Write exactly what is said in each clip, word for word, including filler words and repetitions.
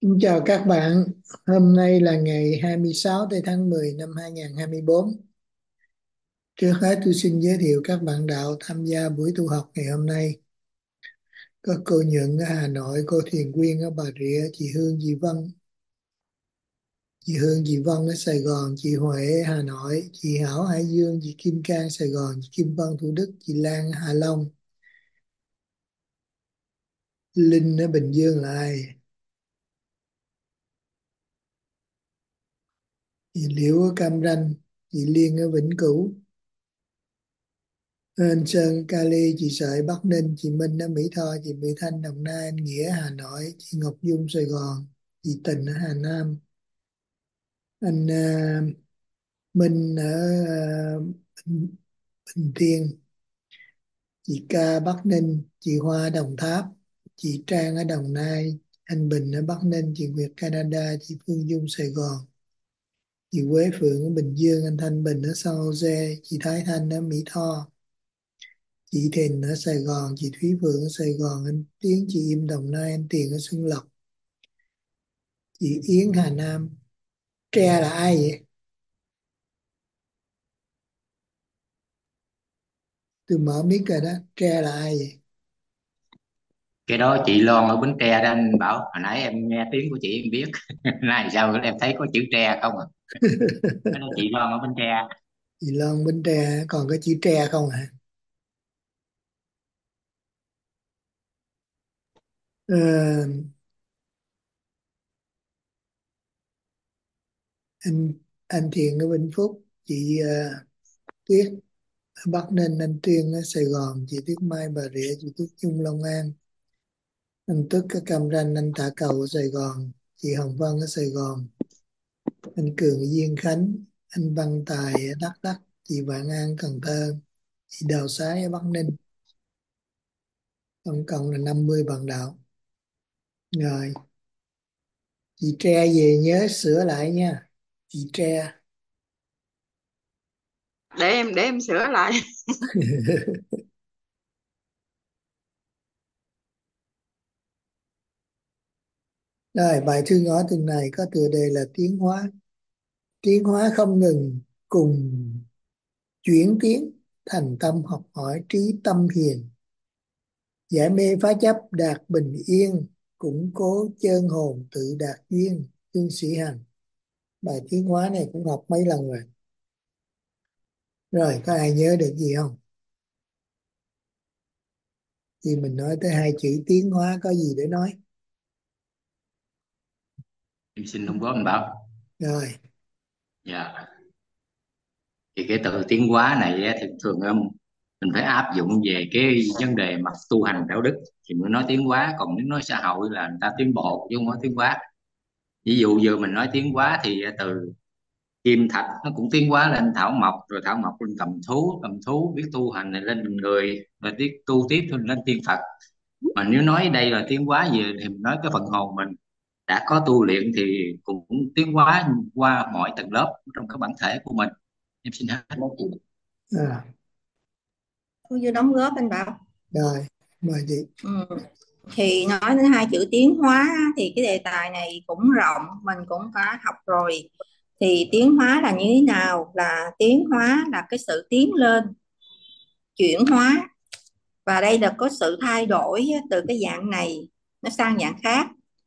Xin chào các bạn, hôm nay là ngày hai mươi sáu tây tháng mười năm hai nghìn không trăm hai mươi tư. Trước hết tôi xin giới thiệu các bạn đạo tham gia buổi tu học ngày hôm nay. Có cô Nhuận ở Hà Nội, cô Thiền Quyên ở Bà Rịa, chị Hương, chị Vân, chị Hương, chị Vân ở Sài Gòn, chị Huệ ở Hà Nội, chị Hảo Hải Dương, chị Kim Cang Sài Gòn, chị Kim Vân Thủ Đức, chị Lan ở Hạ Long, Linh ở Bình Dương là ai? Chị Liễu ở Cam Ranh, chị Liên ở Vĩnh Cửu, anh Sơn Cali, chị Sợi Bắc Ninh, chị Minh ở Mỹ Tho, chị Mỹ Thanh Đồng Nai, anh Nghĩa Hà Nội, chị Ngọc Dung Sài Gòn, chị Tình ở Hà Nam, anh à, Minh ở à, Bình, Bình Tiên, chị Ca Bắc Ninh, chị Hoa Đồng Tháp, chị Trang ở Đồng Nai, anh Bình ở Bắc Ninh, chị Nguyệt Canada, chị Phương Dung Sài Gòn, chị Quế Phượng ở Bình Dương, anh Thanh Bình ở San Jose, chị Thái Thanh ở Mỹ Tho, chị Thìn ở Sài Gòn, chị Thúy Phượng ở Sài Gòn, anh Tiến, chị Im Đồng Nai, anh Tiền ở Xuân Lộc, chị Yến Hà Nam. Tre là ai vậy? Tôi mở mic rồi đó. Tre là ai vậy? Cái đó chị Loan ở Bến Tre đó, anh Bảo hồi nãy em nghe tiếng của chị em biết. Nay sao em thấy có chữ Tre không à? Cái đó chị Loan ở Bến Tre. Chị Loan Bến Tre, còn có chị Tre không hả? Ờ, anh anh Thiện ở Vĩnh Phúc, chị ờ, Tuyết ở Bắc Ninh, anh Tuyên ở Sài Gòn, chị Tuyết Mai Bà Rịa, chị Tuyết Chung Long An, anh Tuất ở Cam Ranh, anh Tạ Cầu ở Sài Gòn, chị Hồng Vân ở Sài Gòn, anh Cường ở Diên Khánh, anh Văn Tài ở Đắk Lắk, chị Vạn An Cần Thơ, chị Đào Sái ở Bắc Ninh. Tổng cộng là năm mươi bạn đạo. Rồi, chị Tre về nhớ sửa lại nha. Chị Tre. để em để em sửa lại. Rồi, bài thư ngõ tuần này có tựa đề là tiến hóa. Tiến hóa không ngừng, cùng chuyển tiến, thành tâm học hỏi trí tâm hiền. Giải mê phá chấp đạt bình yên, củng cố chân hồn tự đạt duyên. Chương sĩ hành. Bài tiến hóa này cũng học mấy lần rồi. Rồi, có ai nhớ được gì không? Thì mình nói tới hai chữ tiến hóa có gì để nói? Em xin thông báo anh Bảo. Rồi, Dạ. Thì cái từ tiến hóa này á, thì thường um, mình phải áp dụng về cái vấn đề mặt tu hành đạo đức thì mới nói tiến hóa, còn nếu nói xã hội là người ta tiến bộ chứ không nói tiến hóa. Ví dụ giờ mình nói tiến hóa thì uh, từ kim thạch nó cũng tiến hóa lên thảo mộc, rồi thảo mộc lên cầm thú, cầm thú biết tu hành này lên người, rồi tiếp tu tiếp lên tiên Phật. Mà nếu nói đây là tiến hóa gì thì mình nói cái phần hồn mình đã có tu luyện thì cũng tiến hóa qua mọi tầng lớp trong cái bản thể của mình. Em xin hết. à, Cô vừa đóng góp anh Bảo. rồi, mời chị. ừ. Thì nói đến hai chữ tiến hóa thì cái đề tài này cũng rộng, mình cũng có học rồi. Thì tiến hóa là như thế nào? Là tiến hóa là cái sự tiến lên, chuyển hóa, và đây là có sự thay đổi từ cái dạng này nó sang dạng khác.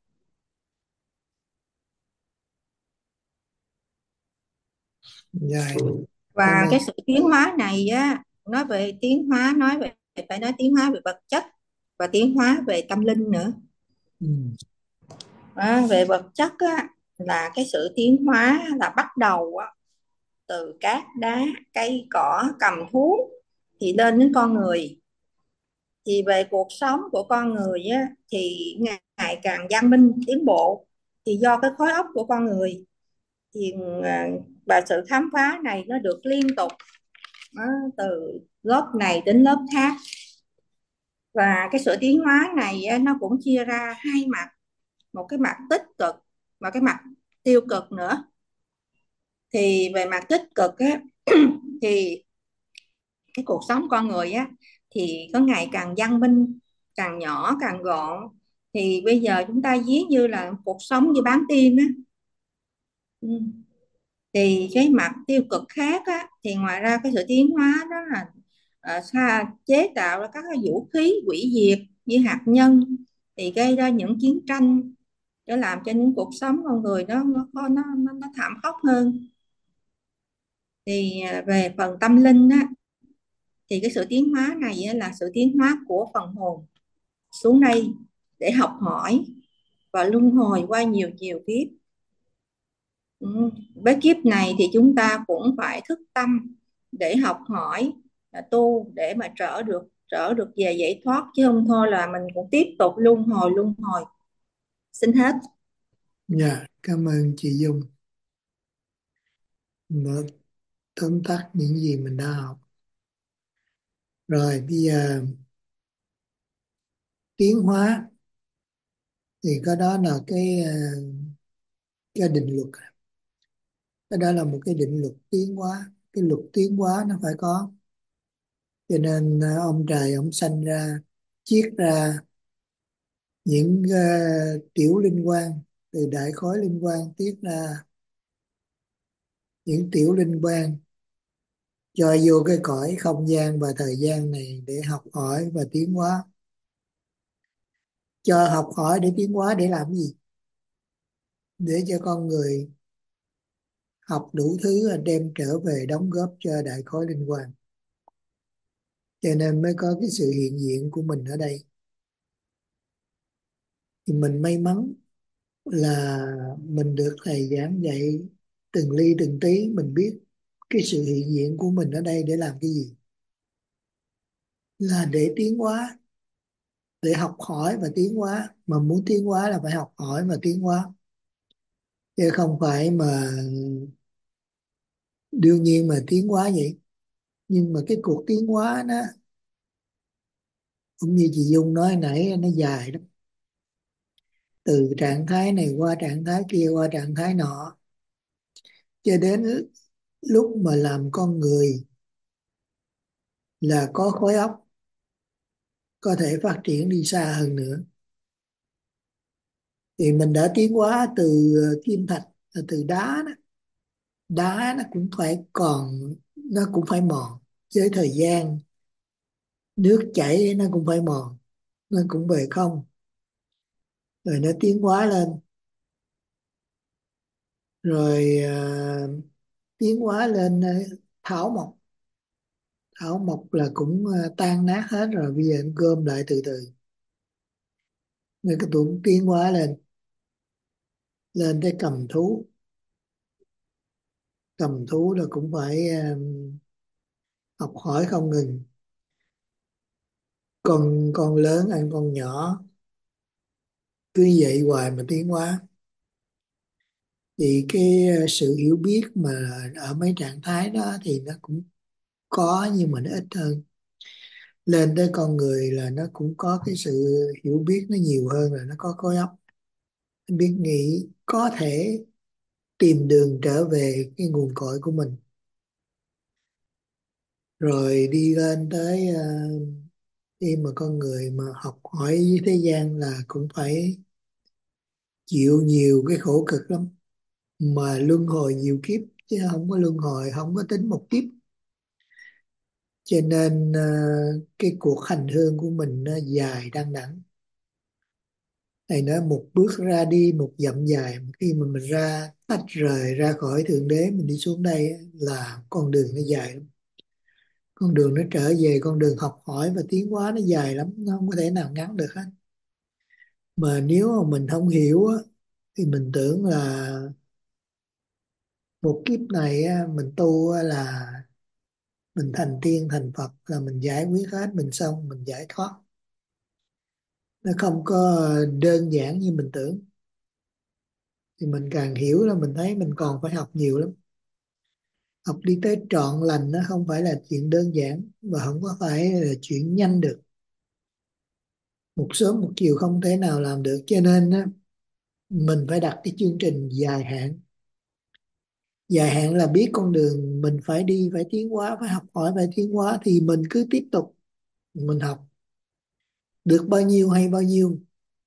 Rồi, cảm Và ơn. cái sự tiến hóa này á, nói về tiến hóa, nói về, phải nói tiến hóa về vật chất và tiến hóa về tâm linh nữa. Ừ. À, về vật chất á, là cái sự tiến hóa là bắt đầu á, từ cát đá, cây cỏ, cầm thú thì lên đến con người. Thì về cuộc sống của con người á, thì ngày càng văn minh tiến bộ, thì do cái khối óc của con người. Thì à, và sự khám phá này nó được liên tục, đó, từ lớp này đến lớp khác. Và cái sự tiến hóa này á, nó cũng chia ra hai mặt, một cái mặt tích cực và cái mặt tiêu cực nữa. Thì về mặt tích cực á, thì cái cuộc sống con người á thì có ngày càng văn minh, càng nhỏ càng gọn, Thì bây giờ chúng ta ví như là cuộc sống như bán tim á. Ừ. Thì cái mặt tiêu cực khác á, thì ngoài ra cái sự tiến hóa đó là ờ, xa chế tạo ra các cái vũ khí hủy diệt như hạt nhân, thì gây ra những chiến tranh để làm cho những cuộc sống con người nó nó nó nó, nó thảm khốc hơn. Thì à, về phần tâm linh á, thì cái sự tiến hóa này á, là sự tiến hóa của phần hồn xuống đây để học hỏi và luân hồi qua nhiều nhiều kiếp. Ừ. Với kiếp này thì chúng ta cũng phải thức tâm để học hỏi, à, tu để mà trở được trở được về giải thoát, chứ không thôi là mình cũng tiếp tục luân hồi luân hồi. Xin hết. Dạ, cảm ơn chị Dung. Nó tóm tắt những gì mình đã học. Rồi bây giờ tiến hóa thì cái đó là cái ờ, cái định luật. Cái đó là một cái định luật tiến hóa. Cái luật tiến hóa nó phải có. Cho nên ờ, ông trời ông sanh ra, chiết ra những ờ, tiểu linh quang, từ đại khối linh quang tiết ra những tiểu linh quang, cho vô cái cõi không gian và thời gian này để học hỏi và tiến hóa. Cho học hỏi để tiến hóa để làm gì? Để cho con người học đủ thứ và đem trở về đóng góp cho đại khối linh quang. Cho nên mới có cái sự hiện diện của mình ở đây. Thì mình may mắn là mình được thầy giảng dạy từng ly từng tí, mình biết cái sự hiện diện của mình ở đây để làm cái gì. Là để tiến hóa, để học hỏi và tiến hóa. Mà muốn tiến hóa là phải học hỏi và tiến hóa, chứ không phải mà đương nhiên mà tiến hóa vậy. Nhưng mà cái cuộc tiến hóa nó cũng như chị Dung nói nãy, nó dài lắm. Từ trạng thái này qua trạng thái kia qua trạng thái nọ, cho đến lúc mà làm con người là có khối óc, có thể phát triển đi xa hơn nữa. Thì mình đã tiến hóa từ kim thạch, từ đá đó. Đá nó cũng phải còn, nó cũng phải mòn với thời gian. Nước chảy nó cũng phải mòn, nó cũng về không. Rồi nó tiến hóa lên. Rồi à, tiến hóa lên à, thảo mộc. Thảo mộc là cũng à, tan nát hết rồi, bây giờ anh gom lại từ từ. Nên cái tuổi cũng tiến hóa lên. Lên tới cầm thú. Cầm thú là cũng phải à, học hỏi không ngừng. Con con lớn ăn con nhỏ, cứ vậy hoài mà tiến hóa. Thì cái à, sự hiểu biết mà ở mấy trạng thái đó thì nó cũng có, nhưng mà nó ít hơn. Lên tới con người là nó cũng có cái sự hiểu biết nó nhiều hơn, là nó có khối óc, nó biết nghĩ, có thể tìm đường trở về cái nguồn cội của mình. Rồi đi lên tới uh, khi mà con người mà học hỏi với thế gian là cũng phải chịu nhiều cái khổ cực lắm, mà luân hồi nhiều kiếp, chứ không có luân hồi không có tính một kiếp. Cho nên ờ, cái cuộc hành hương của mình nó dài đăng đẵng. Thầy nói một bước ra đi một dặm dài. Khi mà mình ra tách rời ra khỏi Thượng Đế, mình đi xuống đây á, là con đường nó dài lắm. Con đường nó trở về con đường học hỏi và tiến hóa nó dài lắm, nó không có thể nào ngắn được hết. Mà nếu mà mình không hiểu á, thì mình tưởng là một kiếp này á, mình tu á, là mình thành tiên thành Phật, là mình giải quyết hết, mình xong mình giải thoát. Nó không có đơn giản như mình tưởng. Thì mình càng hiểu là mình thấy mình còn phải học nhiều lắm. Học đi tới trọn lành nó không phải là chuyện đơn giản, và không có phải là chuyện nhanh được. Một sớm một chiều không thể nào làm được, cho nên á, mình phải đặt cái chương trình dài hạn. Dài hạn là biết con đường mình phải đi, phải tiến hóa, phải học hỏi, phải tiến hóa, thì mình cứ tiếp tục mình học. Được bao nhiêu hay bao nhiêu,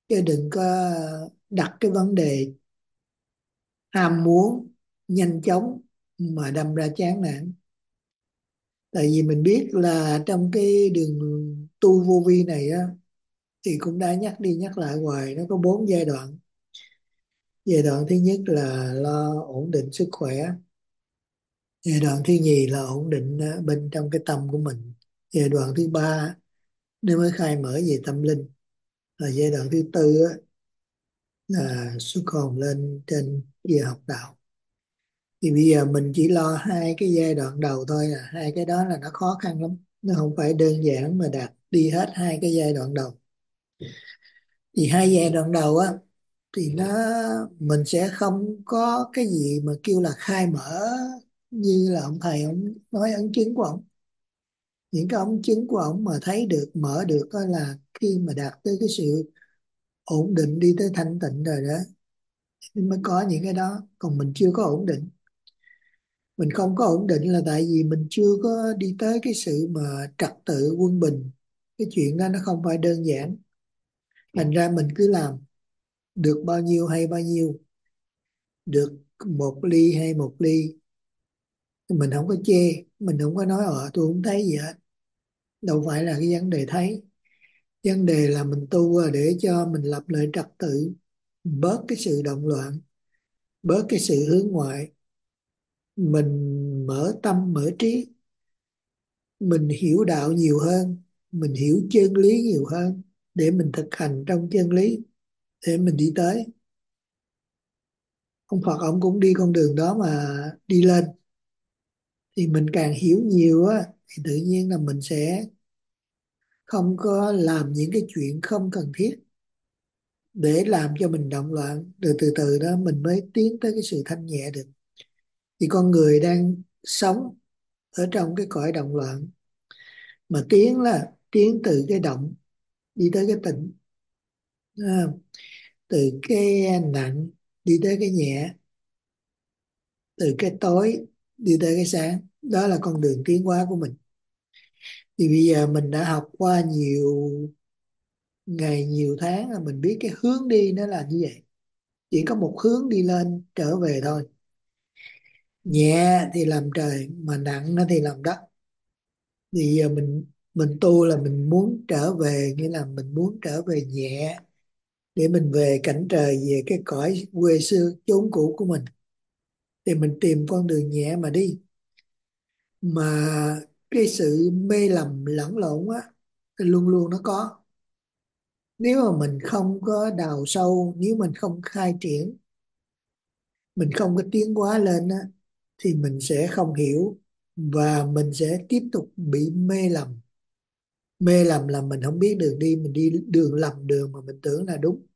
chứ đừng có đặt cái vấn đề ham muốn nhanh chóng mà đâm ra chán nản. Tại vì mình biết là trong cái đường tu vô vi này á, thì cũng đã nhắc đi nhắc lại hoài, nó có bốn giai đoạn. Giai đoạn thứ nhất là lo ổn định sức khỏe. Giai đoạn thứ nhì là ổn định ờ, bên trong cái tâm của mình. Giai đoạn thứ ba nó mới khai mở về tâm linh. Và giai đoạn thứ tư á, là xuất hồn lên trên kia học đạo. Thì bây giờ mình chỉ lo hai cái giai đoạn đầu thôi, à hai cái đó là nó khó khăn lắm, nó không phải đơn giản mà đạt đi hết hai cái giai đoạn đầu. Thì hai giai đoạn đầu á, thì nó mình sẽ không có cái gì mà kêu là khai mở như là ông thầy ông nói ấn chứng của ông. Những cái ấn chứng của ông mà thấy được mở được đó là khi mà đạt tới cái sự ổn định, đi tới thanh tịnh rồi đó thì mới có những cái đó. Còn mình chưa có ổn định, mình không có ổn định là tại vì mình chưa có đi tới cái sự mà trật tự quân bình. Cái chuyện đó nó không phải đơn giản, thành ra mình cứ làm được bao nhiêu hay bao nhiêu, được một ly hay một ly, mình không có chê, mình không có nói ờ tôi không thấy gì hết. Đâu phải là cái vấn đề thấy, vấn đề là mình tu à để cho mình lập lại trật tự, bớt cái sự động loạn, bớt cái sự hướng ngoại, mình mở tâm mở trí, mình hiểu đạo nhiều hơn, mình hiểu chân lý nhiều hơn để mình thực hành trong chân lý để mình đi tới. Ông Phật ông cũng đi con đường đó mà đi lên. Thì mình càng hiểu nhiều á thì tự nhiên là mình sẽ không có làm những cái chuyện không cần thiết để làm cho mình động loạn, rồi từ từ đó mình mới tiến tới cái sự thanh nhẹ được. Thì con người đang sống ở trong cái cõi động loạn, mà tiến là tiến từ cái động đi tới cái tịnh. À, từ cái nặng đi tới cái nhẹ, từ cái tối đi tới cái sáng. Đó là con đường tiến hóa của mình. Thì bây giờ mình đã học qua nhiều ngày nhiều tháng là mình biết cái hướng đi nó là như vậy, chỉ có một hướng đi lên trở về thôi. Nhẹ thì làm trời, mà nặng nó thì làm đất. Thì giờ mình mình tu là mình muốn trở về, nghĩa là mình muốn trở về nhẹ để mình về cảnh trời, về cái cõi quê xưa chốn cũ của mình. Thì mình tìm con đường nhẹ mà đi. Mà cái sự mê lầm lẫn lộn á thì luôn luôn nó có. Nếu mà mình không có đào sâu, nếu mình không khai triển, mình không có tiến hóa lên á, thì mình sẽ không hiểu, và mình sẽ tiếp tục bị mê lầm. Mê lầm là mình không biết đường đi, mình đi đường lầm đường mà mình tưởng là đúng.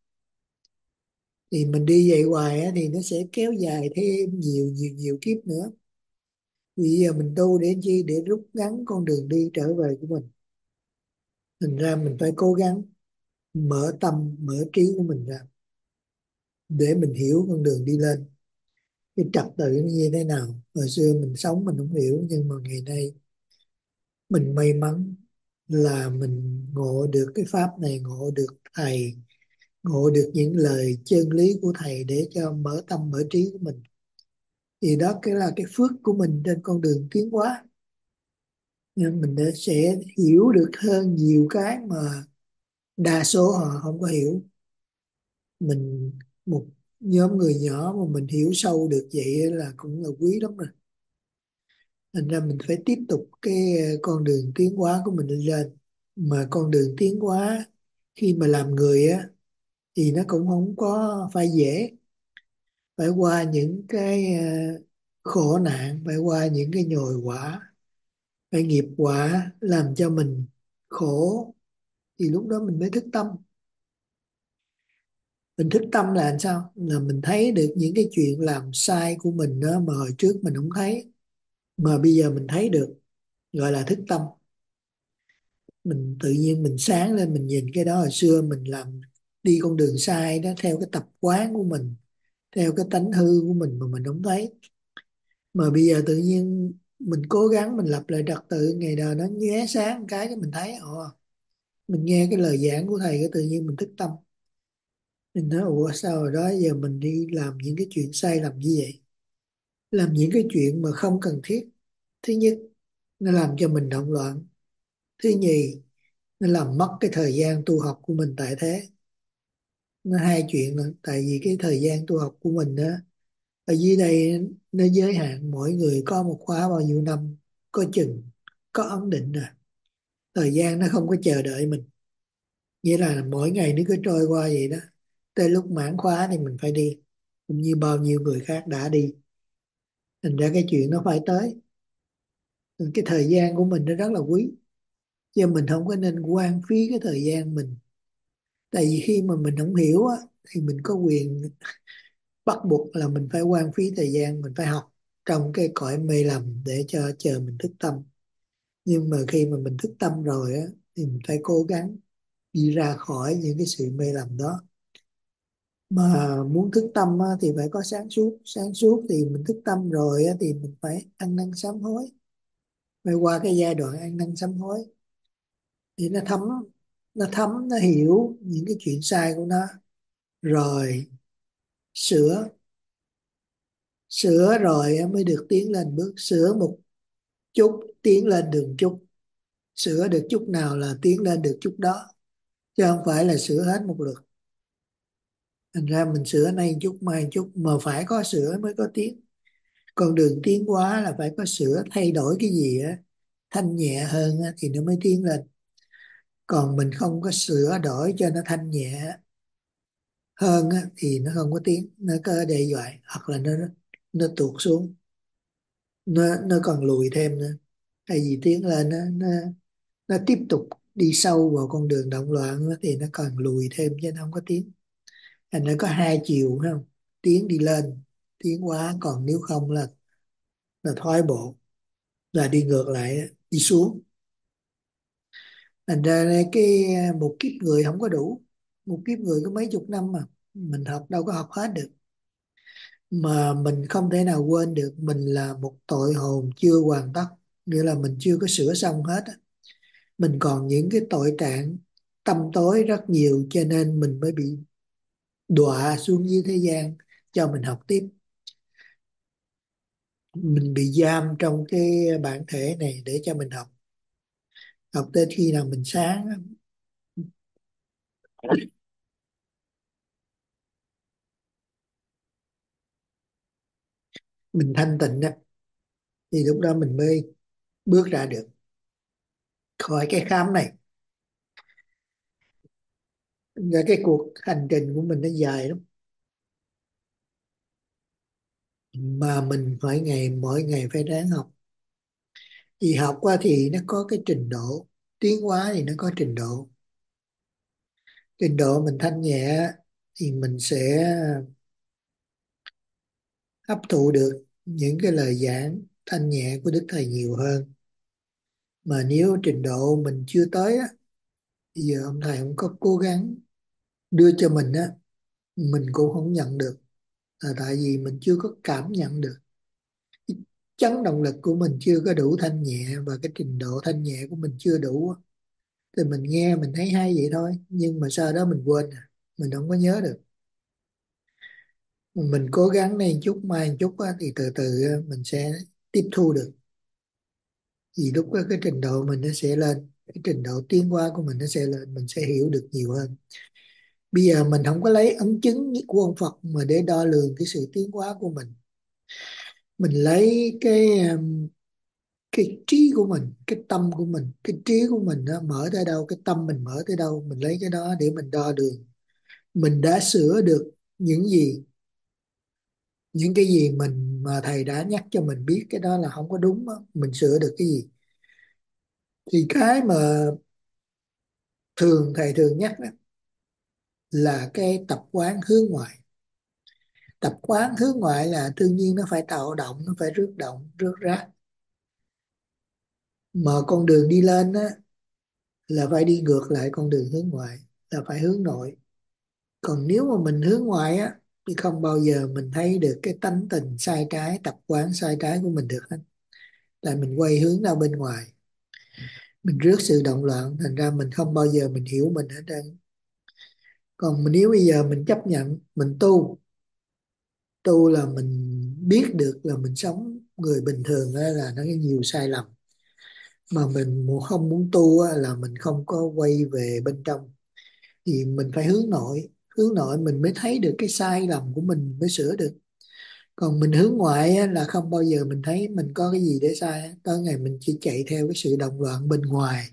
Thì mình đi vậy hoài á, thì nó sẽ kéo dài thêm nhiều nhiều nhiều kiếp nữa. Bây giờ mình tu để chi? Để rút ngắn con đường đi trở về của mình. Thành ra mình phải cố gắng mở tâm mở trí của mình ra để mình hiểu con đường đi lên, cái trật tự nó như thế nào. Hồi xưa mình sống mình không hiểu, nhưng mà ngày nay mình may mắn là mình ngộ được cái pháp này, ngộ được thầy, ngộ được những lời chân lý của thầy để cho mở tâm mở trí của mình. Thì đó cái là cái phước của mình trên con đường tiến hóa. Nên mình đã sẽ hiểu được hơn nhiều cái mà đa số họ không có hiểu. Mình một nhóm người nhỏ mà mình hiểu sâu được vậy là cũng là quý lắm rồi. Thành ra mình phải tiếp tục cái ờ, con đường tiến hóa của mình đi lên. Mà con đường tiến hóa khi mà làm người á thì nó cũng không có phải dễ. Phải qua những cái ờ, khổ nạn, phải qua những cái nhồi quả, phải nghiệp quả làm cho mình khổ, thì lúc đó mình mới thức tâm. Mình thức tâm là làm sao? Là mình thấy được những cái chuyện làm sai của mình đó mà hồi trước mình không thấy, mà bây giờ mình thấy được, gọi là thức tâm. Mình tự nhiên mình sáng lên mình nhìn cái đó hồi xưa mình làm đi con đường sai đó, theo cái tập quán của mình, theo cái tánh hư của mình mà mình không thấy. Mà bây giờ tự nhiên mình cố gắng mình lập lại trật tự, ngày nào nó nhóe sáng một cái cái mình thấy ồ, mình nghe cái lời giảng của thầy cái tự nhiên mình thức tâm. Mình nói ủa sao hồi đó giờ mình đi làm những cái chuyện sai lầm như vậy, làm những cái chuyện mà không cần thiết. Thứ nhất, nó làm cho mình động loạn. Thứ nhì, nó làm mất cái thời gian tu học của mình tại thế. Nó hai chuyện nữa, tại vì cái thời gian tu học của mình đó ở dưới đây nó giới hạn, mỗi người có một khóa bao nhiêu năm, có chừng, có ấn định rồi. Thời gian nó không có chờ đợi mình, nghĩa là mỗi ngày nó cứ trôi qua vậy đó. Tới lúc mãn khóa thì mình phải đi, cũng như bao nhiêu người khác đã đi. Thành ra cái chuyện nó phải tới. Cái thời gian của mình nó rất là quý, chứ mình không có nên hoang phí cái thời gian mình. Tại vì khi mà mình không hiểu á, thì mình có quyền bắt buộc là mình phải hoang phí thời gian, mình phải học trong cái cõi mê lầm để cho chờ mình thức tâm. Nhưng mà khi mà mình thức tâm rồi á, thì mình phải cố gắng đi ra khỏi những cái sự mê lầm đó. Mà muốn thức tâm á, thì phải có sáng suốt. Sáng suốt thì mình thức tâm rồi á, thì mình phải ăn năn sám hối, phải qua cái giai đoạn ăn năn sám hối thì nó thấm, nó thấm nó hiểu những cái chuyện sai của nó, rồi sửa. Sửa rồi á mới được tiến lên bước. Sửa một chút, tiến lên được một chút. Sửa được chút nào là tiến lên được chút đó, chứ không phải là sửa hết một lượt. Thành ra mình sửa nay một chút mai một chút, mà phải có sửa mới có tiến. Con đường tiến hóa là phải có sửa, thay đổi cái gì á thanh nhẹ hơn á, thì nó mới tiến lên. Còn mình không có sửa đổi cho nó thanh nhẹ hơn á, thì nó không có tiến, nó có đe dọa hoặc là nó nó tuột xuống, nó nó còn lùi thêm nữa. Thay vì tiến lên á, nó nó tiếp tục đi sâu vào con đường động loạn á, thì nó còn lùi thêm chứ nó không có tiến. Thành nó có hai chiều phải không? Tiến đi lên, tiến hóa, còn nếu không là là thoái bộ, là đi ngược lại á, đi xuống. Thành ra cái một kiếp người không có đủ. Một kiếp người có mấy chục năm mà mình học đâu có học hết được. Mà mình không thể nào quên được mình là một tội hồn chưa hoàn tất, nghĩa là mình chưa có sửa xong hết á. Mình còn những cái tội trạng tâm tối rất nhiều, cho nên mình mới bị đọa xuống dưới thế gian cho mình học tiếp. Mình bị giam trong cái bản thể này để cho mình học. Học tới khi nào mình sáng á, mình thanh tịnh á, thì lúc đó mình mới bước ra được khỏi cái khám này. Và cái cuộc hành trình của mình nó dài lắm, mà mình phải ngày mỗi ngày phải ráng học. Vì học qua thì nó có cái trình độ, tiến hóa thì nó có trình độ. Trình độ mình thanh nhẹ thì mình sẽ hấp thụ được những cái lời giảng thanh nhẹ của Đức Thầy nhiều hơn. Mà nếu trình độ mình chưa tới á, bây giờ ông thầy cũng có cố gắng đưa cho mình á, mình cũng không nhận được, là tại vì mình chưa có cảm nhận được. Cái chấn động lực của mình chưa có đủ thanh nhẹ, và cái trình độ thanh nhẹ của mình chưa đủ á. Thì mình nghe mình thấy hay vậy thôi, nhưng mà sau đó mình quên à, mình không có nhớ được. Mình cố gắng này chút mai một chút á, thì từ từ á, mình sẽ tiếp thu được. Vì lúc đó cái trình độ mình nó sẽ lên, cái trình độ tiến hóa của mình nó sẽ lên, mình sẽ hiểu được nhiều hơn. Bây giờ mình không có lấy ấn chứng của ông Phật mà để đo lường cái sự tiến hóa của mình. Mình lấy cái um, cái trí của mình, cái tâm của mình, cái trí của mình nó mở tới đâu, cái tâm mình mở tới đâu, mình lấy cái đó để mình đo lường. Mình đã sửa được những gì, những cái gì mình mà thầy đã nhắc cho mình biết cái đó là không có đúng đó. Mình sửa được cái gì? Thì cái mà thường thầy thường nhắc đó là cái tập quán hướng ngoại. Tập quán hướng ngoại là đương nhiên nó phải tạo động, nó phải rước động rước rác. Mà con đường đi lên á là phải đi ngược lại con đường hướng ngoại, là phải hướng nội. Còn nếu mà mình hướng ngoại á thì không bao giờ mình thấy được cái tánh tình sai trái, tập quán sai trái của mình được hết. Tại mình quay hướng ra bên ngoài, mình rước sự động loạn, thành ra mình không bao giờ mình hiểu mình hết trơn. Còn nếu bây giờ mình chấp nhận mình tu tu là mình biết được là mình sống người bình thường á, là nó có nhiều sai lầm, mà mình mu- không muốn tu á, là mình không có quay về bên trong. Thì mình phải hướng nội, hướng nội mình mới thấy được cái sai lầm của mình mới sửa được. Còn mình hướng ngoại á, là không bao giờ mình thấy mình có cái gì để sai á. Tới ngày mình chỉ chạy theo cái sự động loạn bên ngoài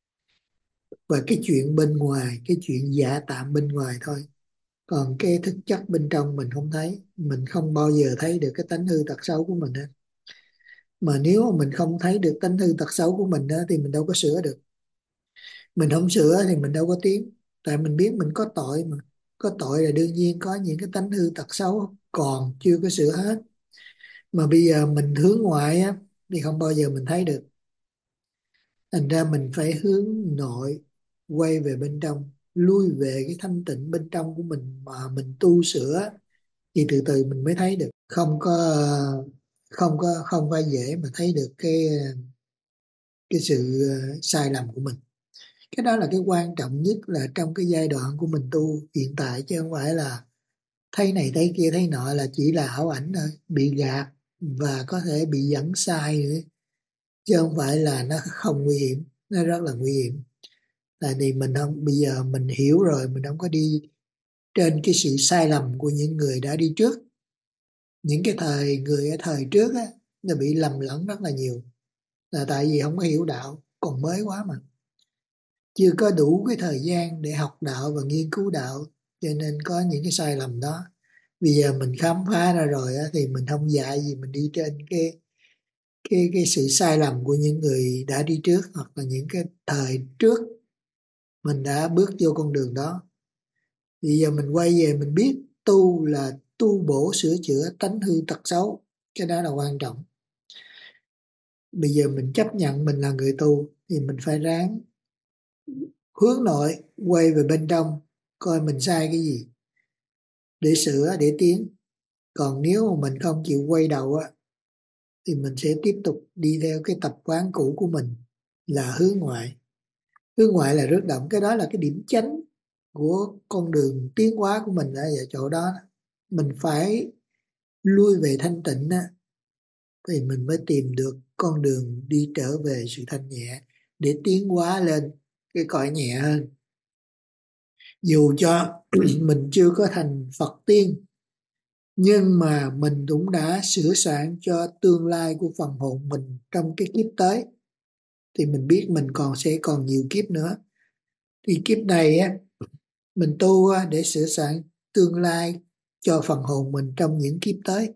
và cái chuyện bên ngoài, cái chuyện giả tạm bên ngoài thôi. Còn cái thực chất bên trong mình không thấy, mình không bao giờ thấy được cái tánh hư tật xấu của mình á. Mà nếu mà mình không thấy được tánh hư tật xấu của mình á, thì mình đâu có sửa được. Mình không sửa thì mình đâu có tiến. Tại mình biết mình có tội mà. Có tội là đương nhiên có những cái tánh hư tật xấu còn chưa có sửa hết. Mà bây giờ mình hướng ngoại á, thì không bao giờ mình thấy được. Thành ra mình phải hướng nội, quay về bên trong, lui về cái thanh tịnh bên trong của mình mà mình tu sửa, thì từ từ mình mới thấy được. Không có không có không phải dễ mà thấy được cái cái sự ờ, sai lầm của mình. Cái đó là cái quan trọng nhất là trong cái giai đoạn của mình tu hiện tại, chứ không phải là thấy này thấy kia thấy nọ là chỉ là ảo ảnh thôi, bị gạt và có thể bị dẫn sai nữa, chứ không phải là nó không nguy hiểm. Nó rất là nguy hiểm. Tại vì mình không, bây giờ mình hiểu rồi, mình không có đi trên cái sự sai lầm của những người đã đi trước. Những cái thời người ở thời trước á, nó bị lầm lẫn rất là nhiều, là tại vì không có hiểu đạo, còn mới quá mà, chưa có đủ cái thời gian để học đạo và nghiên cứu đạo, cho nên có những cái sai lầm đó. Bây giờ mình khám phá ra rồi á, thì mình không dạy gì mình đi trên cái cái cái sự sai lầm của những người đã đi trước, hoặc là những cái thời trước mình đã bước vô con đường đó. Bây giờ mình quay về mình biết tu là tu bổ sửa chữa tánh hư tật xấu, cái đó là quan trọng. Bây giờ mình chấp nhận mình là người tu thì mình phải ráng hướng nội, quay về bên trong, coi mình sai cái gì để sửa, để tiến. Còn nếu mà mình không chịu quay đầu á, thì mình sẽ tiếp tục đi theo cái tập quán cũ của mình là hướng ngoại. Hướng ngoại là rước động, cái đó là cái điểm chánh của con đường tiến hóa của mình ở chỗ đó. Mình phải lui về thanh tịnh á, thì mình mới tìm được con đường đi trở về sự thanh nhẹ, để tiến hóa lên cái cõi nhẹ hơn. Dù cho mình chưa có thành Phật tiên, nhưng mà mình cũng đã sửa soạn cho tương lai của phần hồn mình trong cái kiếp tới. Thì mình biết mình còn sẽ còn nhiều kiếp nữa. Thì kiếp này á, mình tu á, để sửa soạn tương lai cho phần hồn mình trong những kiếp tới.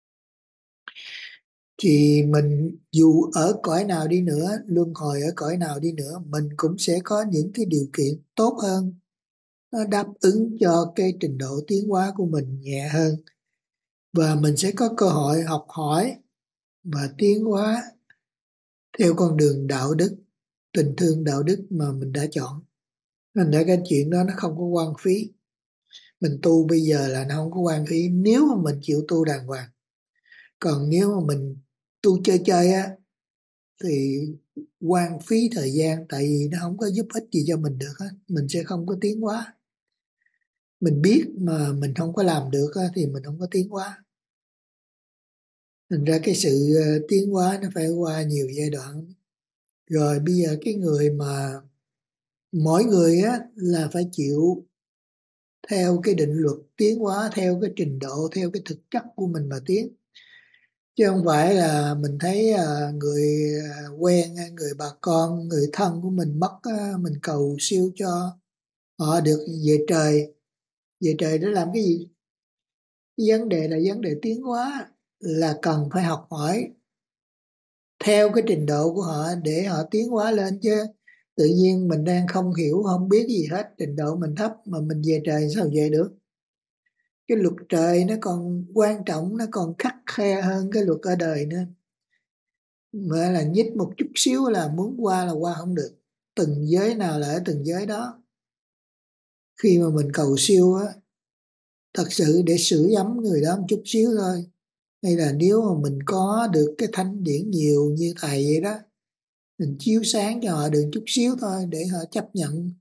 Thì mình dù ở cõi nào đi nữa, luân hồi ở cõi nào đi nữa, mình cũng sẽ có những cái điều kiện tốt hơn, nó đáp ứng cho cái trình độ tiến hóa của mình nhẹ hơn. Và mình sẽ có cơ hội học hỏi và tiến hóa theo con đường đạo đức, tình thương đạo đức mà mình đã chọn. Nên để cái chuyện đó nó không có quan phí. Mình tu bây giờ là nó không có quan phí nếu mà mình chịu tu đàng hoàng. Còn nếu mà mình tu chơi chơi á, thì quan phí thời gian, tại vì nó không có giúp ích gì cho mình được hết. Mình sẽ không có tiến hóa. Mình biết mà mình không có làm được á, thì mình không có tiến hóa. Thành ra cái sự ờ, tiến hóa nó phải qua nhiều giai đoạn. Rồi bây giờ cái người mà mỗi người á là phải chịu theo cái định luật tiến hóa, theo cái trình độ, theo cái thực chất của mình mà tiến. Chứ không phải là mình thấy à, người à, quen, người bà con, người thân của mình mất á, mình cầu siêu cho họ được về trời. Về trời để làm cái gì? Cái vấn đề là vấn đề tiến hóa, là cần phải học hỏi theo cái trình độ của họ để họ tiến hóa lên. Chứ tự nhiên mình đang không hiểu, không biết gì hết, trình độ mình thấp mà mình về trời sao về được? Cái luật trời nó còn quan trọng, nó còn khắt khe hơn cái luật ở đời nữa. Mà là nhích một chút xíu là muốn qua là qua không được. Từng giới nào là ở từng giới đó. Khi mà mình cầu siêu á, thật sự để sửa ấm người đó một chút xíu thôi. Hay là nếu mà mình có được cái thanh điển nhiều như thầy vậy đó, mình chiếu sáng cho họ được chút xíu thôi để họ chấp nhận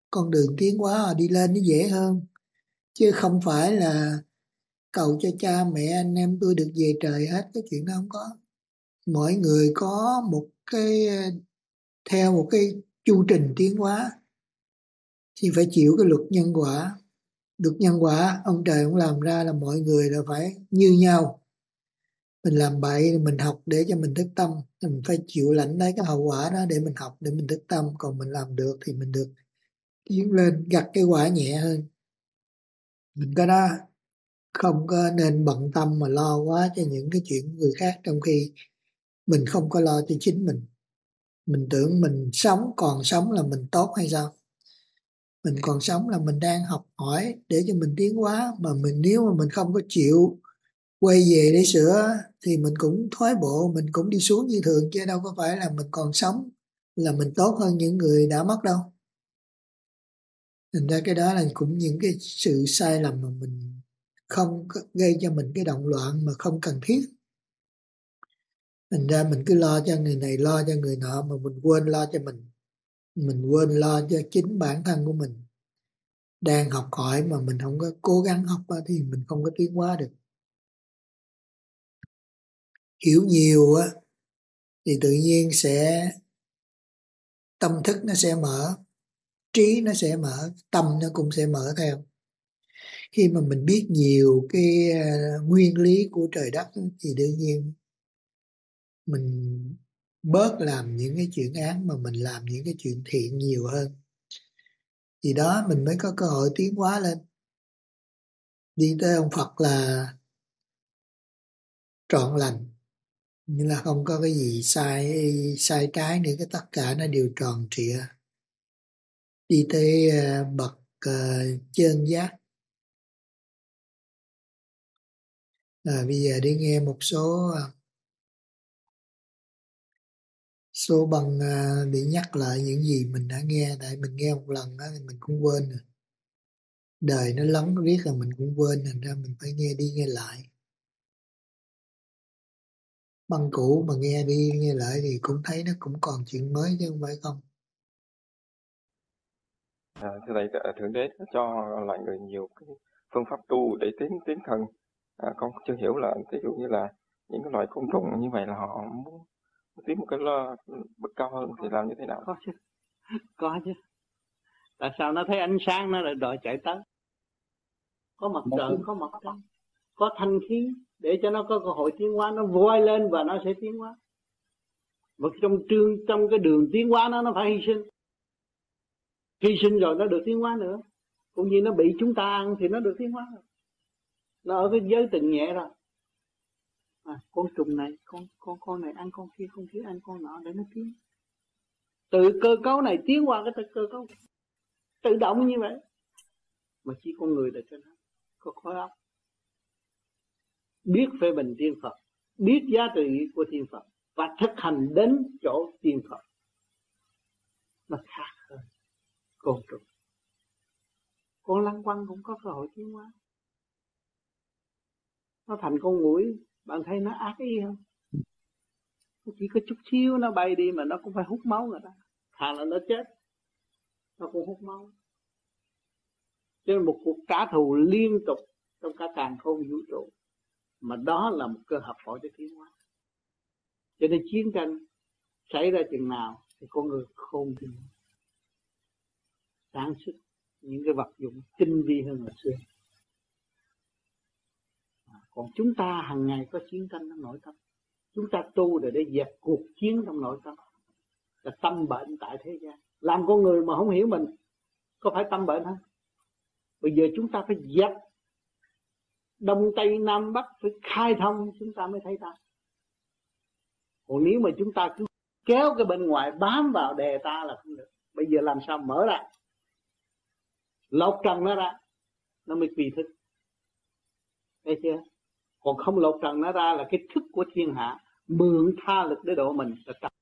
con đường tiến hóa họ đi lên nó dễ hơn, chứ không phải là cầu cho cha mẹ anh em tôi được về trời hết, cái chuyện đó không có. Mỗi người có một cái, theo một cái chu trình tiến hóa thì phải chịu cái luật nhân quả. Luật nhân quả ông trời cũng làm ra là mọi người là phải như nhau. Mình làm bậy thì mình học để cho mình thức tâm, mình phải chịu lãnh lấy cái hậu quả đó để mình học, để mình thức tâm. Còn mình làm được thì mình được tiến lên, gặt cái quả nhẹ hơn. Mình có đó, không có nên bận tâm mà lo quá cho những cái chuyện người khác, trong khi mình không có lo cho chính mình. Mình tưởng mình sống, còn sống là mình tốt hay sao? Mình còn sống là mình đang học hỏi để cho mình tiến hóa, mà mình nếu mà mình không có chịu quay về để sửa thì mình cũng thoái bộ, mình cũng đi xuống như thường, chứ đâu có phải là mình còn sống là mình tốt hơn những người đã mất đâu. Thành ra cái đó là cũng những cái sự sai lầm mà mình không có gây cho mình cái động loạn mà không cần thiết. Thành ra mình cứ lo cho người này, lo cho người nọ, mà mình quên lo cho mình. Mình quên lo cho chính bản thân của mình. Đang học hỏi mà mình không có cố gắng học thì mình không có tiến hóa được. Hiểu nhiều á thì tự nhiên sẽ tâm thức nó sẽ mở, trí nó sẽ mở, tâm nó cũng sẽ mở theo. Khi mà mình biết nhiều cái nguyên lý của trời đất thì đương nhiên mình bớt làm những cái chuyện ác mà mình làm những cái chuyện thiện nhiều hơn. Thì đó mình mới có cơ hội tiến hóa lên. Đi tới ông Phật là trọn lành, như là không có cái gì sai sai trái nữa, cái tất cả nó đều tròn trịa. Đi tới uh, bậc uh, chân giác. À, bây giờ đi nghe một số uh, số băng uh, để nhắc lại những gì mình đã nghe. Tại mình nghe một lần đó thì mình cũng quên rồi. Đời nó lấn riết là mình cũng quên, thành ra mình phải nghe đi nghe lại. Băng cũ mà nghe đi nghe lại thì cũng thấy nó cũng còn chuyện mới chứ không phải không. À, thưa thầy, Thượng Đế cho loài người nhiều cái phương pháp tu để tiến tiến thần. À, con chưa hiểu là ví dụ như là những cái loài côn trùng như vậy là họ muốn tiến một cái lo bậc cao hơn thì làm như thế nào? Có chứ, có chứ. Tại sao nó thấy ánh sáng nó lại đòi chạy tới? Có mặt trời, có mặt trăng, có thanh khí để cho nó có cơ hội tiến hóa, nó voi lên và nó sẽ tiến hóa. Và trong trường trong cái đường tiến hóa nó nó phải hy sinh. Hy sinh rồi nó được tiến hóa nữa. Cũng như nó bị chúng ta ăn thì nó được tiến hóa rồi. Nó ở cái giới từng nhẹ rồi. À, con trùng này, con con con này ăn con kia, con kia ăn con nọ để nó tiến. Từ cơ cấu này tiến qua cái cơ cấu tự động như vậy. Mà chỉ con người là trên hết, có khối óc. Biết phê bình tiên Phật, biết giá trị của tiên Phật và thực hành đến chỗ tiên Phật. Nó khác hơn côn trùng. Con lăng quăng cũng có cơ hội tiến hóa. Nó thành con muỗi, bạn thấy nó ác ý không? Nó chỉ có chút xíu nó bay đi mà nó cũng phải hút máu người ta. Thà là nó chết, nó cũng hút máu. Cho nên một cuộc trả thù liên tục trong cả càn khôn vũ trụ. Mà đó là một cơ hội hỏi để tiến hóa. Cho nên chiến tranh xảy ra chừng nào thì con người khôn hơn, sản xuất những cái vật dụng tinh vi hơn hồi xưa. Còn chúng ta hàng ngày có chiến tranh trong nội tâm. Chúng ta tu để để dẹp cuộc chiến trong nội tâm. Là tâm bệnh tại thế gian. Làm con người mà không hiểu mình, có phải tâm bệnh không? Bây giờ chúng ta phải dẹp Đông Tây Nam Bắc, phải khai thông chúng ta mới thấy ta. Còn nếu mà chúng ta cứ kéo cái bên ngoài bám vào đè ta là không được. Bây giờ làm sao mở ra, lột trần nó ra, nó mới quy thức. Thấy chưa? Còn không lột trần nó ra là cái thức của thiên hạ, mượn tha lực để độ mình là trật.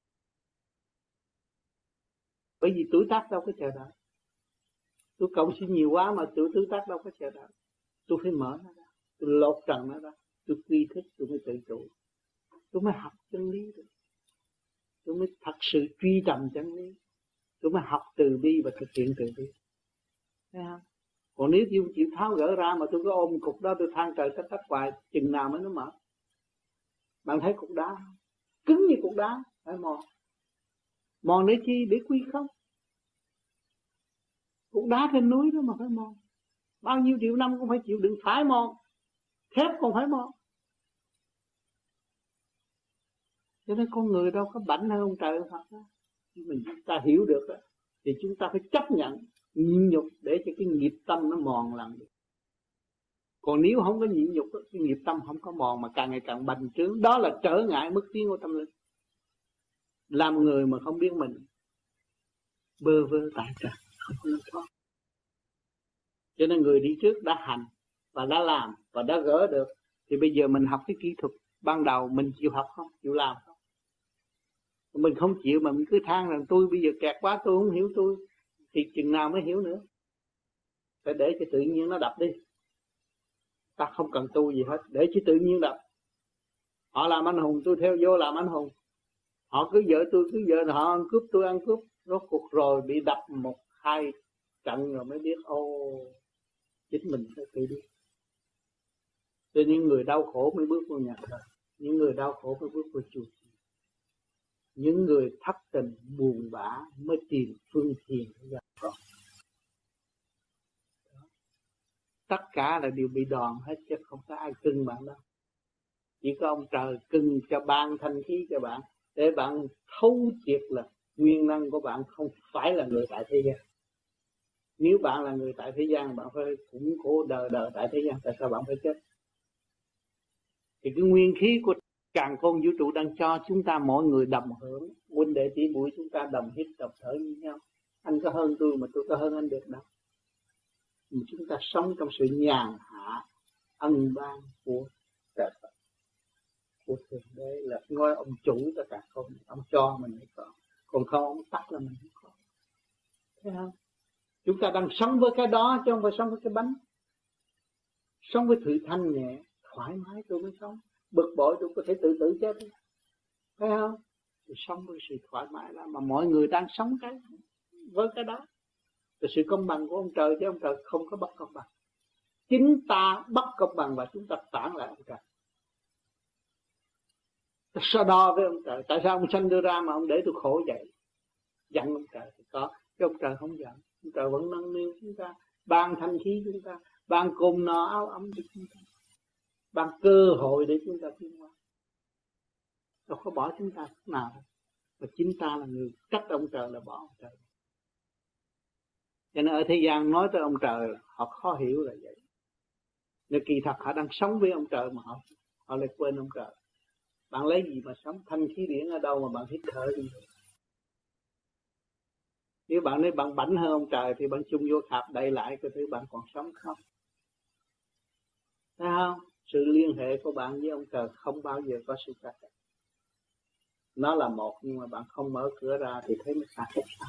Bởi vì tuổi tác đâu có chờ đợi. Tôi cộng sinh nhiều quá mà tuổi tuổi tác đâu có chờ đợi. Tôi phải mở nó ra, tôi lột trần nó ra, tôi quy thức, tôi mới tự chủ. Tôi mới học chân lý được. Tôi mới thật sự truy tầm chân lý. tôi mới học từ bi và thực hiện từ bi. Thấy không? Còn nếu tôi chịu tháo gỡ ra mà tôi cứ ôm cục đó tôi than trời trách đất hoài, chừng nào mới nó mở? Bạn thấy cục đá cứng như cục đá, phải mòn. Mòn để chi? Để quy không. Cục đá trên núi đó mà phải mòn. Bao nhiêu triệu năm cũng phải chịu đựng, phải mòn. Thép còn phải mòn. Cho nên con người đâu có bảnh hơn ông trời Phật đó. Mình chúng ta hiểu được đó, thì chúng ta phải chấp nhận nhịn nhục để cho cái nghiệp tâm nó mòn lần được. Còn nếu không có nhịn nhục, cái nghiệp tâm không có mòn mà càng ngày càng bành trướng, đó là trở ngại mức tiến của tâm linh. Làm người mà không biết mình, bơ vơ tại trần, không có lối thoát. Cho nên người đi trước đã hành và đã làm và đã gỡ được, thì bây giờ mình học cái kỹ thuật ban đầu, mình chịu học không, chịu làm không? Mình không chịu mà mình cứ than rằng tôi bây giờ kẹt quá, tôi không hiểu tôi, thì chừng nào mới hiểu nữa? Phải để cho tự nhiên nó đập đi. Ta không cần tu gì hết, để cho tự nhiên đập. Họ làm anh hùng, tôi theo vô làm anh hùng. Họ cứ vợ tôi cứ vợ, họ ăn cướp tôi ăn cướp. Rốt cuộc rồi bị đập một hai trận rồi mới biết ô, chính mình phải tự đi. Cho những người đau khổ mới bước vào nhà thờ, những người đau khổ mới bước vào chùa, những người thất tình buồn bã mới tìm phương thiền để gặp con. Tất cả là đều bị đòn hết chứ không có ai cưng bạn đâu. Chỉ có ông trời cưng cho ban thanh khí cho bạn, để bạn thấu triệt là nguyên năng của bạn không phải là người tại thế gian. Nếu bạn là người tại thế gian, bạn phải củng cố đời đời tại thế gian. Tại sao bạn phải chết? Thì cái nguyên khí của càn khôn vũ trụ đang cho chúng ta mỗi người đồng hưởng. Huynh đệ tỷ muội chúng ta đồng hít đồng thở như nhau. Anh có hơn tôi mà tôi có hơn anh được đâu. Mà chúng ta sống trong sự nhàn hạ ân ban của trời Phật, của Thượng Đế, là ngôi ông chủ tất cả không, ông cho mình mới có, còn không ông tắt là mình không có. Thấy không? Chúng ta đang sống với cái đó chứ không phải sống với cái bánh. Sống với sự thanh nhẹ, thoải mái tôi mới sống. Bực bội tôi có thể tự tử chết. Thấy không? Tôi sống với sự thoải mái đó, mà mọi người đang sống cái với cái đó. Là sự công bằng của ông trời, chứ ông trời không có bất công bằng. Chính ta bất công bằng và chúng ta phản lại ông trời. Ta so đo với ông trời. Tại sao ông sanh đưa ra mà ông để tôi khổ vậy? Giận ông trời thì có, chứ ông trời không giận. Ông trời vẫn nâng niu chúng ta, ban thanh khí chúng ta, ban cơm no áo ấm cho chúng ta, ban cơ hội để chúng ta tiến hóa. Đâu có bỏ chúng ta lúc nào đâu. Và chính ta là người trách ông trời là bỏ ông trời. Cho nên ở thế gian nói tới ông trời họ khó hiểu là vậy. Nhưng kỳ thật họ đang sống với ông trời mà họ họ lại quên ông trời. Bạn lấy gì mà sống? Thanh khí điển ở đâu mà bạn hít thở đi? Nếu bạn nói bạn bảnh hơn ông trời thì bạn chung vô khạp đậy lại coi thử bạn còn sống không? Thấy không? Sự liên hệ của bạn với ông trời không bao giờ có sự cắt đứt. Nó là một, nhưng mà bạn không mở cửa ra thì thấy nó xa hết xa.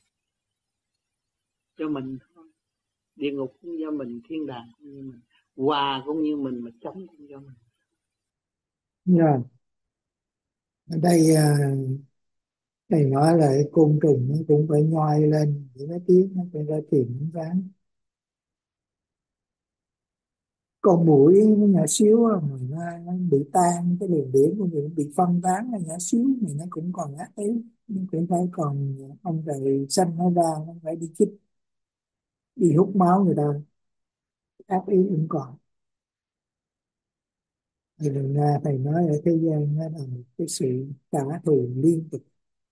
Cho mình thôi. Địa ngục cũng do mình, thiên đàng cũng như mình, hòa cũng như mình, mà chống cũng do mình. Rồi. Ở đây à, thầy nói là cái côn trùng nó cũng phải nhoi lên để nó tiếng, nó phải ra tìm ánh sáng. Con muỗi nó nhỏ xíu mà nó, nó bị tan, cái đường biển của mình bị phân tán, nó nhỏ xíu thì nó cũng còn ác ý, nó cũng phải còn ông trời sanh nó ra, nó phải đi chích, đi hút máu người ta, ác ý cũng còn. Thì lần ra thầy nói ở thế gian nó là một cái sự trả thù liên tục,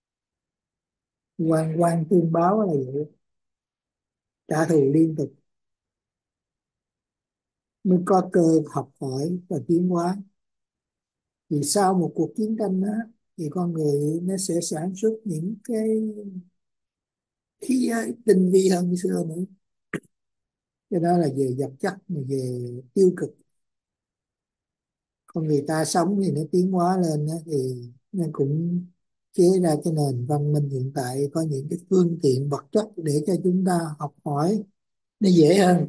quan quan tương báo là vậy, trả thù liên tục mới có cơ học hỏi và tiến hóa. Thì sau một cuộc chiến tranh đó thì con người nó sẽ sản xuất những cái khí tinh vi hơn xưa nữa. Cái đó là về vật chất, mà về tiêu cực, con người ta sống thì nó tiến hóa lên đó, thì nó cũng chế ra cái nền văn minh hiện tại, có những cái phương tiện vật chất để cho chúng ta học hỏi nó dễ hơn.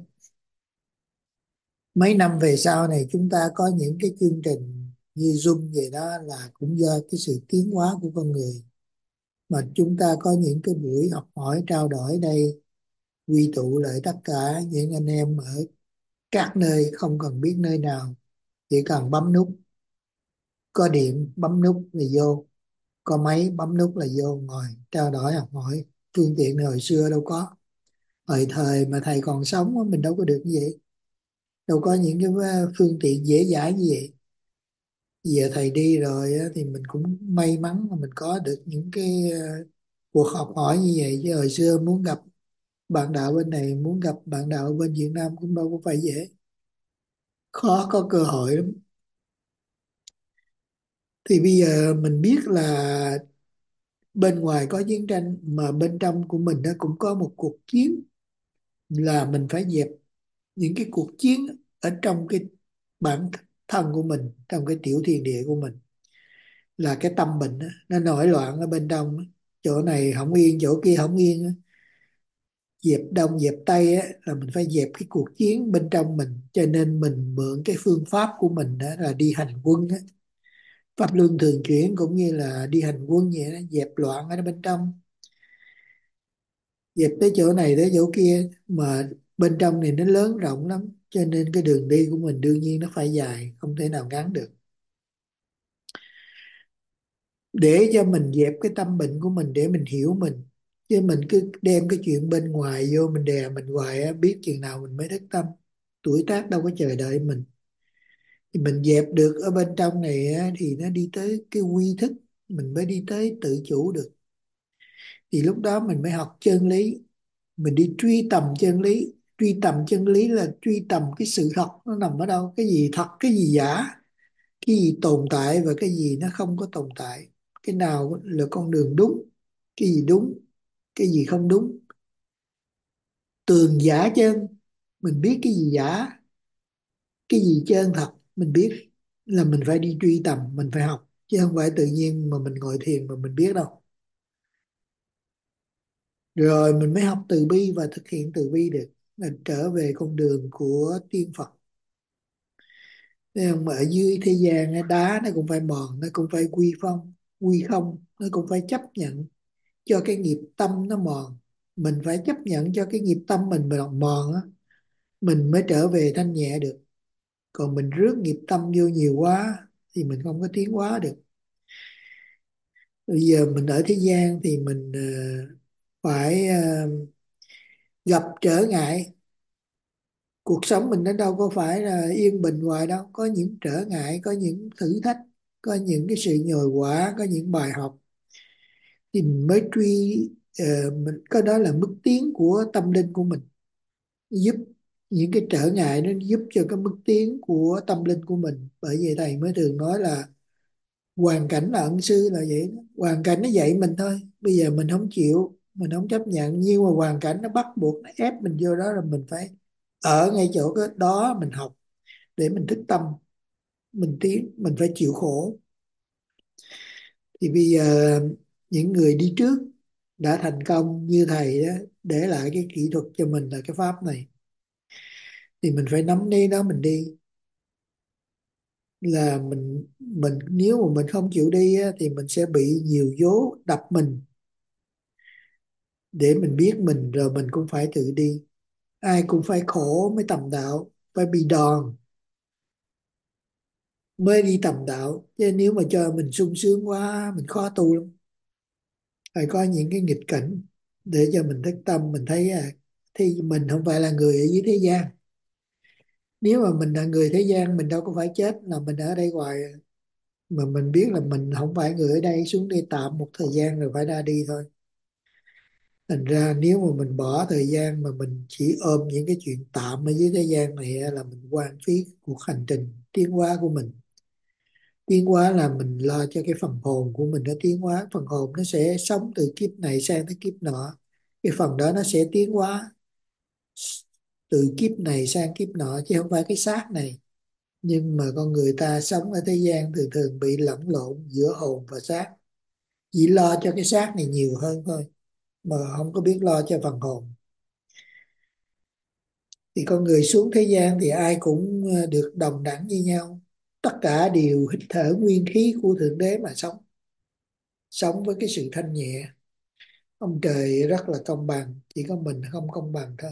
Mấy năm về sau này chúng ta có những cái chương trình như Zoom vậy đó, là cũng do cái sự tiến hóa của con người. mà chúng ta có những cái buổi học hỏi trao đổi đây, quy tụ lại tất cả những anh em ở các nơi, không cần biết nơi nào, chỉ cần bấm nút, có điện bấm nút là vô, có máy bấm nút là vô ngồi trao đổi học hỏi. Phương tiện này hồi xưa đâu có, hồi thời mà thầy còn sống á, mình đâu có được như vậy, đâu có những cái ờ, phương tiện dễ dãi như vậy. Giờ thầy đi rồi á, thì mình cũng may mắn là mình có được những cái ờ, cuộc học hỏi như vậy, chứ hồi xưa muốn gặp bạn đạo bên này, muốn gặp bạn đạo bên Việt Nam cũng đâu có phải dễ, khó có cơ hội lắm. Thì bây giờ mình biết là bên ngoài có chiến tranh, mà bên trong của mình nó cũng có một cuộc chiến, là mình phải dẹp những cái cuộc chiến ở trong cái bản thân của mình, trong cái tiểu thiên địa của mình, là cái tâm mình á, nó nổi loạn ở bên trong á. Chỗ này không yên, chỗ kia không yên á. Dẹp đông dẹp tây á, là mình phải dẹp cái cuộc chiến bên trong mình, cho nên mình mượn cái phương pháp của mình đó là đi hành quân á, pháp luân thường chuyển, cũng như là đi hành quân vậy đó, dẹp loạn ở bên trong, dẹp tới chỗ này tới chỗ kia. Mà bên trong này nó lớn rộng lắm, cho nên cái đường đi của mình đương nhiên nó phải dài, không thể nào ngắn được. Để cho mình dẹp cái tâm bệnh của mình, để mình hiểu mình, chứ mình cứ đem cái chuyện bên ngoài vô mình đè mình hoài á, biết chừng nào mình mới thức tâm. Tuổi tác đâu có chờ đợi mình. Thì mình dẹp được ở bên trong này á, thì nó đi tới cái quy thức, mình mới đi tới tự chủ được. Thì lúc đó mình mới học chân lý, mình đi truy tầm chân lý. Truy tầm chân lý là truy tầm cái sự thật nó nằm ở đâu, cái gì thật, cái gì giả, cái gì tồn tại và cái gì nó không có tồn tại, cái nào là con đường đúng, cái gì đúng, cái gì không đúng. Tường giả chân, mình biết cái gì giả, cái gì chân thật mình biết, là mình phải đi truy tầm, mình phải học, chứ không phải tự nhiên mà mình ngồi thiền mà mình biết đâu. Rồi mình mới học từ bi và thực hiện từ bi được, mình trở về con đường của tiên Phật. Nhưng mà ở dưới thế gian á, đá nó cũng phải mòn, nó cũng phải quy phong, quy không, nó cũng phải chấp nhận cho cái nghiệp tâm nó mòn. Mình phải chấp nhận cho cái nghiệp tâm mình mà mòn á, mình mới trở về thanh nhẹ được. Còn mình rước nghiệp tâm vô nhiều quá thì mình không có tiến hóa được. Bây giờ mình ở thế gian thì mình ờ, phải ờ, gặp trở ngại. Cuộc sống mình nó đâu có phải là yên bình hoài đâu, có những trở ngại, có những thử thách, có những cái sự nhồi quả, có những bài học, thì mình mới truy ờ, mình có đó là mức tiến của tâm linh của mình, giúp những cái trở ngại nó giúp cho cái mức tiến của tâm linh của mình. Bởi vậy thầy mới thường nói là hoàn cảnh là ân sư là vậy đó. Hoàn cảnh nó dạy mình thôi, bây giờ mình không chịu, mình không chấp nhận, nhưng mà hoàn cảnh nó bắt buộc, nó ép mình vô đó, là mình phải ở ngay chỗ cái đó mình học để mình thức tâm, mình tiến, mình phải chịu khổ. Thì bây giờ những người đi trước đã thành công như thầy đó, để lại cái kỹ thuật cho mình là cái pháp này, thì mình phải nắm lấy đó mình đi. Là mình mình nếu mà mình không chịu đi á, thì mình sẽ bị nhiều vố đập mình, để mình biết mình rồi mình cũng phải tự đi. Ai cũng phải khổ mới tầm đạo, phải bị đòn mới đi tầm đạo, chứ nếu mà cho mình sung sướng quá mình khó tu lắm. Phải có những cái nghịch cảnh để cho mình thức tâm, mình thấy à, thì mình không phải là người ở dưới thế gian. Nếu mà mình là người thế gian mình đâu có phải chết, là mình ở đây hoài. Mà mình biết là mình không phải người ở đây, xuống đây tạm một thời gian rồi phải ra đi thôi. Thành ra nếu mà mình bỏ thời gian mà mình chỉ ôm những cái chuyện tạm ở dưới thế gian này á, là mình hoang phí cuộc hành trình tiến hóa của mình. Tiến hóa là mình lo cho cái phần hồn của mình nó tiến hóa. Phần hồn nó sẽ sống từ kiếp này sang tới kiếp nọ. Cái phần đó nó sẽ tiến hóa từ kiếp này sang kiếp nọ, chứ không phải cái xác này. Nhưng mà con người ta sống ở thế gian thường thường bị lẫn lộn giữa hồn và xác, chỉ lo cho cái xác này nhiều hơn thôi, mà không có biết lo cho phần hồn. Thì con người xuống thế gian thì ai cũng ờ, được đồng đẳng như nhau, tất cả đều hít thở nguyên khí của Thượng Đế mà sống, sống với cái sự thanh nhẹ. Ông trời rất là công bằng, chỉ có mình không công bằng thôi.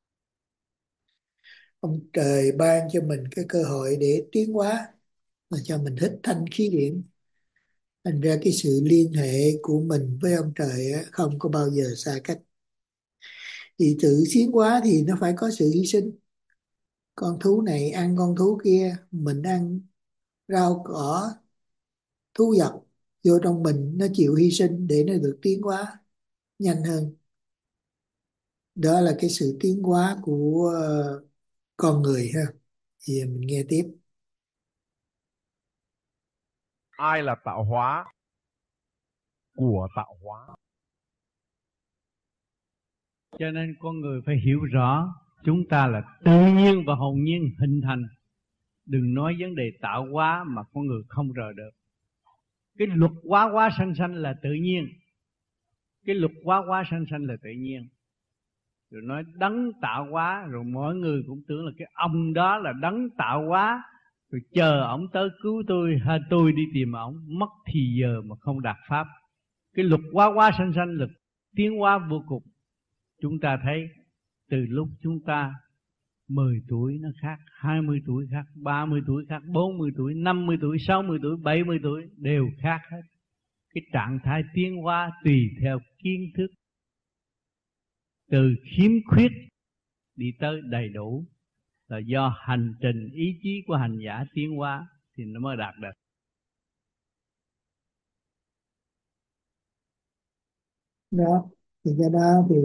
Ông trời ban cho mình cái cơ hội để tiến hóa, mà cho mình hít thanh khí điển. Thành ra cái sự liên hệ của mình với ông trời á, không có bao giờ xa cách. Thì tự tiến hóa thì nó phải có sự hy sinh. Con thú này ăn con thú kia, mình ăn rau cỏ thú vật vô trong mình, nó chịu hy sinh để nó được tiến hóa nhanh hơn. Đó là cái sự tiến hóa của ờ, con người ha. Thì mình nghe tiếp. Ai là tạo hóa của tạo hóa? Cho nên con người phải hiểu rõ chúng ta là tự nhiên và hồn nhiên hình thành. Đừng nói vấn đề tạo hóa mà con người không rời được. Cái luật hóa hóa sanh sanh là tự nhiên. Cái luật hóa hóa sanh sanh là tự nhiên. Rồi nói đấng tạo hóa, rồi mọi người cũng tưởng là cái ông đó là đấng tạo hóa, rồi chờ ổng tới cứu tôi hay tôi đi tìm ổng, mất thì giờ mà không đạt pháp. Cái luật hóa hóa sanh sanh là tiến hóa vô cùng. Chúng ta thấy từ lúc chúng ta mười tuổi nó khác, hai mươi tuổi khác, ba mươi tuổi khác, bốn mươi tuổi, năm mươi tuổi, sáu mươi tuổi, bảy mươi tuổi đều khác hết. Cái trạng thái tiến hóa tùy theo kiến thức, từ khiếm khuyết đi tới đầy đủ, là do hành trình ý chí của hành giả tiến hóa thì nó mới đạt được. Đó, thì cái đó thì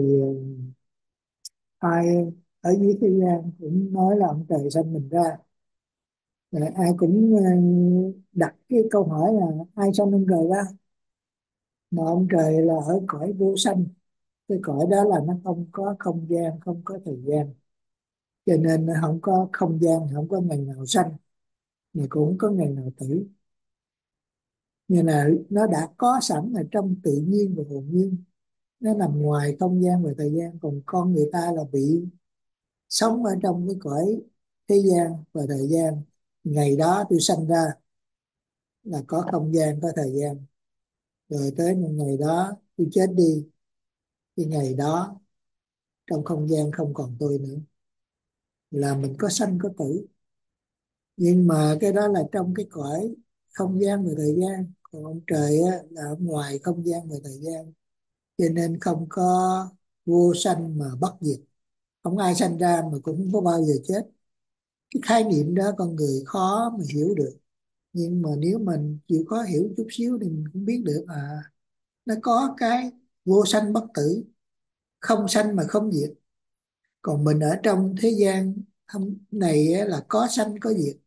ai ở dưới thế gian cũng nói là ông trời sanh mình ra. Rồi ai cũng ờ, đặt cái câu hỏi là ai sanh ông trời ra. Mà ông trời là ở cõi vô sanh. Cái cõi đó là nó không có không gian, không có thời gian. Cho nên nó không có không gian, không có ngày nào sanh, mà cũng không có ngày nào tử. Nên là nó đã có sẵn ở trong tự nhiên và hồn nhiên. Nó nằm ngoài không gian và thời gian. Còn con người ta là bị sống ở trong cái cõi thế gian và thời gian. Ngày đó tôi sanh ra là có không gian, có thời gian. Rồi tới một ngày đó tôi chết đi, cái ngày đó trong không gian không còn tôi nữa, là mình có sanh có tử. Nhưng mà cái đó là trong cái cõi không gian và thời gian. Còn ông trời á, là ở ngoài không gian và thời gian, cho nên không có vô sanh mà bất diệt. Không ai sanh ra mà cũng không có bao giờ chết. Cái khái niệm đó con người khó mà hiểu được. Nhưng mà nếu mình chịu khó hiểu chút xíu thì mình cũng biết được à, nó có cái vô sanh bất tử, không sanh mà không diệt. Còn mình ở trong thế gian không- này á, là có sanh có diệt.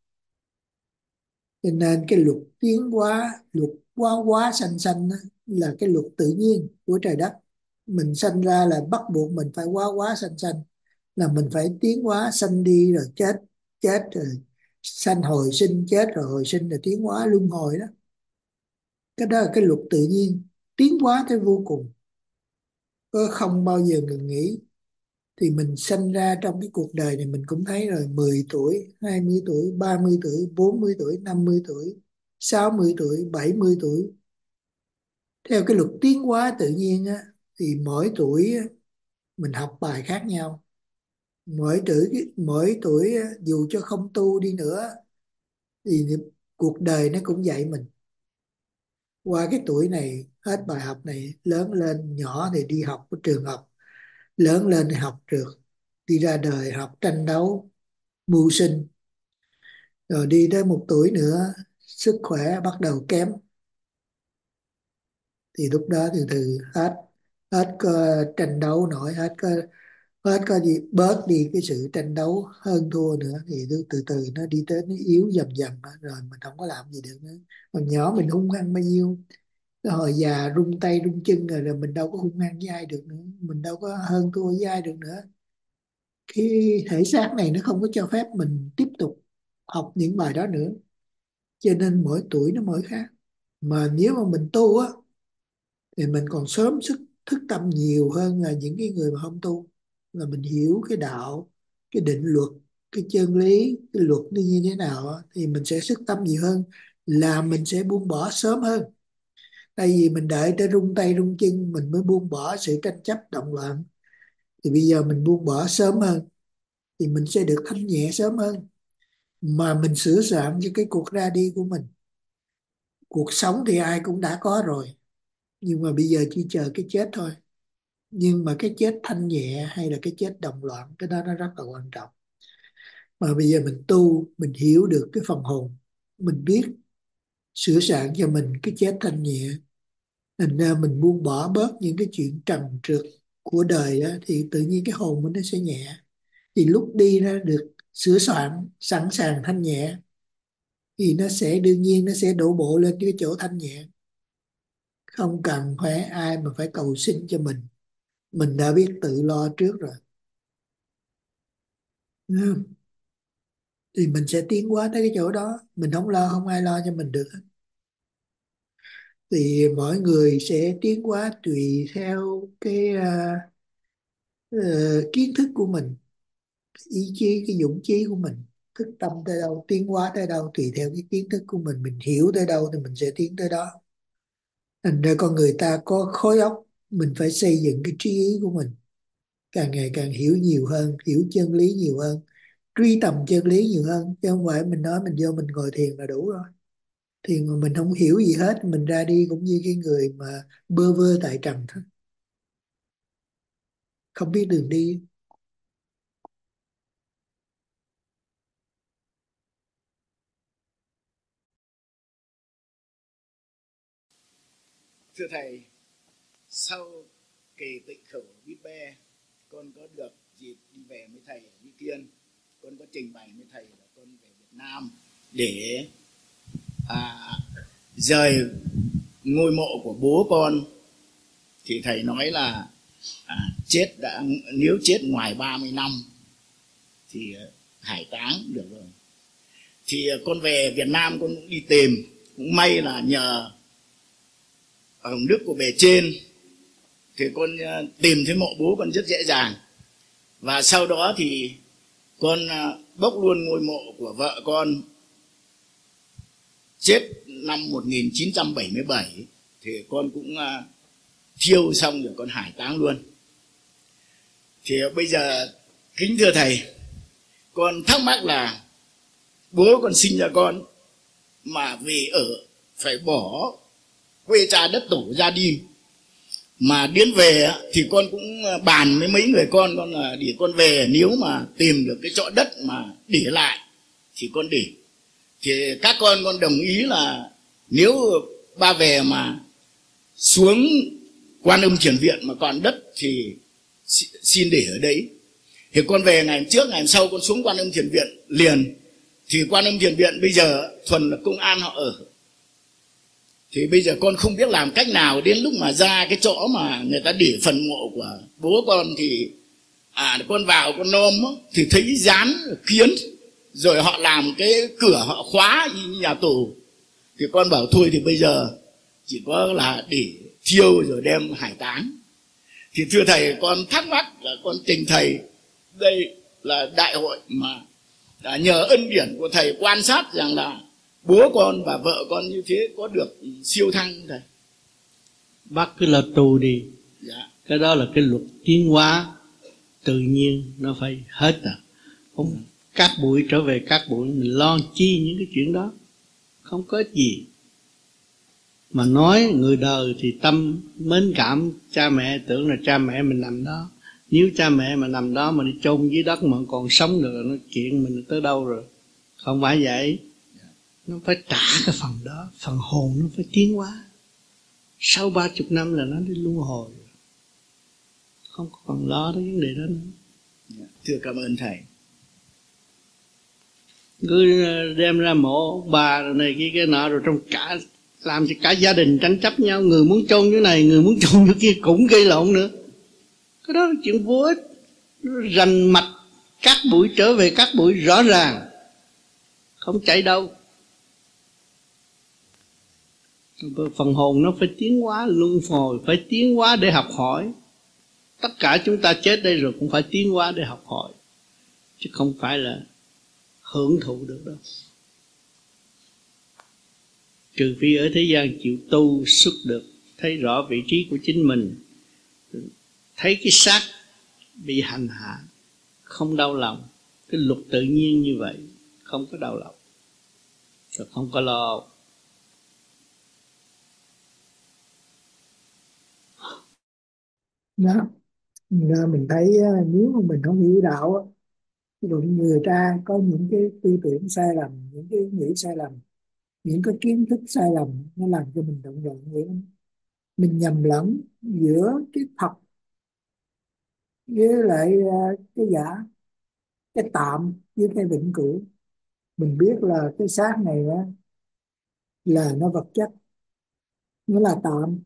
Cho nên cái luật tiến hóa, luật hóa hóa sanh sanh á, là cái luật tự nhiên của trời đất. Mình sanh ra là bắt buộc mình phải hóa hóa sanh sanh, là mình phải tiến hóa, sanh đi rồi chết, chết rồi sanh hồi sinh, chết rồi hồi sinh, rồi tiến hóa luân hồi đó. Cái đó là cái luật tự nhiên, tiến hóa tới vô cùng, có không bao giờ ngừng nghỉ. Thì mình sanh ra trong cái cuộc đời này mình cũng thấy rồi, mười tuổi, hai mươi tuổi, ba mươi tuổi, bốn mươi tuổi, năm mươi tuổi, sáu mươi tuổi, bảy mươi tuổi. Theo cái luật tiến hóa tự nhiên á, thì mỗi tuổi á, mình học bài khác nhau. Mỗi tuổi mỗi tuổi á, dù cho không tu đi nữa thì cuộc đời nó cũng dạy mình. Qua cái tuổi này hết bài học này, lớn lên, nhỏ thì đi học ở trường học, lớn lên thì học trượt, đi ra đời học tranh đấu mưu sinh. Rồi đi tới một tuổi nữa sức khỏe bắt đầu kém, thì lúc đó từ từ hết hết có tranh đấu nổi, hết có hết có gì, bớt đi cái sự tranh đấu hơn thua nữa, thì từ từ từ nó đi tới nó yếu dần dần đó, rồi mình không có làm gì được nữa. Còn nhỏ mình hung hăng bao nhiêu, cái hồi già rung tay rung chân rồi, rồi mình đâu có hung hăng với ai được nữa, mình đâu có hơn thua với ai được nữa. Cái thể xác này nó không có cho phép mình tiếp tục học những bài đó nữa. Cho nên mỗi tuổi nó mỗi khác. Mà nếu mà mình tu á thì mình còn sớm sức thức tâm nhiều hơn là những cái người mà không tu. Là mình hiểu cái đạo, cái định luật, cái chân lý, cái luật nó như thế nào á, thì mình sẽ sức tâm nhiều hơn, là mình sẽ buông bỏ sớm hơn. Tại vì mình đợi tới rung tay rung chân mình mới buông bỏ sự tranh chấp động loạn. Thì bây giờ mình buông bỏ sớm hơn thì mình sẽ được thanh nhẹ sớm hơn, mà mình sửa soạn cho cái cuộc ra đi của mình. Cuộc sống thì ai cũng đã có rồi, nhưng mà bây giờ chỉ chờ cái chết thôi. Nhưng mà cái chết thanh nhẹ hay là cái chết động loạn, cái đó nó rất là quan trọng. Mà bây giờ mình tu, mình hiểu được cái phần hồn, mình biết sửa soạn cho mình cái chết thanh nhẹ, thành ra mình buông bỏ bớt những cái chuyện trần trượt của đời đó, thì tự nhiên cái hồn mình nó sẽ nhẹ. Thì lúc đi ra được sửa soạn sẵn sàng thanh nhẹ thì nó sẽ đương nhiên nó sẽ đổ bộ lên cái chỗ thanh nhẹ, không cần phải ai mà phải cầu xin cho mình mình đã biết tự lo trước rồi. Đúng không? Thì mình sẽ tiến hóa tới cái chỗ đó, mình không lo, không ai lo cho mình được. Thì mỗi người sẽ tiến hóa tùy theo cái uh, uh, kiến thức của mình, ý chí, cái dũng chí của mình, thức tâm tới đâu, tiến hóa tới đâu, tùy theo cái kiến thức của mình mình hiểu tới đâu thì mình sẽ tiến tới đó. Thành ra con người ta có khối óc, mình phải xây dựng cái trí ý của mình càng ngày càng hiểu nhiều hơn, hiểu chân lý nhiều hơn, truy tầm chân lý nhiều hơn, chứ không phải mình nói mình vô mình ngồi thiền là đủ rồi. Thiền mà mình không hiểu gì hết, mình ra đi cũng như cái người mà bơ vơ tại trần thôi, không biết đường đi. Thưa Thầy, sau kỳ tịnh khẩu Viết Be, con có được dịp đi về với Thầy ở Mỹ Kiên. Con có trình bày với Thầy là con về Việt Nam để à, rời ngôi mộ của bố con. Thì Thầy nói là à, chết đã nếu chết ngoài ba mươi năm thì hải táng được rồi. Thì con về Việt Nam con cũng đi tìm, cũng may là nhờ hồng đức của bề trên thì con tìm thấy mộ bố con rất dễ dàng. Và sau đó thì con bốc luôn ngôi mộ của vợ con chết năm một nghìn chín trăm bảy mươi bảy, thì con cũng thiêu xong rồi con hải táng luôn. Thì bây giờ kính thưa Thầy, con thắc mắc là bố con sinh ra con mà vì ở phải bỏ quê cha đất tổ ra đi, mà đến về thì con cũng bàn với mấy người con con là để con về, nếu mà tìm được cái chỗ đất mà để lại thì con để. Thì các con con đồng ý là nếu ba về mà xuống Quan Âm Thiền Viện mà còn đất thì xin để ở đấy. Thì con về ngày trước ngày sau con xuống Quan Âm Thiền Viện liền. Thì Quan Âm Thiền Viện bây giờ thuần là công an họ ở. Thì bây giờ con không biết làm cách nào, đến lúc mà ra cái chỗ mà người ta để phần mộ của bố con thì à con vào con nôm thì thấy dán kiến, rồi họ làm cái cửa họ khóa như nhà tù. Thì con bảo thôi thì bây giờ chỉ có là để thiêu rồi đem hải táng. Thì thưa Thầy, con thắc mắc là con trình Thầy, đây là đại hội mà đã nhờ ân điển của Thầy quan sát rằng là bố con và vợ con như thế có được siêu thăng không Thầy? Bác cứ lo tu đi. Dạ. Cái đó là cái luật tiến hóa tự nhiên, nó phải hết à. Không, ừ. Các buổi trở về các buổi mình lo chi những cái chuyện đó, không có ích gì. Mà nói người đời thì tâm mến cảm cha mẹ, tưởng là cha mẹ mình nằm đó. Nếu cha mẹ mà nằm đó mà đi chôn dưới đất mà còn sống được, nó chuyện mình tới đâu rồi. Không phải vậy. Nó phải trả cái phần đó, phần hồn nó phải tiến hóa. Sau ba chục năm là nó đi luân hồi, không còn lo đến vấn đề đó nữa. Thưa cảm ơn Thầy. Cứ đem ra mộ bà rồi này kia cái nọ, rồi trong cả làm cho cả gia đình tranh chấp nhau, người muốn chôn chỗ này, người muốn chôn chỗ kia, cũng gây lộn nữa. Cái đó là chuyện vô ích. Rành mạch các buổi trở về các buổi rõ ràng, không chạy đâu. Phần hồn nó phải tiến hóa luân hồi, phải tiến hóa để học hỏi. Tất cả chúng ta chết đây rồi cũng phải tiến hóa để học hỏi, chứ không phải là hưởng thụ được đâu. Trừ phi ở thế gian chịu tu xuất được, thấy rõ vị trí của chính mình, thấy cái xác bị hành hạ, không đau lòng. Cái luật tự nhiên như vậy, không có đau lòng, rồi không có lo. Đó, nên mình thấy nếu mà mình không hiểu đạo á, đụng người ta có những cái tư tưởng sai lầm, những cái ý nghĩ sai lầm, những cái kiến thức sai lầm, nó làm cho mình động loạn vậy. Mình nhầm lẫn giữa cái thật với lại uh, cái giả, cái tạm với cái vĩnh cửu. Mình biết là cái xác này đó là nó vật chất, nó là tạm.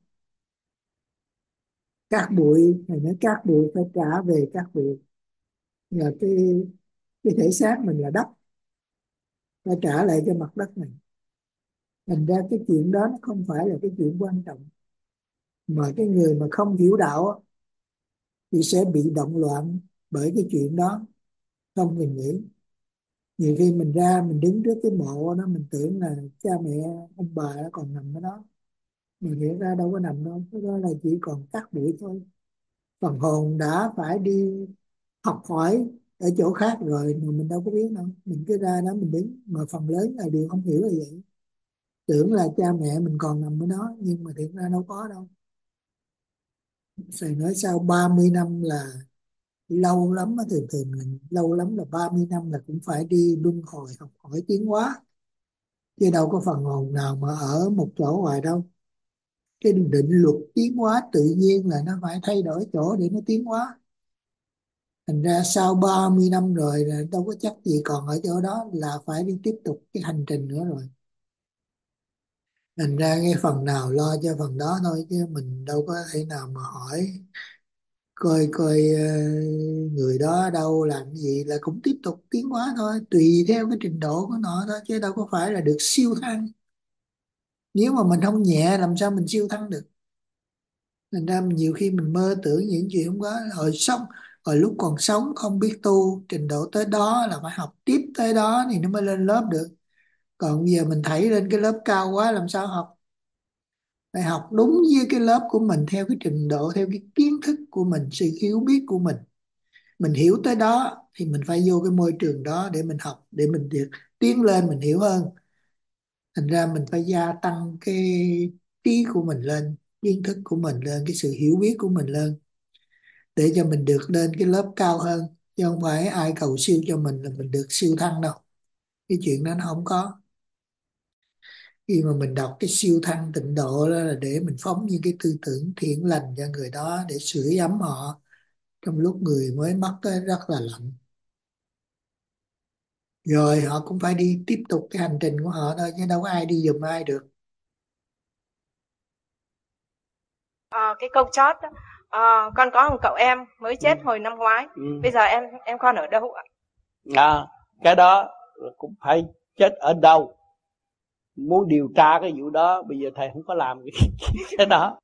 Cát bụi, này nói cát bụi phải trả về cát bụi, là cái cái thể xác mình là đất, phải trả lại cho mặt đất này. Thành ra cái chuyện đó nó không phải là cái chuyện quan trọng, mà cái người mà không hiểu đạo á, thì sẽ bị động loạn bởi cái chuyện đó. Không, mình nghĩ nhiều khi mình ra mình đứng trước cái mộ đó, mình tưởng là cha mẹ ông bà nó còn nằm ở đó, mình hiện ra đâu có nằm đâu, cái đó là chỉ còn cát bụi thôi. Phần hồn đã phải đi học hỏi ở chỗ khác rồi mà mình đâu có biết đâu, mình cứ ra đó mình đứng, mà phần lớn là đều không hiểu là vậy. Tưởng là cha mẹ mình còn nằm ở đó, nhưng mà thiệt ra đâu có đâu. Phải nói sau ba mươi năm là lâu lắm á, thường thường là lâu lắm là ba mươi năm là cũng phải đi luân hồi học hỏi tiến hóa, chứ đâu có phần hồn nào mà ở một chỗ hoài đâu. Cái định luật tiến hóa tự nhiên là nó phải thay đổi chỗ để nó tiến hóa. Thành ra sau ba mươi năm rồi là đâu có chắc gì còn ở chỗ đó, là phải đi tiếp tục cái hành trình nữa rồi. Thành ra cái phần nào lo cho phần đó thôi, chứ mình đâu có thể nào mà hỏi coi coi ờ, người đó ở đâu làm gì, là cũng tiếp tục tiến hóa thôi, tùy theo cái trình độ của nó thôi, chứ đâu có phải là được siêu thăng. Nếu mà mình không nhẹ làm sao mình siêu thăng được. Thành ra nhiều khi mình mơ tưởng những chuyện không có. Hồi sống, hồi lúc còn sống không biết tu, trình độ tới đó là phải học tiếp tới đó thì nó mới lên lớp được. Còn bây giờ mình thảy lên cái lớp cao quá làm sao học. Phải học đúng với cái lớp của mình, theo cái trình độ, theo cái kiến thức của mình, sự hiểu biết của mình. Mình hiểu tới đó thì mình phải vô cái môi trường đó để mình học, để mình được tiến lên, mình hiểu hơn. Thành ra mình phải gia tăng cái trí của mình lên, kiến thức của mình lên, cái sự hiểu biết của mình lên, để cho mình được lên cái lớp cao hơn. Chứ không phải ai cầu siêu cho mình là mình được siêu thăng đâu. Cái chuyện đó nó không có. Khi mà mình đọc cái siêu thăng tịnh độ đó là để mình phóng những cái tư tưởng thiện lành cho người đó, để sưởi ấm họ trong lúc người mới mất tới rất là lạnh. Rồi họ cũng phải đi tiếp tục cái hành trình của họ thôi, chứ đâu có ai đi giùm ai được. Ờ, cái câu chót đó. Ờ, con có một cậu em mới chết Ừ. hồi năm ngoái. Ừ. Bây giờ em em con ở đâu ạ? À, cái đó cũng phải chết ở đâu. Muốn điều tra cái vụ đó, bây giờ thầy không có làm cái, cái đó.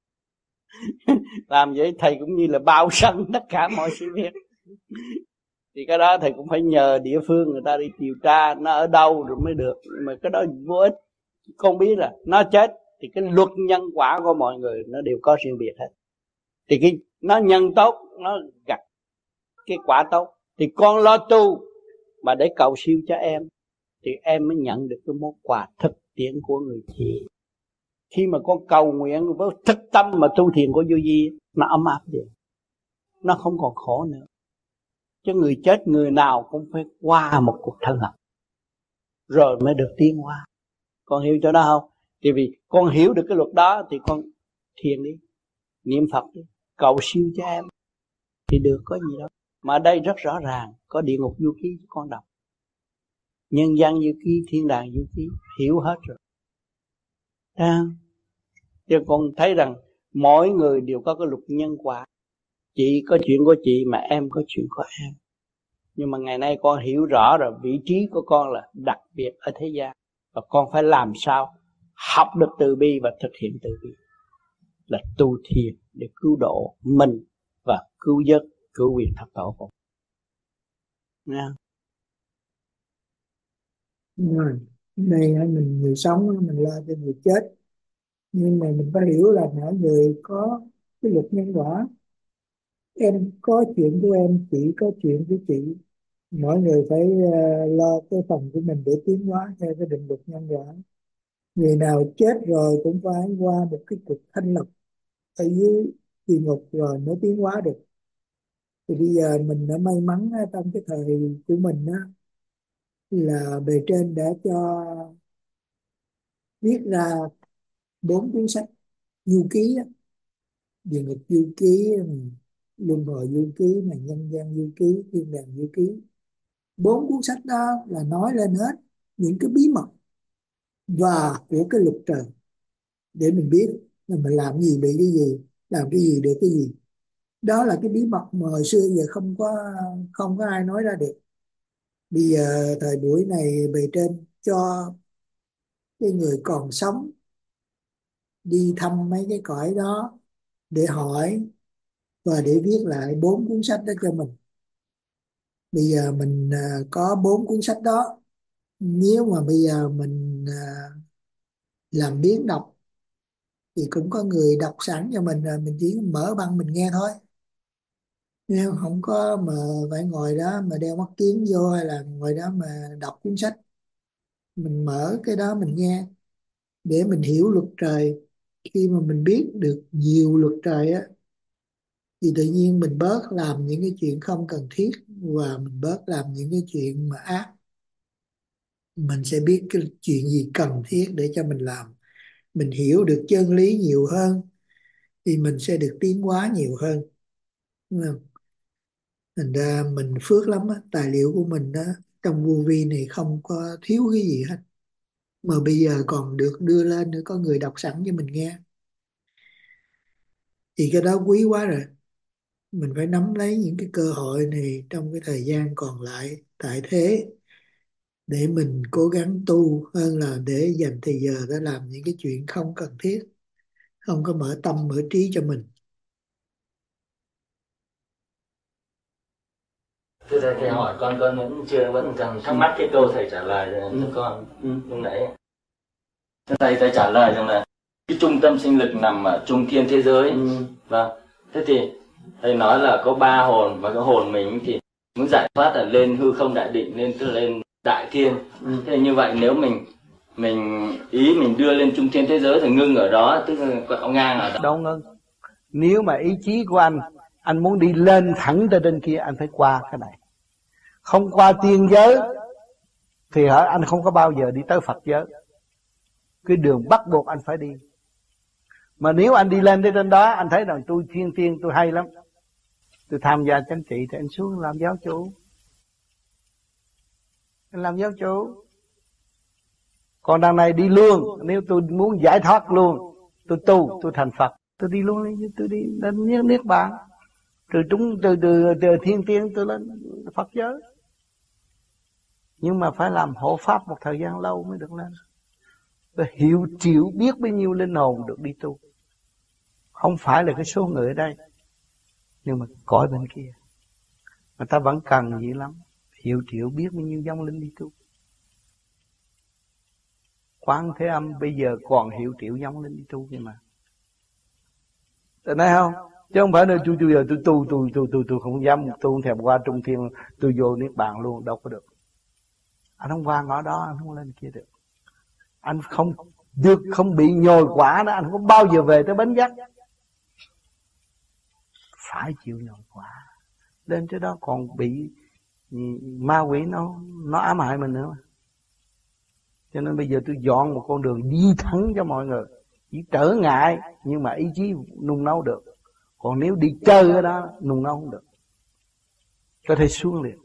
Làm vậy thầy cũng như là bao sân tất cả mọi sự việc. Thì cái đó thầy cũng phải nhờ địa phương người ta đi điều tra nó ở đâu rồi mới được. Nhưng mà cái đó vô ích. Con biết là nó chết thì cái luật nhân quả của mọi người nó đều có riêng biệt hết. Thì cái nó nhân tốt, nó gặt cái quả tốt, thì con lo tu mà để cầu siêu cho em, thì em mới nhận được cái món quà thực tiễn của người chị. Khi mà con cầu nguyện với thực tâm mà tu thiền của vô vi, nó ấm áp đi, nó không còn khổ nữa. Chứ người chết người nào cũng phải qua một cuộc thân học rồi mới được tiến hóa. Con hiểu chỗ đó không? Thì vì con hiểu được cái luật đó thì con thiền đi, niệm Phật đi, cầu siêu cho em thì được, có gì đâu. Mà ở đây rất rõ ràng, có địa ngục du ký cho con đọc, nhân gian du ký, thiên đàng du ký, hiểu hết rồi. À, chứ con thấy rằng mỗi người đều có cái luật nhân quả. Chị có chuyện của chị mà em có chuyện của em. Nhưng mà ngày nay con hiểu rõ rồi, vị trí của con là đặc biệt ở thế gian. Và con phải làm sao học được từ bi và thực hiện từ bi, là tu thiền để cứu độ mình và cứu giấc, cứu quyền thất tổ của mình. Rồi, Đây á, mình người sống á, mình lo cho người chết, nhưng mà mình phải hiểu là mỗi người có cái luật nhân quả. Em có chuyện của em, chị có chuyện của chị, mỗi người phải ờ, lo cái phần của mình để tiến hóa theo cái định luật nhân quả. Người nào chết rồi cũng phải qua một cái cuộc thanh lọc ở dưới địa ngục rồi mới tiến hóa được. Thì bây giờ mình đã may mắn á, trong cái thời của mình á, là bề trên đã cho viết ra bốn cuốn sách du ký á, địa ngục du ký, luân hồi du ký, mà nhân gian du ký, thiên đàng du ký. Bốn cuốn sách đó là nói lên hết những cái bí mật và của cái luật trời, để mình biết là mình làm gì bị cái gì, làm cái gì được cái gì. Đó là cái bí mật mà hồi xưa giờ không có không có ai nói ra được. Bây giờ thời buổi này bề trên cho cái người còn sống đi thăm mấy cái cõi đó để hỏi và để viết lại bốn cuốn sách đó cho mình. Bây giờ mình à, có bốn cuốn sách đó. Nếu mà bây giờ mình à, làm biếng đọc thì cũng có người đọc sẵn cho mình, rồi mình chỉ mở băng mình nghe thôi. Nếu không có mà phải ngồi đó mà đeo mắt kiếng vô, hay là ngồi đó mà đọc cuốn sách, mình mở cái đó mình nghe để mình hiểu luật trời. Khi mà mình biết được nhiều luật trời á, thì tự nhiên mình bớt làm những cái chuyện không cần thiết, và mình bớt làm những cái chuyện mà ác. Mình sẽ biết cái chuyện gì cần thiết để cho mình làm. Mình hiểu được chân lý nhiều hơn thì mình sẽ được tiến hóa nhiều hơn, đúng không? Thành ra mình phước lắm á, tài liệu của mình đó trong vô vi này không có thiếu cái gì hết, mà bây giờ còn được đưa lên nữa, có người đọc sẵn cho mình nghe, thì cái đó quý quá rồi. Mình phải nắm lấy những cái cơ hội này trong cái thời gian còn lại tại thế, để mình cố gắng tu hơn là để dành thời giờ để làm những cái chuyện không cần thiết, không có mở tâm mở trí cho mình. Thưa thầy, thầy hỏi con con vẫn chưa vẫn còn thắc mắc cái câu thầy trả lời cho ừ. con ừ. lúc nãy. Thầy thầy trả lời rằng là cái trung tâm sinh lực nằm ở trung thiên thế giới. Ừ. Vâng. Thế thì thầy nói là có ba hồn, và cái hồn mình thì muốn giải thoát là lên hư không đại định, lên tức là lên đại thiên. Ừ. Thế như vậy nếu mình mình ý mình đưa lên trung thiên thế giới thì ngưng ở đó, tức là quẹo ngang ở đó. Đâu ngưng. Nếu mà ý chí của anh anh muốn đi lên thẳng tới trên kia, anh phải qua cái này. Không qua tiên giới thì hả, anh không có bao giờ đi tới Phật giới. Cái đường bắt buộc anh phải đi. Mà nếu anh đi lên tới trên đó, anh thấy rằng tôi thiên tiên, tôi hay lắm, tôi tham gia chính trị, thì anh xuống làm giáo chủ. Anh làm giáo chủ. Còn đằng này đi luôn. Nếu tôi muốn giải thoát luôn, tôi tu, tôi thành Phật, tôi đi luôn, tôi đi đến Niết Bàn. Từ chúng từ, từ từ thiên tiên tôi lên Phật giới. Nhưng mà phải làm hộ pháp một thời gian lâu mới được lên. Tôi hiểu chịu biết bao nhiêu linh hồn được đi tu. Không phải là cái số người ở đây, nhưng mà cõi bên kia người ta vẫn cần gì lắm. Hiểu chịu biết bao nhiêu vong linh đi tu. Quán Thế Âm bây giờ còn hiểu triệu vong linh đi tu kia mà. Tại nói không? Chứ không phải nơi tôi bây giờ tôi tu tôi tôi tôi tôi không dám tu, không thèm qua trung thiên, tôi vô Niết Bàn luôn, đâu có được. Anh không qua ngõ đó, anh không lên kia được. Anh không được, không bị nhồi quả đó, anh không bao giờ về tới bến giác. Phải chịu nhồi quả. Lên tới đó còn bị ma quỷ nó nó ám hại mình nữa. Cho nên bây giờ tôi dọn một con đường đi thẳng cho mọi người. Chỉ trở ngại nhưng mà ý chí nung nấu được. Còn nếu đi chơi ở đó nung nấu không được. Có thể xuống liền.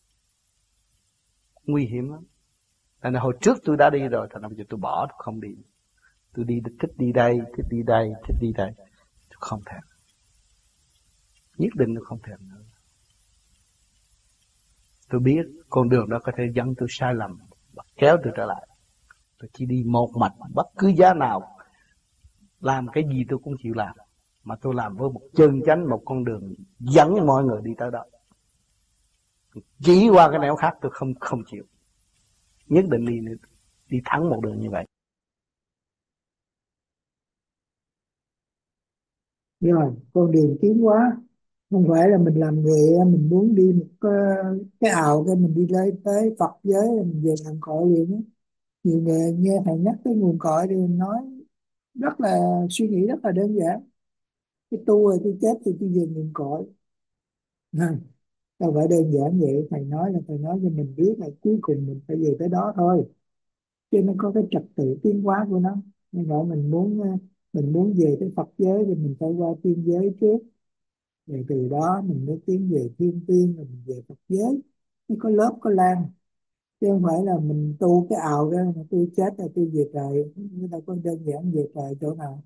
Nguy hiểm lắm. Nên là hồi trước tôi đã đi rồi, thành ra bây giờ tôi bỏ, tôi không đi. Tôi đi thích đi đây, thích đi đây, thích đi đây. Tôi không thèm. Nhất định tôi không thèm nữa. Tôi biết con đường đó có thể dẫn tôi sai lầm và kéo tôi trở lại. Tôi chỉ đi một mạch, bất cứ giá nào. Làm cái gì tôi cũng chịu làm. Mà tôi làm với một chân chánh, một con đường dẫn mọi người đi tới đó. Chỉ qua cái nẻo khác tôi không không chịu. Nhất định đi nữa. đi thẳng một đường như vậy. Rồi con đường tiến hóa không phải là mình làm người mình muốn đi một cái, cái ào cái mình đi lấy tới Phật giới rồi mình về nguồn cội liền á. Nhiều người nghe thầy nhắc tới nguồn cội thì nói rất là suy nghĩ rất là đơn giản, cái tu rồi tôi chết thì tôi về nguồn cội. Không, đâu phải đơn giản vậy. Thầy nói là thầy nói cho mình biết là cuối cùng mình phải về tới đó thôi, cho nó có cái trật tự tiến hóa của nó. Như vậy mình muốn mình muốn về tới Phật giới thì mình phải qua tiên giới trước, rồi từ đó mình mới tiến về thiên tiên, rồi mình về Phật giới. Nó có lớp có lan, chứ không phải là mình tu cái ào ra mà tôi chết rồi tôi về trời. Nó đâu có đơn giản về trời chỗ nào.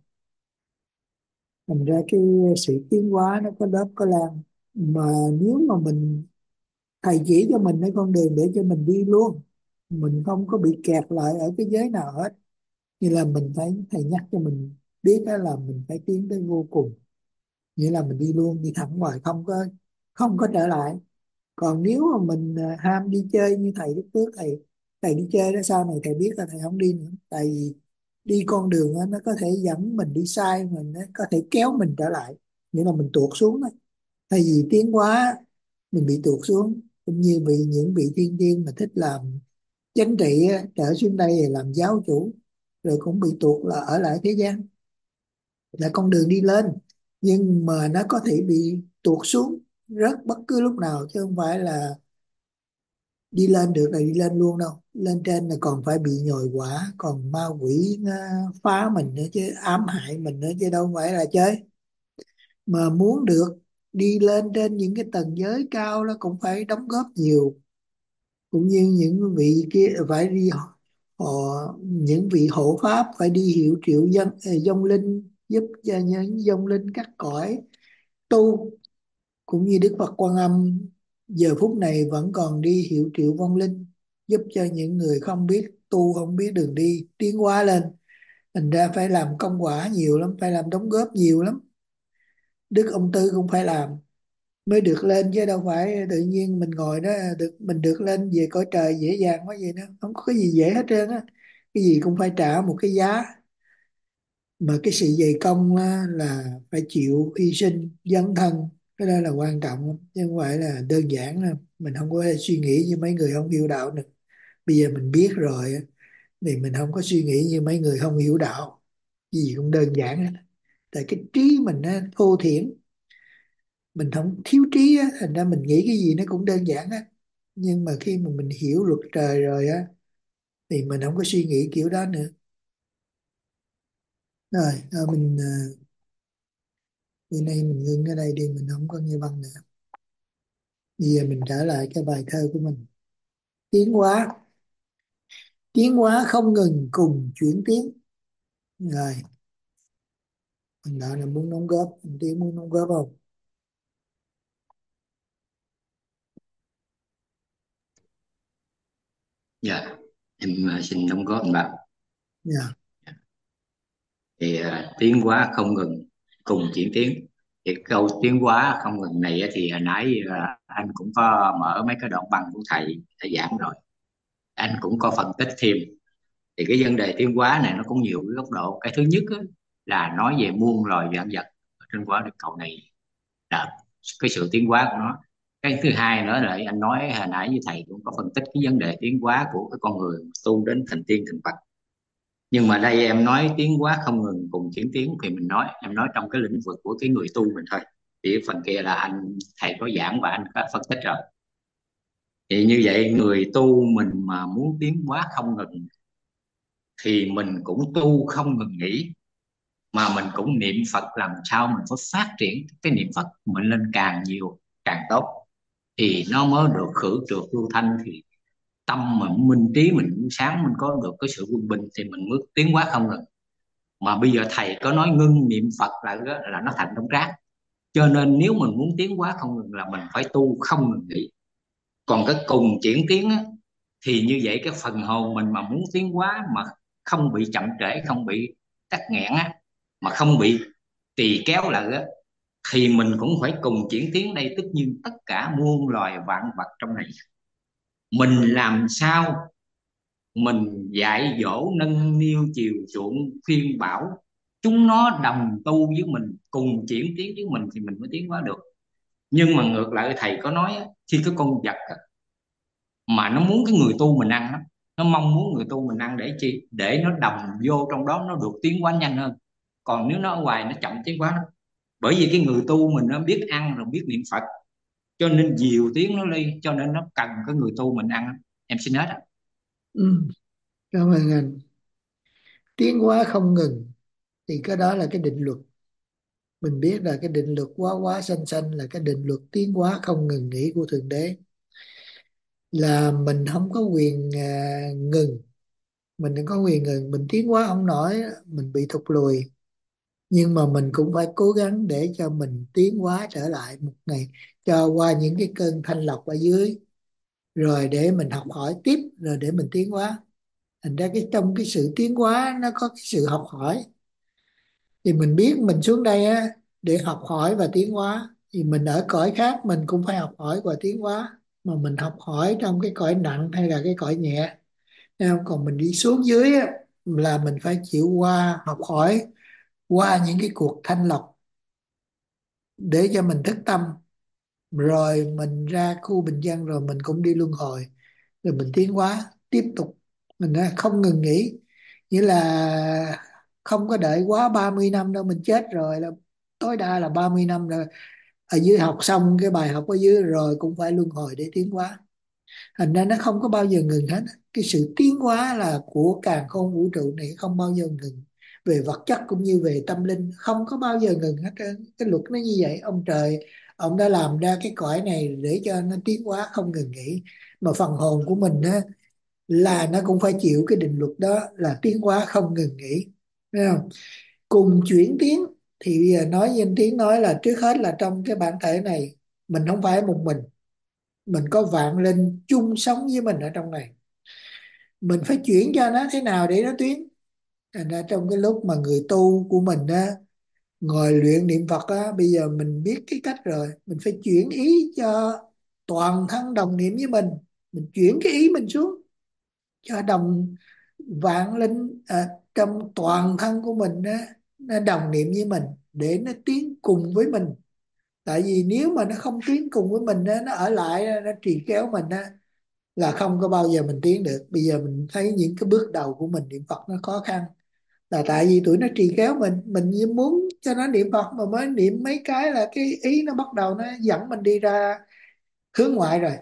Thành ra cái sự tiến hóa nó có lớp có lan, mà nếu mà mình thầy chỉ cho mình cái con đường để cho mình đi luôn, mình không có bị kẹt lại ở cái giới nào hết. Như là mình phải, thầy nhắc cho mình biết đó là mình phải tiến tới vô cùng, nghĩa là mình đi luôn, đi thẳng hoài, không có không có trở lại. Còn nếu mà mình à, ham đi chơi như thầy lúc trước, thầy thầy đi chơi đó, sau này thầy biết là thầy không đi nữa. Tại vì đi con đường đó, nó có thể dẫn mình đi sai, mình nó có thể kéo mình trở lại, nghĩa là mình tuột xuống đó. Thay vì tiến hóa mình bị tuột xuống, cũng như bị những vị thiên tiên mà thích làm chính trị á, trở xuống đây thì làm giáo chủ, rồi cũng bị tuột là ở lại thế gian. Là con đường đi lên, nhưng mà nó có thể bị tuột xuống rất bất cứ lúc nào, chứ không phải là đi lên được là đi lên luôn đâu. Lên trên là còn phải bị nhồi quả, còn ma quỷ nó phá mình nữa chứ, ám hại mình nữa chứ, đâu phải là chơi. Mà muốn được đi lên trên những cái tầng giới cao đó cũng phải đóng góp nhiều, cũng như những vị kia phải đi họ, những vị hộ pháp phải đi hiệu triệu dân ờ, vong linh, giúp cho những vong linh cắt cõi tu, cũng như Đức Phật Quan Âm giờ phút này vẫn còn đi hiệu triệu vong linh, giúp cho những người không biết tu, không biết đường đi tiến hóa lên. Thành ra phải làm công quả nhiều lắm, phải làm đóng góp nhiều lắm. Đức ông Tư cũng phải làm mới được lên, chứ đâu phải tự nhiên mình ngồi đó được mình được lên về cõi trời dễ dàng quá vậy đó. Không có cái gì dễ hết trơn á, cái gì cũng phải trả một cái giá. Mà cái sự dày công á, là phải chịu hy sinh dấn thân, cái đó là quan trọng lắm, chứ không phải là đơn giản đâu. Mình không có suy nghĩ như mấy người không hiểu đạo nữa. Bây giờ mình biết rồi á, thì mình không có suy nghĩ như mấy người không hiểu đạo, cái gì cũng đơn giản hết. Tại cái trí mình á, thô thiển, mình không thiếu trí á, thành ra mình nghĩ cái gì nó cũng đơn giản á. Nhưng mà khi mà mình hiểu luật trời rồi á, thì mình không có suy nghĩ kiểu đó nữa. Rồi à, mình à, bữa nay mình ngưng ở đây đi, mình không có nghe băng nữa. Bây giờ mình trở lại cái bài thơ của mình. Tiến hóa, tiến hóa không ngừng cùng chuyển tiến. Rồi mình đã là muốn đóng góp, mình tiến muốn đóng góp không? Dạ, em ờ, xin đóng góp anh bạn. Dạ. Thì ờ, tiến hóa không ngừng cùng chuyển tiến. Thì câu tiến hóa không ngừng này á, thì hồi nãy ờ, anh cũng có mở mấy cái đoạn băng của thầy đã giảng rồi, anh cũng có phân tích thêm. Thì cái vấn đề tiến hóa này nó cũng nhiều cái góc độ. Cái thứ nhất á, là nói về muôn loài vạn vật ở trên quả địa cầu này, là cái sự tiến hóa của nó. Cái thứ hai nữa là anh nói hồi nãy như thầy cũng có phân tích cái vấn đề tiến hóa của cái con người tu đến thành tiên thành Phật. Nhưng mà đây em nói tiến hóa không ngừng cùng chuyển tiến, thì mình nói em nói trong cái lĩnh vực của cái người tu mình thôi. Thì phần kia là anh thầy có giảng và anh có phân tích rồi. Thì như vậy người tu mình mà muốn tiến hóa không ngừng thì mình cũng tu không ngừng nghỉ, mà mình cũng niệm Phật làm sao mình phải phát triển cái niệm Phật mình lên càng nhiều càng tốt, thì nó mới được khử trượt lưu thanh, thì tâm mình minh trí mình sáng, mình có được cái sự quân bình thì mình mới tiến hóa không ngừng. Mà bây giờ thầy có nói ngưng niệm Phật là là nó thành đống rác. Cho nên nếu mình muốn tiến hóa không ngừng là mình phải tu không ngừng nghỉ. Còn cái cùng chuyển tiến á, thì như vậy cái phần hồn mình mà muốn tiến hóa mà không bị chậm trễ, không bị tắc nghẽn á, mà không bị tỳ kéo lại á, thì mình cũng phải cùng chuyển tiến. Đây tất nhiên tất cả muôn loài vạn vật trong này, mình làm sao mình dạy dỗ nâng niu chiều chuộng khuyên bảo chúng nó đồng tu với mình, cùng chuyển tiến với mình thì mình mới tiến hóa được. Nhưng mà ngược lại thầy có nói á, khi cái con vật á, mà nó muốn cái người tu mình ăn lắm, nó mong muốn người tu mình ăn để chi, để nó đồng vô trong đó, nó được tiến hóa nhanh hơn. Còn nếu nó ở ngoài nó chậm tiến hóa lắm, bởi vì cái người tu mình nó biết ăn rồi biết niệm Phật, cho nên nhiều tiếng nó ly, cho nên nó cần cái người tu mình ăn. Em xin hết á. Ừ, cảm ơn anh. Tiến hóa không ngừng thì cái đó là cái định luật. Mình biết là cái định luật hóa hóa sanh sanh là cái định luật tiến hóa không ngừng nghỉ của Thượng Đế, là mình không có quyền à, ngừng. Mình không có quyền ngừng, mình tiến hóa không nổi, mình bị thụt lùi. Nhưng mà mình cũng phải cố gắng để cho mình tiến hóa trở lại một ngày, cho qua những cái cơn thanh lọc ở dưới, rồi để mình học hỏi tiếp, rồi để mình tiến hóa. Thành ra cái trong cái sự tiến hóa nó có cái sự học hỏi. Thì mình biết mình xuống đây á để học hỏi và tiến hóa, thì mình ở cõi khác mình cũng phải học hỏi và tiến hóa. Mà mình học hỏi trong cái cõi nặng hay là cái cõi nhẹ, thấy không? Còn mình đi xuống dưới á, là mình phải chịu qua học hỏi qua những cái cuộc thanh lọc để cho mình thức tâm, rồi mình ra khu bình dân, rồi mình cũng đi luân hồi, rồi mình tiến hóa tiếp tục. Mình đã không ngừng nghỉ, nghĩa là không có đợi quá ba mươi năm đâu, mình chết rồi là tối đa là ba mươi năm rồi, ở dưới học xong cái bài học ở dưới rồi cũng phải luân hồi để tiến hóa. Thành ra nó không có bao giờ ngừng hết. Cái sự tiến hóa là của càn khôn vũ trụ này không bao giờ ngừng, về vật chất cũng như về tâm linh không có bao giờ ngừng hết trơn. Cái luật nó như vậy. Ông trời, ông đã làm ra cái cõi này để cho nó tiến hóa không ngừng nghỉ. Mà phần hồn của mình á, là nó cũng phải chịu cái định luật đó, là tiến hóa không ngừng nghỉ, thấy không? Cùng chuyển tiến. Thì bây giờ nói như anh Tiến nói là trước hết là trong cái bản thể này mình không phải một mình, mình có vạn linh chung sống với mình ở trong này. Mình phải chuyển cho nó thế nào để nó tiến. Thành ra trong cái lúc mà người tu của mình á, ngồi luyện niệm Phật á, bây giờ mình biết cái cách rồi, mình phải chuyển ý cho toàn thân đồng niệm với mình. Mình chuyển cái ý mình xuống cho đồng vạn linh à, trong toàn thân của mình á, nó đồng niệm với mình để nó tiến cùng với mình. Tại vì nếu mà nó không tiến cùng với mình á, nó ở lại nó trì kéo mình á, là không có bao giờ mình tiến được. Bây giờ mình thấy những cái bước đầu của mình niệm Phật nó khó khăn, là tại vì tụi nó trì kéo mình mình như muốn cho nó niệm Phật mà mới niệm mấy cái là cái ý nó bắt đầu nó dẫn mình đi ra hướng ngoại rồi,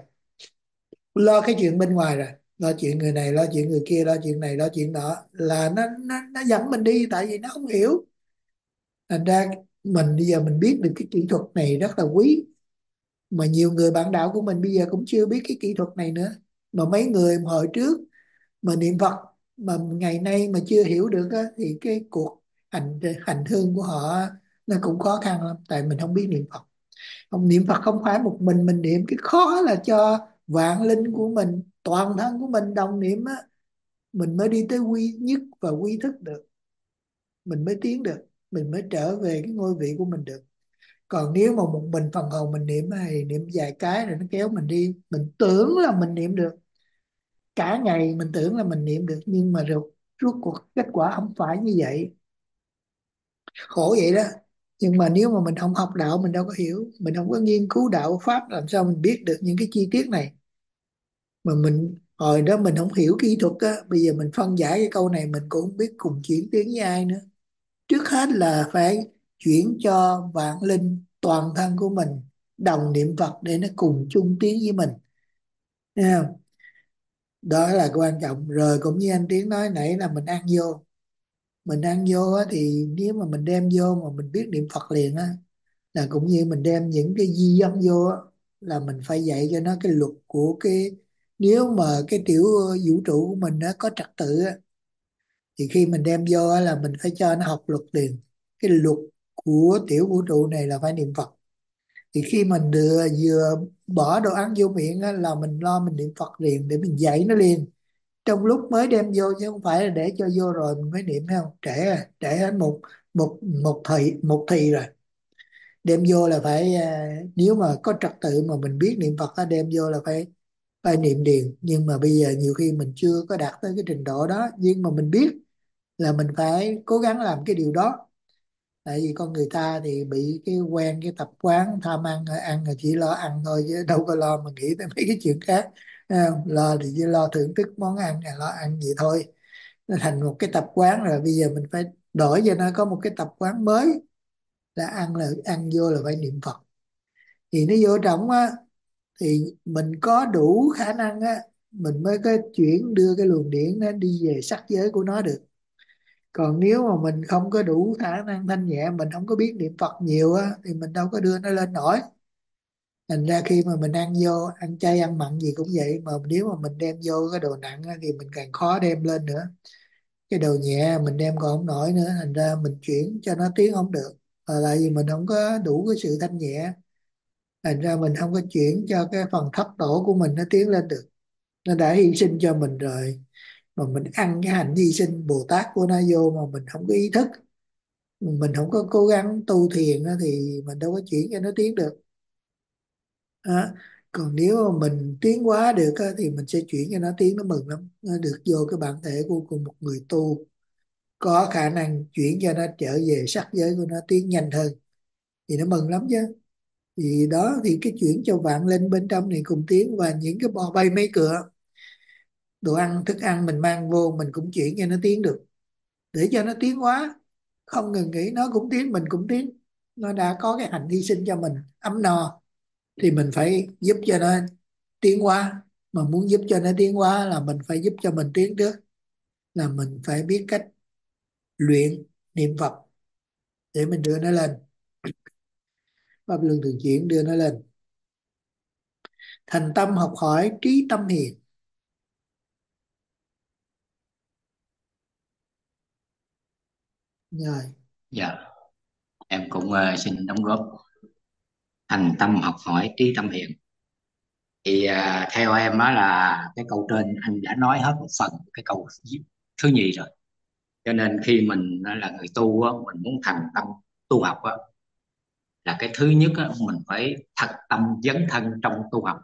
lo cái chuyện bên ngoài rồi, lo chuyện người này, lo chuyện người kia, lo chuyện này, lo chuyện nọ, là nó nó, nó dẫn mình đi, tại vì nó không hiểu. Thành ra mình bây giờ mình biết được cái kỹ thuật này rất là quý, mà nhiều người bạn đạo của mình bây giờ cũng chưa biết cái kỹ thuật này nữa. Mà mấy người mà hồi trước mà niệm Phật mà ngày nay mà chưa hiểu được á, thì cái cuộc hành hành hương của họ nó cũng khó khăn lắm, tại mình không biết niệm Phật. Không, niệm Phật không phải một mình mình niệm, cái khó là cho vạn linh của mình, toàn thân của mình đồng niệm á, mình mới đi tới quy nhất và quy thức được, mình mới tiến được, mình mới trở về cái ngôi vị của mình được. Còn nếu mà một mình phần hồn mình niệm thì niệm vài cái rồi nó kéo mình đi, mình tưởng là mình niệm được cả ngày, mình tưởng là mình niệm được, nhưng mà rồi rốt cuộc kết quả không phải như vậy, khổ vậy đó. Nhưng mà nếu mà mình không học đạo, mình đâu có hiểu, mình không có nghiên cứu đạo pháp, làm sao mình biết được những cái chi tiết này. Mà mình hồi đó mình không hiểu kỹ thuật á, bây giờ mình phân giải cái câu này mình cũng không biết cùng chuyển tiếng với ai nữa. Trước hết là phải chuyển cho vạn linh toàn thân của mình đồng niệm Phật để nó cùng chung tiếng với mình, thấy không? Đó là quan trọng. Rồi cũng như anh Tiến nói nãy là mình ăn vô, mình ăn vô á, thì nếu mà mình đem vô mà mình biết niệm Phật liền á, là cũng như mình đem những cái di dân vô á, là mình phải dạy cho nó cái luật của cái, nếu mà cái tiểu vũ trụ của mình nó có trật tự á, thì khi mình đem vô á, là mình phải cho nó học luật liền. Cái luật của tiểu vũ trụ này là phải niệm Phật. Thì khi mình đưa vừa bỏ đồ ăn vô miệng á, là mình lo mình niệm Phật liền để mình dạy nó liền, trong lúc mới đem vô, chứ không phải là để cho vô rồi mình mới niệm, thấy không? Trễ rồi, trễ hết một một một thời một thì rồi. Đem vô là phải à, nếu mà có trật tự mà mình biết niệm Phật á, đem vô là phải phải niệm điền. Nhưng mà bây giờ nhiều khi mình chưa có đạt tới cái trình độ đó, nhưng mà mình biết là mình phải cố gắng làm cái điều đó. Tại vì con người ta thì bị cái quen cái tập quán tham ăn, ăn là chỉ lo ăn thôi chứ đâu có lo mà nghĩ tới mấy cái chuyện khác. Thấy không? Lo thì chỉ lo thưởng thức món ăn, là lo ăn vậy thôi. Nó thành một cái tập quán rồi, bây giờ mình phải đổi cho nó có một cái tập quán mới, là ăn là ăn vô là phải niệm Phật. Thì nó vô trọng á, thì mình có đủ khả năng á, mình mới có chuyển đưa cái luồng điển nó đi về sắc giới của nó được. Còn nếu mà mình không có đủ khả năng thanh nhẹ, mình không có biết niệm Phật nhiều á, thì mình đâu có đưa nó lên nổi. Thành ra khi mà mình ăn vô, ăn chay ăn mặn gì cũng vậy, mà nếu mà mình đem vô cái đồ nặng á, thì mình càng khó đem lên nữa. Cái đồ nhẹ mình đem còn không nổi nữa, thành ra mình chuyển cho nó tiến không được. Là tại vì mình không có đủ cái sự thanh nhẹ, thành ra mình không có chuyển cho cái phần thất tổ của mình nó tiến lên được. Nó đã hy sinh cho mình rồi, mà mình ăn cái hành hy sinh Bồ Tát của nó vô mà mình không có ý thức, mình không có cố gắng tu thiền á, thì mình đâu có chuyển cho nó tiến được. Đó. Còn nếu mà mình tiến hóa được á, thì mình sẽ chuyển cho nó tiến, nó mừng lắm. Nó được vô cái bản thể của, của một người tu, có khả năng chuyển cho nó trở về sắc giới của nó tiến nhanh hơn, thì nó mừng lắm chứ. Thì đó, thì cái chuyển cho vạn linh bên trong này cùng tiến, và những cái bò bay mấy cửa đồ ăn thức ăn mình mang vô mình cũng chuyển cho nó tiến được, để cho nó tiến hóa. Không ngừng nghỉ nó cũng tiến, mình cũng tiến. Nó đã có cái hành hy sinh cho mình ấm no, thì mình phải giúp cho nó tiến hóa. Mà muốn giúp cho nó tiến hóa là mình phải giúp cho mình tiến trước, là mình phải biết cách luyện niệm Phật để mình đưa nó lên, pháp luân thường chuyển đưa nó lên. Thành tâm học hỏi, trí tâm hiền. Rồi. Dạ, em cũng ờ, xin đóng góp. Thành tâm học hỏi, trí tâm hiền. Thì à, theo em á là cái câu trên anh đã nói hết một phần cái câu thứ nhì rồi. Cho nên khi mình là người tu á, mình muốn thành tâm tu học á, là cái thứ nhất á, mình phải thật tâm dấn thân trong tu học.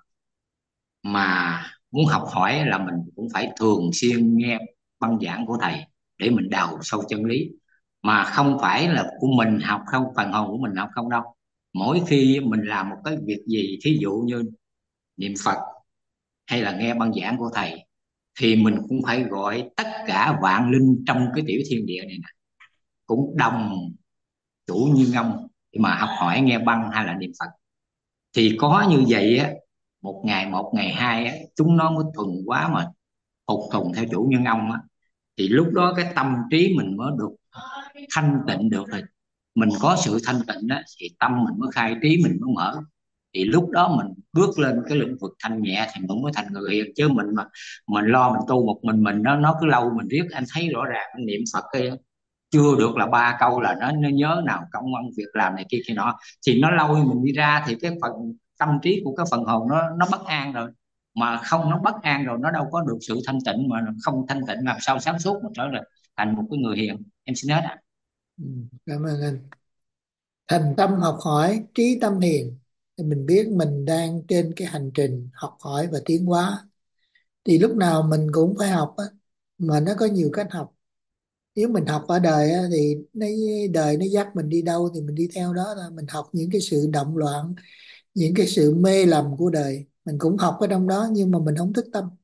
Mà muốn học hỏi là mình cũng phải thường xuyên nghe băng giảng của thầy để mình đào sâu chân lý. Mà không phải là của mình học không, phần hồn của mình học không đâu. Mỗi khi mình làm một cái việc gì, thí dụ như niệm Phật hay là nghe băng giảng của thầy, thì mình cũng phải gọi tất cả vạn linh trong cái tiểu thiên địa này nè cũng đồng chủ như ông để mà học hỏi nghe băng hay là niệm Phật. Thì có như vậy á, một ngày một ngày hai á, chúng nó mới thuần quá mà phục tùng theo chủ nhân ông á, thì lúc đó cái tâm trí mình mới được thanh tịnh được rồi. Mình có sự thanh tịnh đó thì tâm mình mới khai, trí mình mới mở, thì lúc đó mình bước lên cái lĩnh vực thanh nhẹ thì mình mới thành người hiền. Chứ mình mà mình lo mình tu một mình mình nó nó cứ lâu mình riết, anh thấy rõ ràng anh niệm Phật kia chưa được là ba câu là nó, nó nhớ nào công ăn việc làm này kia kia nọ, thì nó lâu mình đi ra thì cái phần tâm trí của cái phần hồn nó nó bất an rồi. Mà không, nó bất an rồi nó đâu có được sự thanh tịnh, mà không thanh tịnh làm sao sáng suốt mà trở lại thành một cái người hiền. Em xin hết ạ. Ừ, cảm ơn anh. Thành tâm học hỏi, trí tâm hiền, thì mình biết mình đang trên cái hành trình học hỏi và tiến hóa. Thì lúc nào mình cũng phải học á, mà nó có nhiều cách học. Nếu mình học ở đời á, thì nó, đời nó dắt mình đi đâu thì mình đi theo đó thôi. Mình học những cái sự động loạn, những cái sự mê lầm của đời, mình cũng học ở trong đó, nhưng mà mình không thức tâm.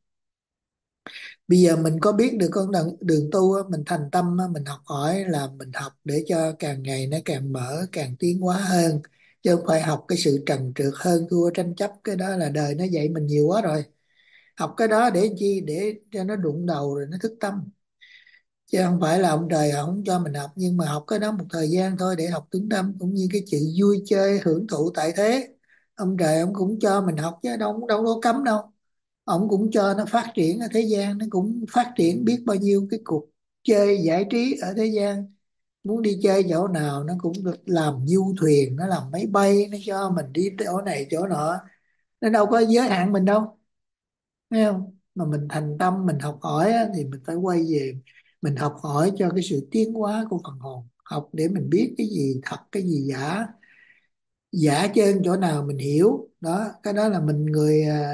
Bây giờ mình có biết được con đường, đường tu á, mình thành tâm á, mình học hỏi là mình học để cho càng ngày nó càng mở, càng tiến hóa hơn, chứ không phải học cái sự trần trượt hơn thua tranh chấp. Cái đó là đời nó dạy mình nhiều quá rồi. Học cái đó để chi? Để cho nó đụng đầu rồi nó thức tâm, chứ không phải là ông trời không cho mình học. Nhưng mà học cái đó một thời gian thôi để học tướng tâm, cũng như cái chữ vui chơi hưởng thụ tại thế. Ông trời ông cũng cho mình học chứ đâu đâu có cấm đâu. Ông cũng cho nó phát triển ở thế gian, nó cũng phát triển biết bao nhiêu cái cuộc chơi giải trí ở thế gian. Muốn đi chơi chỗ nào nó cũng được làm du thuyền, nó làm máy bay, nó cho mình đi chỗ này chỗ nọ. Nó đâu có giới hạn mình đâu, thấy không? Mà mình thành tâm mình học hỏi á, thì mình phải quay về mình học hỏi cho cái sự tiến hóa của phần hồn. Học để mình biết cái gì thật cái gì giả. Giả trên chỗ nào mình hiểu đó, cái đó là mình người à,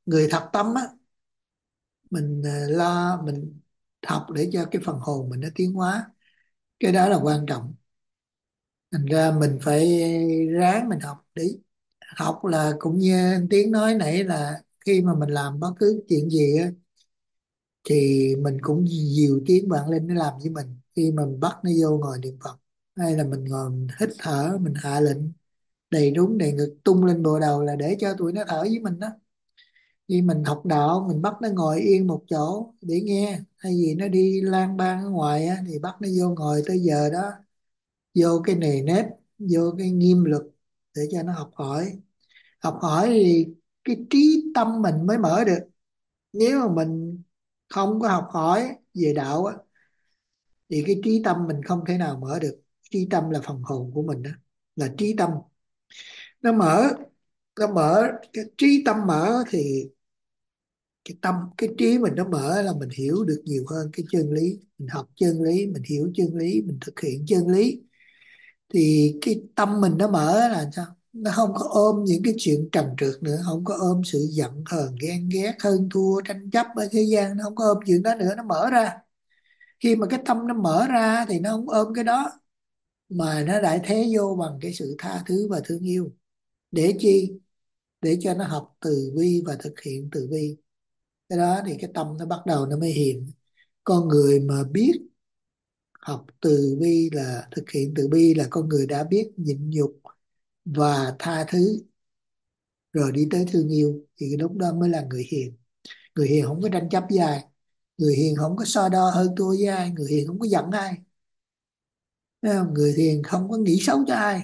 người thật tâm á, mình à, lo mình học để cho cái phần hồn mình nó tiến hóa, cái đó là quan trọng. Thành ra mình phải ráng mình học. Để học là cũng như anh Tiến nói nãy, là khi mà mình làm bất cứ chuyện gì á thì mình cũng dìu tiếng vạn linh nó làm với mình. Khi mà mình bắt nó vô ngồi niệm Phật, hay là mình ngồi mình hít thở, mình hạ lệnh đầy đúng đầy ngực tung lên bộ đầu, là để cho tụi nó thở với mình đó. Khi mình học đạo, mình bắt nó ngồi yên một chỗ để nghe, thay vì nó đi lang bang ở ngoài á, thì bắt nó vô ngồi tới giờ đó, vô cái nề nếp, vô cái nghiêm luật để cho nó học hỏi. Học hỏi thì cái trí tâm mình mới mở được. Nếu mà mình không có học hỏi về đạo á, thì cái trí tâm mình không thể nào mở được. Trí tâm là phần hồn của mình đó, là trí tâm nó mở. Nó mở, cái trí tâm mở thì cái tâm, cái trí mình nó mở là mình hiểu được nhiều hơn cái chân lý. Mình học chân lý, mình hiểu chân lý, mình thực hiện chân lý, thì cái tâm mình nó mở là sao? Nó không có ôm những cái chuyện trần trượt nữa, không có ôm sự giận hờn ghen ghét hơn thua tranh chấp ở thế gian, nó không có ôm chuyện đó nữa, nó mở ra. Khi mà cái tâm nó mở ra thì nó không ôm cái đó, mà nó đại thế vô bằng cái sự tha thứ và thương yêu. Để chi? Để cho nó học từ bi và thực hiện từ bi. Cái đó thì cái tâm nó bắt đầu nó mới hiền. Con người mà biết học từ bi là thực hiện từ bi, là con người đã biết nhịn nhục và tha thứ, rồi đi tới thương yêu, thì cái lúc đó mới là người hiền. Người hiền không có tranh chấp với ai, người hiền không có so đo hơn thua với ai, người hiền không có giận ai. Thấy không? Người hiền không có nghĩ xấu cho ai,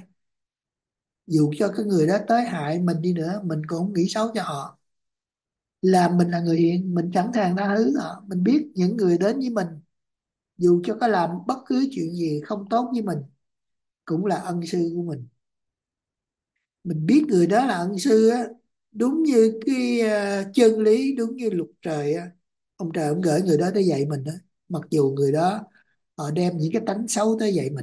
dù cho cái người đó tới hại mình đi nữa, mình cũng không nghĩ xấu cho họ. Là mình là người hiền, mình sẵn sàng tha thứ họ. Mình biết những người đến với mình, dù cho có làm bất cứ chuyện gì không tốt với mình, cũng là ân sư của mình. Mình biết người đó là ân sư á, đúng như cái ờ, chân lý, đúng như luật trời á. Ông trời ông gửi người đó tới dạy mình đó, mặc dù người đó họ đem những cái tánh xấu tới dạy mình,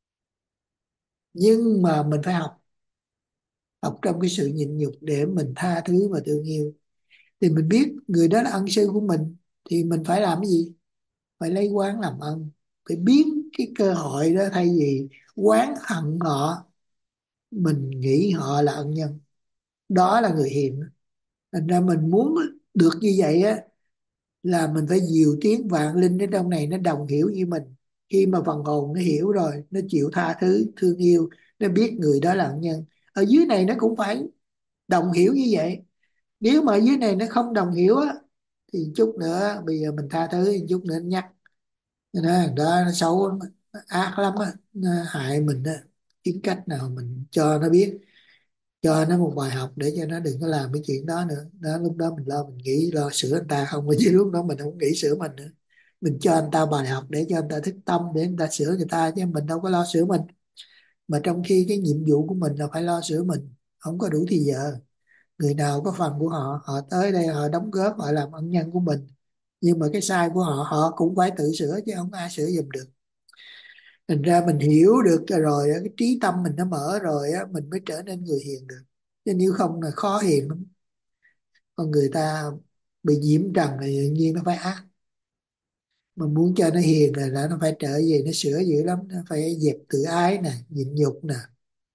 nhưng mà mình phải học. Học trong cái sự nhịn nhục để mình tha thứ và thương yêu. Thì mình biết người đó là ân sư của mình, thì mình phải làm cái gì? Phải lấy oán làm ân. Phải biến cái cơ hội đó, thay vì oán hận họ, mình nghĩ họ là ân nhân. Đó là người hiền. Thành ra mình muốn được như vậy á, là mình phải dìu tiếng vạn linh ở trong này nó đồng hiểu như mình. Khi mà phần hồn nó hiểu rồi, nó chịu tha thứ thương yêu, nó biết người đó là ân nhân, ở dưới này nó cũng phải đồng hiểu như vậy. Nếu mà ở dưới này nó không đồng hiểu á, thì chút nữa bây giờ mình tha thứ, chút nữa nó nhắc cho nó đó, nó xấu lắm, nó ác lắm á, nó hại mình á. Kiếm cách nào mình cho nó biết, cho nó một bài học để cho nó đừng có làm cái chuyện đó nữa. Đó, lúc đó mình lo, mình nghĩ lo sửa anh ta không, chứ lúc đó mình không nghĩ sửa mình nữa. Mình cho anh ta bài học để cho anh ta thức tâm, để anh ta sửa người ta, chứ mình đâu có lo sửa mình. Mà trong khi cái nhiệm vụ của mình là phải lo sửa mình, không có đủ thì giờ. Người nào có phần của họ, họ tới đây họ đóng góp, họ làm ân nhân của mình, nhưng mà cái sai của họ, họ cũng phải tự sửa, chứ không ai sửa giùm được. Thành ra mình hiểu được rồi á, cái trí tâm mình nó mở rồi á, mình mới trở nên người hiền được. Chứ nếu không là khó hiền lắm. Con người ta bị nhiễm trần thì tự nhiên nó phải ác. Mà muốn cho nó hiền là, là nó phải trở về, nó sửa dữ lắm. Nó phải dẹp tự ái nè, nhịn nhục nè,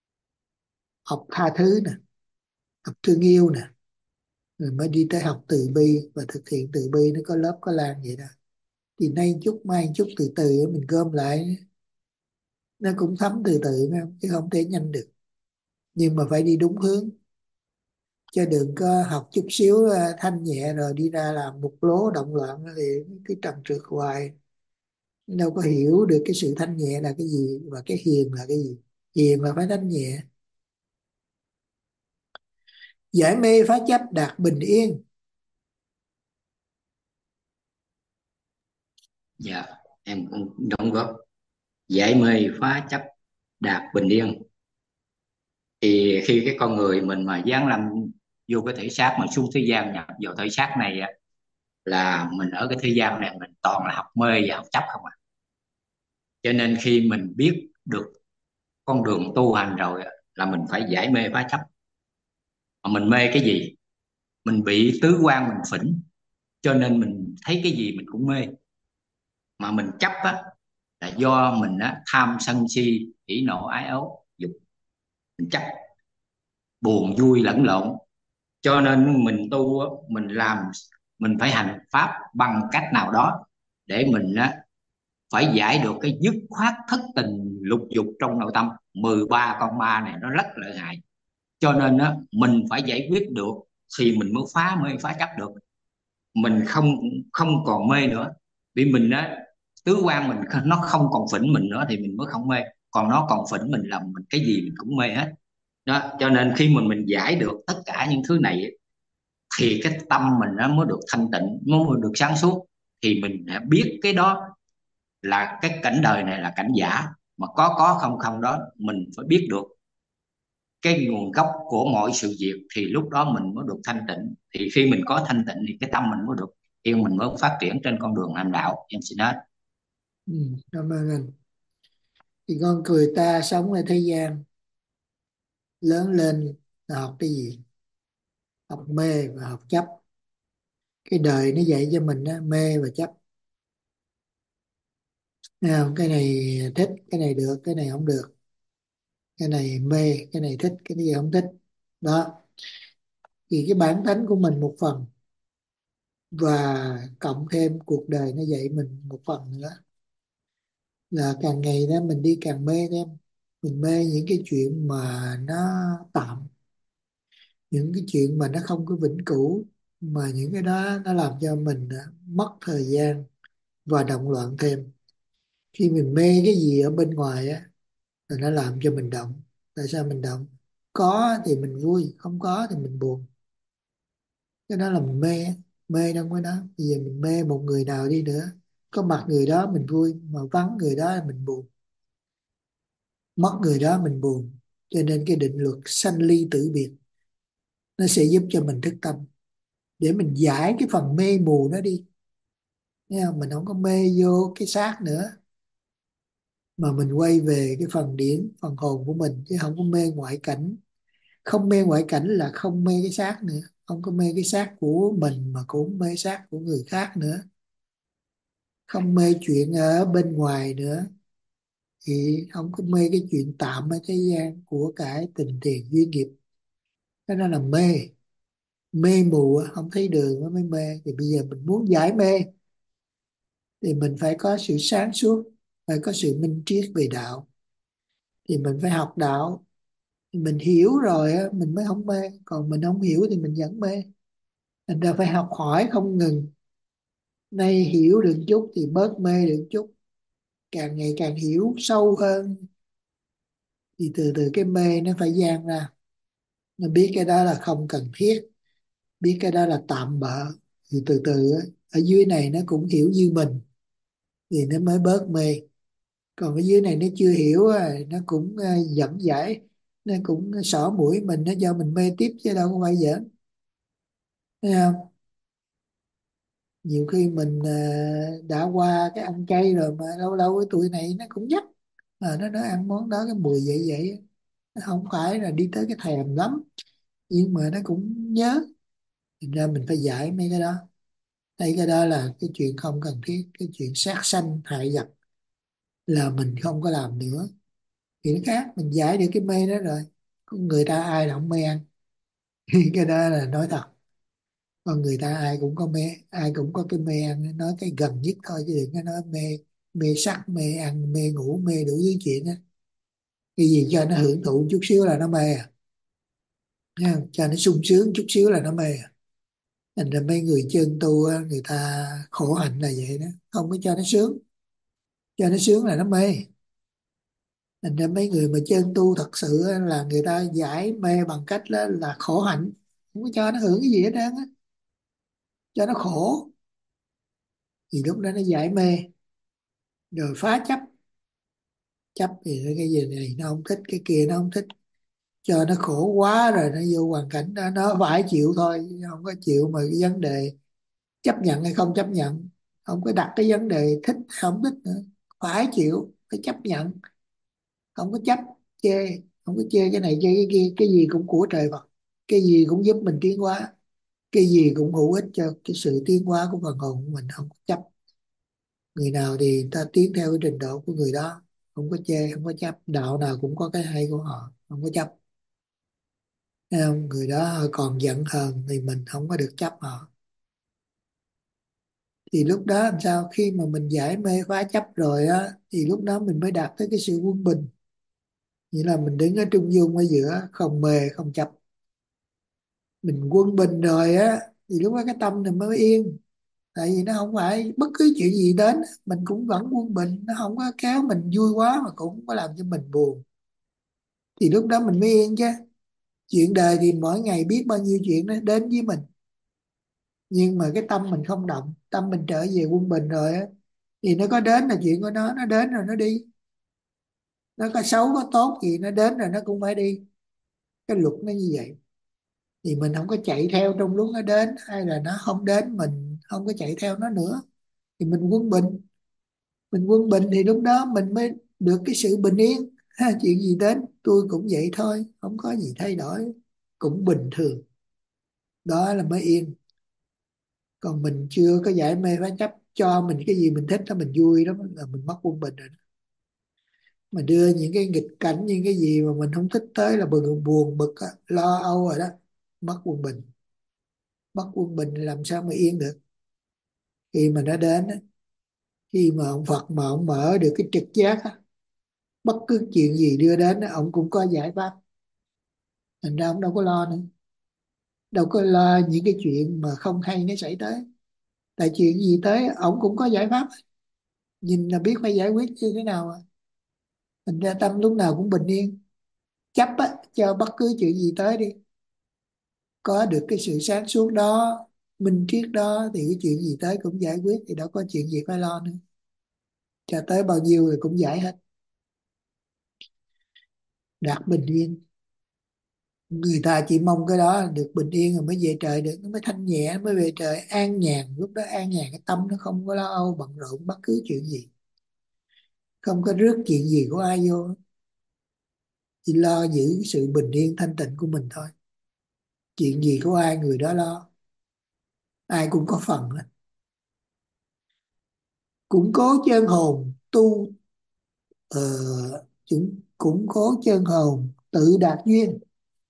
học tha thứ nè, học thương yêu nè, rồi mới đi tới học từ bi và thực hiện từ bi. Nó có lớp có lan vậy đó. Thì nay chút mai chút, từ từ mình gom lại, nó cũng thấm từ từ không? Chứ không thể nhanh được. Nhưng mà phải đi đúng hướng, chứ đừng có học chút xíu à, thanh nhẹ rồi đi ra làm một lố động loạn thì cứ trần trượt hoài. Đâu có hiểu được cái sự thanh nhẹ là cái gì và cái hiền là cái gì. Hiền là phải thanh nhẹ. Giải mê phá chấp đạt bình yên. Dạ, em cũng đóng góp. Giải mê phá chấp đạt bình yên. Thì khi cái con người mình mà giáng lâm vô cái thể xác, mà xuống thế gian nhập vào thể xác này á, là mình ở cái thế gian này mình toàn là học mê và học chấp không à. Cho nên khi mình biết được con đường tu hành rồi á, là mình phải giải mê phá chấp. Mà mình mê cái gì? mình bị tứ quan mình phỉnh, cho nên mình thấy cái gì mình cũng mê. Mà mình chấp á là do mình á tham sân si hỉ nộ ái ố dục, mình chấp buồn vui lẫn lộn. Cho nên mình tu á, mình làm mình phải hành pháp bằng cách nào đó để mình á phải giải được cái dứt khoát thất tình lục dục trong nội tâm. Mười ba con ma này nó rất lợi hại, cho nên á mình phải giải quyết được thì mình mới phá mới phá chấp được. Mình không không còn mê nữa, vì mình á tứ quan mình nó không còn phỉnh mình nữa thì mình mới không mê. Còn nó còn phỉnh mình là mình cái gì mình cũng mê hết đó. Cho nên khi mình mình giải được tất cả những thứ này thì cái tâm mình nó mới được thanh tịnh, mới được sáng suốt. Thì mình đã biết cái đó là cái cảnh đời này là cảnh giả, mà có có không không đó mình phải biết được cái nguồn gốc của mọi sự việc, thì lúc đó mình mới được thanh tịnh. Thì khi mình có thanh tịnh thì cái tâm mình mới được yên, mình mới phát triển trên con đường hành đạo. Em xin hết. Ừ, cảm ơn anh. Thì con người ta sống ở thế gian, lớn lên là học cái gì? Học mê và học chấp. Cái đời nó dạy cho mình á, mê và chấp. Thấy không? Cái này thích, cái này được, cái này không được. Cái này mê, cái này thích, cái này không thích. Đó. Thì cái bản tánh của mình một phần, và cộng thêm cuộc đời nó dạy mình một phần nữa, là càng ngày đó mình đi càng mê thêm. Mình mê những cái chuyện mà nó tạm, những cái chuyện mà nó không có vĩnh cửu, mà những cái đó nó làm cho mình à, mất thời gian và động loạn thêm. Khi mình mê cái gì ở bên ngoài á thì nó làm cho mình động. Tại sao mình động? Có thì mình vui, không có thì mình buồn. Cái đó là mình mê á. Mê đâu có đó. Bây giờ mình mê một người nào đi nữa, có mặt người đó mình vui, mà vắng người đó mình buồn, mất người đó mình buồn. Cho nên cái định luật sanh ly tử biệt nó sẽ giúp cho mình thức tâm, để mình giải cái phần mê mù đó đi. Thấy không? Mình không có mê vô cái xác nữa, mà mình quay về cái phần điển, phần hồn của mình, chứ không có mê ngoại cảnh. Không mê ngoại cảnh là không mê cái xác nữa, không có mê cái xác của mình mà cũng mê xác của người khác nữa, không mê chuyện ở bên ngoài nữa, thì không có mê cái chuyện tạm ở thế gian của cải tình tiền duyên nghiệp. Cái đó là mê. Mê mù á, không thấy đường nó mới mê. Thì bây giờ mình muốn giải mê thì mình phải có sự sáng suốt, phải có sự minh triết về đạo. Thì mình phải học đạo, thì mình hiểu rồi á mình mới không mê, còn mình không hiểu thì mình vẫn mê. Thành ra phải học hỏi không ngừng. Nay hiểu được chút thì bớt mê được chút, càng ngày càng hiểu sâu hơn thì từ từ cái mê nó phải gian ra. Nó biết cái đó là không cần thiết, biết cái đó là tạm bợ, thì từ từ á, ở dưới này nó cũng hiểu như mình thì nó mới bớt mê. Còn ở dưới này nó chưa hiểu á, nó cũng à, dẫn giải, nó cũng xỏ mũi mình, nó cho mình mê tiếp chứ đâu có phải giỡn. Thấy không? Nhiều khi mình à, đã qua cái ăn chay rồi mà lâu lâu cái tuổi này nó cũng nhắc, mà nó nói ăn món đó cái mùi vậy vậy. Nó không phải là đi tới cái thèm lắm, nhưng mà nó cũng nhớ. Thành ra mình phải giải mấy cái đó. Thấy cái đó là cái chuyện không cần thiết. Cái chuyện sát sanh hại vật là mình không có làm nữa. Thì nó khác, mình giải được cái mê đó rồi. Con người ta ai là không mê ăn. Cái đó là nói thật. Con người ta ai cũng có mê, ai cũng có cái mê ăn. Nói cái gần nhất thôi chứ đừng có nói mê. Mê sắc, mê ăn, mê ngủ, mê đủ thứ chuyện á. Cái gì cho nó hưởng thụ chút xíu là nó mê à. Thấy không? Cho nó sung sướng chút xíu là nó mê à. Thành ra mấy người chân tu á, người ta khổ hạnh là vậy đó. Không có cho nó sướng. Cho nó sướng là nó mê. Thành ra mấy người mà chân tu thật sự á, là người ta giải mê bằng cách là, là khổ hạnh. Không có cho nó hưởng cái gì hết trơn á. Cho nó khổ. Thì lúc đó nó giải mê. Rồi phá chấp. Chấp thì cái gì này nó không thích, cái kia nó không thích. Cho nó khổ quá rồi nó vô hoàn cảnh đó nó phải chịu thôi. Không có chịu mà cái vấn đề chấp nhận hay không chấp nhận. Không có đặt cái vấn đề thích hay không thích nữa. Phải chịu, phải chấp nhận. Không có chấp, chê. Không có chê cái này chê cái kia. Cái gì cũng của trời Phật. Cái gì cũng giúp mình tiến hóa. cái gì cũng hữu ích cho cái sự tiến hóa của phần hồn của mình, không có chấp. Người nào thì ta tiến theo cái trình độ của người đó, không có chê, không có chấp. Đạo nào cũng có cái hay của họ, không có chấp. Thấy không? Người đó còn giận hờn thì mình không có được chấp họ. Thì lúc đó làm sao? Khi mà mình giải mê phá chấp rồi á, thì lúc đó mình mới đạt tới cái sự quân bình. Nghĩa là mình đứng ở trung dung ở giữa, không mê không chấp. Mình quân bình rồi á, thì lúc đó cái tâm mình mới yên. Tại vì nó không phải bất cứ chuyện gì đến mình cũng vẫn quân bình, nó không có kéo mình vui quá mà cũng không có làm cho mình buồn. Thì lúc đó mình mới yên chứ. Chuyện đời thì mỗi ngày biết bao nhiêu chuyện nó đến với mình, nhưng mà cái tâm mình không động, tâm mình trở về quân bình rồi á, thì nó có đến là chuyện của nó nó đến rồi nó đi. Nó có xấu có tốt gì nó đến rồi nó cũng phải đi. Cái luật nó như vậy. Thì mình không có chạy theo trong lúc nó đến, hay là nó không đến mình không có chạy theo nó nữa. Thì mình quân bình. Mình quân bình thì lúc đó mình mới được cái sự bình yên ha. Chuyện gì đến tôi cũng vậy thôi, không có gì thay đổi, cũng bình thường. Đó là mới yên. Còn mình chưa có giải mê phá chấp, cho mình cái gì mình thích đó, mình vui đó, là mình mất quân bình rồi. Mà đưa những cái nghịch cảnh, những cái gì mà mình không thích tới là buồn buồn bực á, lo âu rồi đó, mất quân bình. Mất quân bình thì làm sao mà yên được. Khi mà nó đến á, khi mà ông Phật mà ông mở được cái trực giác á, bất cứ chuyện gì đưa đến á, ông cũng có giải pháp. Thành ra ông đâu có lo nữa. Đâu có lo những cái chuyện mà không hay nó xảy tới. Tại chuyện gì tới ông cũng có giải pháp. Nhìn là biết phải giải quyết như thế nào à. Thành ra tâm lúc nào cũng bình yên. Chấp á, cho bất cứ chuyện gì tới đi. Có được cái sự sáng suốt đó, minh triết đó, thì cái chuyện gì tới cũng giải quyết. Thì đâu có chuyện gì phải lo nữa. Cho tới bao nhiêu thì cũng giải hết. Đạt bình yên. Người ta chỉ mong cái đó là được bình yên rồi mới về trời được, nó mới thanh nhẹ, nó mới về trời an nhàn. Lúc đó an nhàn, cái tâm nó không có lo âu bận rộn bất cứ chuyện gì, không có rước chuyện gì của ai vô, chỉ lo giữ cái sự bình yên thanh tịnh của mình thôi. Chuyện gì của ai người đó lo, ai cũng có phần hết. Củng cố chân hồn tu, ờ, chúng củng cố chân hồn tự đạt duyên.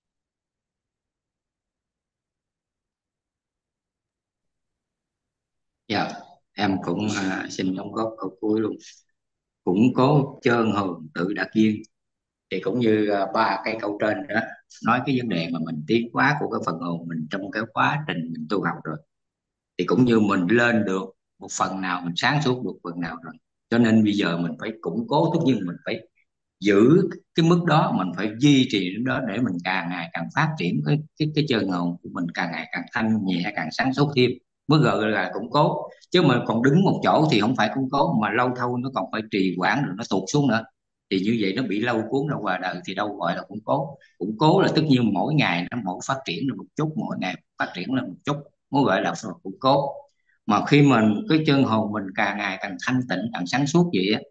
Dạ, em cũng à, xin đóng góp câu cuối luôn. Củng cố chân hồn tự đạt duyên. Thì cũng như à, ba cái câu trên đó nói cái vấn đề mà mình tiến hóa của cái phần hồn mình trong cái quá trình mình tu học rồi, thì cũng như mình lên được một phần nào, mình sáng suốt được phần nào rồi, cho nên bây giờ mình phải củng cố. Tất nhiên mình phải giữ cái mức đó, mình phải duy trì đến đó để mình càng ngày càng phát triển cái cái cái chân hồn của mình, càng ngày càng thanh nhẹ, càng sáng suốt thêm, mới gọi là củng cố. Chứ mà còn đứng một chỗ thì không phải củng cố, mà lâu thâu nó còn phải trì hoãn rồi nó tụt xuống nữa, thì như vậy nó bị lâu cuốn ra qua đời, thì đâu gọi là củng cố. Củng cố là tất nhiên mỗi ngày nó mỗi phát triển lên một chút, mỗi ngày phát triển lên một chút mới gọi là củng cố. Mà khi mình cái chân hồn mình càng ngày càng thanh tịnh, càng sáng suốt vậy á,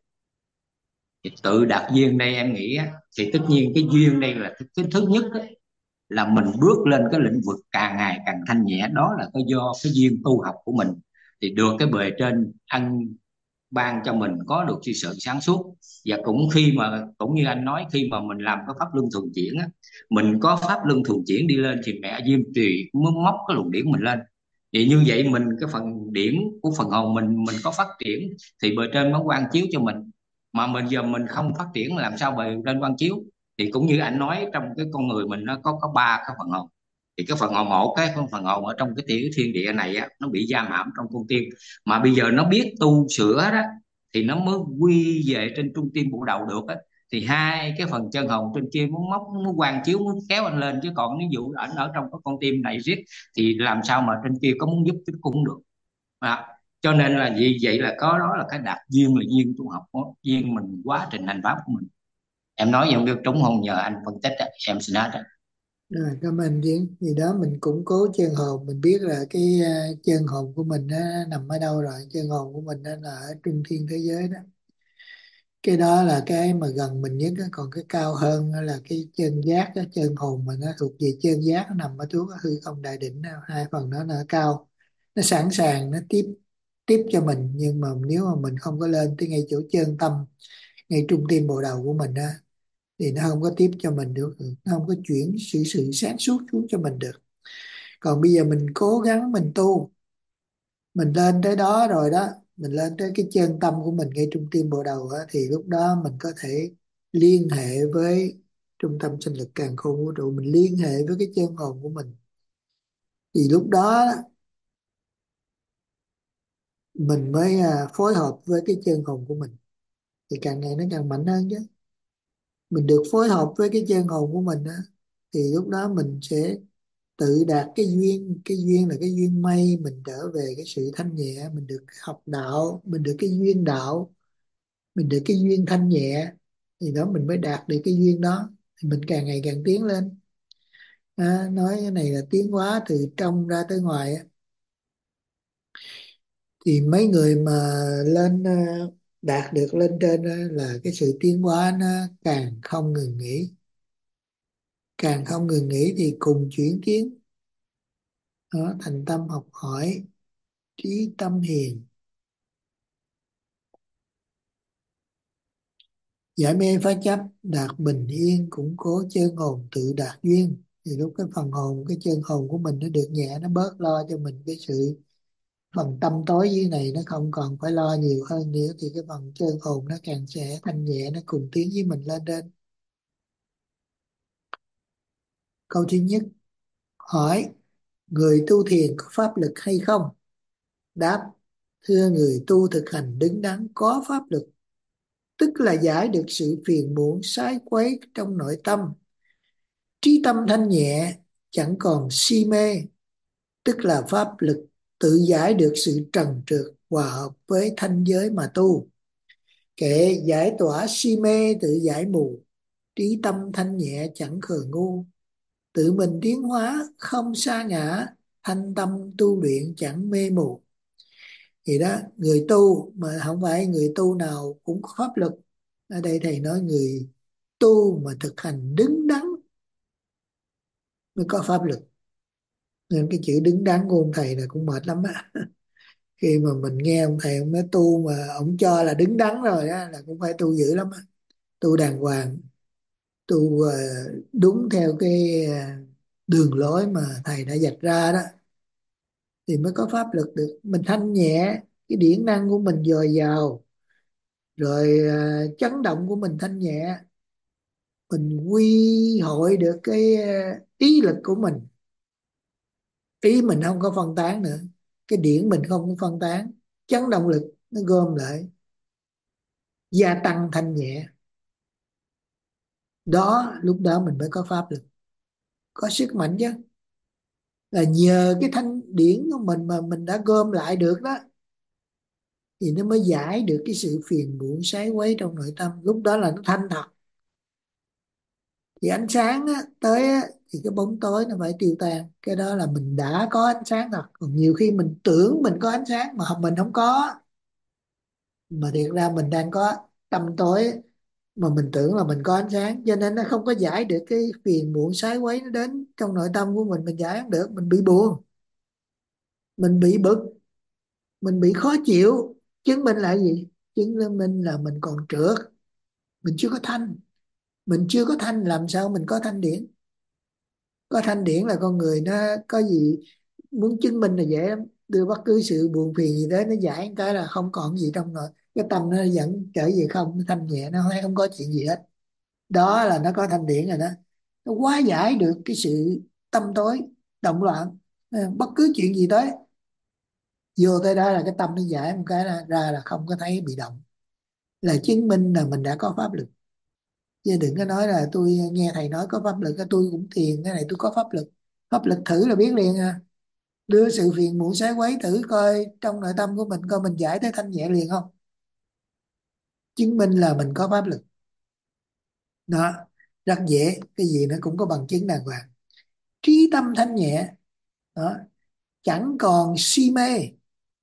thì tự đặt duyên đây em nghĩ á, thì tất nhiên cái duyên đây là cái, cái thứ nhất á, là mình bước lên cái lĩnh vực càng ngày càng thanh nhẹ. Đó là cái do cái duyên tu học của mình, thì được cái bề trên ăn ban cho mình có được sự sự sáng suốt. Và cũng khi mà cũng như anh nói, khi mà mình làm cái pháp luân thường chuyển á, mình có pháp luân thường chuyển đi lên thì mẹ Diêm Trì mới móc cái luồng điển mình lên. Thì như vậy mình cái phần điển của phần hồn mình mình có phát triển thì bề trên mới quang chiếu cho mình. Mà mình giờ mình không phát triển làm sao bề trên quang chiếu. Thì cũng như anh nói, trong cái con người mình nó có có ba cái phần hồn. Thì cái phần hồn một, cái phần hồn ở trong cái tiểu thiên địa này á, nó bị giam hãm trong con tim, mà bây giờ nó biết tu sửa đó thì nó mới quy về trên trung tim bộ đầu được á. Thì hai cái phần chân hồn trên kia muốn móc, muốn quang chiếu, muốn kéo anh lên. Chứ còn ví dụ ảnh ở trong cái con tim này riết thì làm sao mà trên kia có muốn giúp chứ cũng được à. Cho nên là vì vậy là có đó là cái đặc duyên, là duyên tu học đó, duyên mình quá trình hành pháp của mình. Em nói giống như trúng không, nhờ anh phân tích đó. Em xin hết đó. Rồi cảm ơn Tiến. Thì đó mình củng cố chân hồn, mình biết là cái à, chân hồn của mình nó nằm ở đâu rồi. Chân hồn của mình nó là ở trung thiên thế giới đó. Cái đó là cái mà gần mình nhất á. Còn cái cao hơn á là cái chân giác á, chân hồn mà nó thuộc về chân giác, nó nằm ở trước hư không đại đỉnh đó. Hai phần đó nó ở cao, nó sẵn sàng nó tiếp tiếp cho mình, nhưng mà nếu mà mình không có lên tới ngay chỗ chân tâm, ngay trung tim bộ đầu của mình á, thì nó không có tiếp cho mình được, nó không có chuyển sự sự sáng suốt xuống cho mình được. Còn bây giờ mình cố gắng mình tu, mình lên tới đó rồi đó, mình lên tới cái chân tâm của mình ngay trung tim bộ đầu á, thì lúc đó mình có thể liên hệ với trung tâm sinh lực càn khôn vũ trụ, mình liên hệ với cái chân hồn của mình, thì lúc đó mình mới à, phối hợp với cái chân hồn của mình, thì càng ngày nó càng mạnh hơn chứ. Mình được phối hợp với cái chân hồn của mình á, thì lúc đó mình sẽ tự đạt cái duyên. Cái duyên là cái duyên may, mình trở về cái sự thanh nhẹ, mình được học đạo, mình được cái duyên đạo, mình được cái duyên thanh nhẹ, thì đó mình mới đạt được cái duyên đó, thì mình càng ngày càng tiến lên. À, nói cái này là tiến hóa từ trong ra tới ngoài á. Thì mấy người mà lên ờ, đạt được lên trên á, là cái sự tiến hóa nó càng không ngừng nghỉ, càng không ngừng nghỉ, thì cùng chuyển tiến đó, thành tâm học hỏi, trí tâm hiền, giải mê phá chấp, đạt bình yên, củng cố chân hồn, tự đạt duyên. Thì lúc cái phần hồn, cái chân hồn của mình nó được nhẹ, nó bớt lo cho mình cái sự phần tâm tối dưới này, nó không còn phải lo nhiều hơn nữa, thì cái phần chân hồn nó càng sẽ thanh nhẹ, nó cùng tiến với mình lên trên. Câu thứ nhất hỏi: người tu thiền có pháp lực hay không? Đáp: thưa người tu thực hành đứng đắn có pháp lực, tức là giải được sự phiền muộn sái quấy trong nội tâm, trí tâm thanh nhẹ, chẳng còn si mê, tức là pháp lực tự giải được sự trần trượt, hòa hợp với thanh giới mà tu. Kệ giải tỏa si mê, tự giải mù, trí tâm thanh nhẹ chẳng khờ ngu, tự mình tiến hóa không sa ngã, thanh tâm tu luyện chẳng mê mù. Thì đó, người tu mà không phải người tu nào cũng có pháp lực. Ở đây thầy nói người tu mà thực hành đứng đắn mới có pháp lực. Nên cái chữ đứng đắn của ông thầy là cũng mệt lắm á. Khi mà mình nghe ông thầy ông nói tu mà ông cho là đứng đắn rồi á, là cũng phải tu dữ lắm á. Tu đàng hoàng, tu ờ, đúng theo cái ờ, đường lối mà thầy đã vạch ra đó, thì mới có pháp lực được. Mình thanh nhẹ, cái điển năng của mình dồi dào, rồi ờ, chấn động của mình thanh nhẹ, mình quy hội được cái ờ, ý lực của mình, ý mình không có phân tán nữa, cái điển mình không có phân tán, chấn động lực nó gom lại, gia tăng thanh nhẹ. Đó, lúc đó mình mới có pháp lực, có sức mạnh chứ. Là nhờ cái thanh điển của mình mà mình đã gom lại được đó, thì nó mới giải được cái sự phiền muộn sái quấy trong nội tâm. Lúc đó là nó thanh thật. Thì ánh sáng á, tới á, thì cái bóng tối nó phải tiêu tan. Cái đó là mình đã có ánh sáng thật. Còn nhiều khi mình tưởng mình có ánh sáng mà mình không có, mà thiệt ra mình đang có tâm tối, mà mình tưởng là mình có ánh sáng, cho nên nó không có giải được cái phiền muộn sái quấy nó đến trong nội tâm của mình. Mình giải không được, mình bị buồn, mình bị bực, mình bị khó chịu. Chứng minh là gì? Chứng minh là mình còn trượt, mình chưa có thanh. Mình chưa có thanh làm sao mình có thanh điển? Có thanh điển là con người nó có gì muốn chứng minh là dễ lắm. Đưa bất cứ sự buồn phiền gì tới nó giải một cái là không còn gì trong rồi, cái tâm nó dẫn trở về không, nó thanh nhẹ, nó thấy không có chuyện gì hết. Đó là nó có thanh điển rồi đó. Nó hóa giải được cái sự tâm tối động loạn. Ờ, bất cứ chuyện gì tới, vô tới đó là cái tâm nó giải một cái là ra là không có thấy bị động, là chứng minh là mình đã có pháp lực. Chứ đừng có nói là tôi nghe thầy nói có pháp lực, tôi cũng thiền cái này tôi có pháp lực. Pháp lực thử là biết liền à. Đưa sự phiền muộn sái quấy thử coi trong nội tâm của mình, coi mình giải tới thanh nhẹ liền không. Chứng minh là mình có pháp lực. Đó, rất dễ, cái gì nó cũng có bằng chứng đàng hoàng. Trí tâm thanh nhẹ, đó, chẳng còn si mê.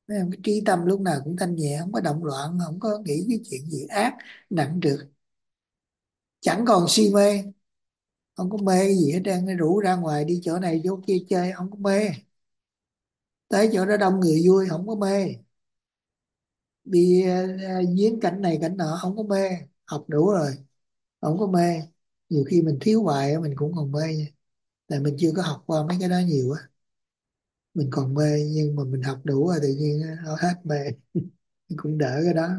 Thấy không? Cái trí tâm lúc nào cũng thanh nhẹ, không có động loạn, không có nghĩ cái chuyện gì ác nặng trược, chẳng còn si mê, không có mê cái gì hết trơn. Rủ ra ngoài đi chỗ này chỗ kia chơi không có mê, tới chỗ đó đông người vui không có mê, đi uh, viếng cảnh này cảnh nọ không có mê. Học đủ rồi không có mê. Nhiều khi mình thiếu hoài á, mình cũng còn mê nha. Tại mình chưa có học qua mấy cái đó nhiều á, mình còn mê. Nhưng mà mình học đủ rồi tự nhiên nó hết mê. Cũng đỡ cái đó.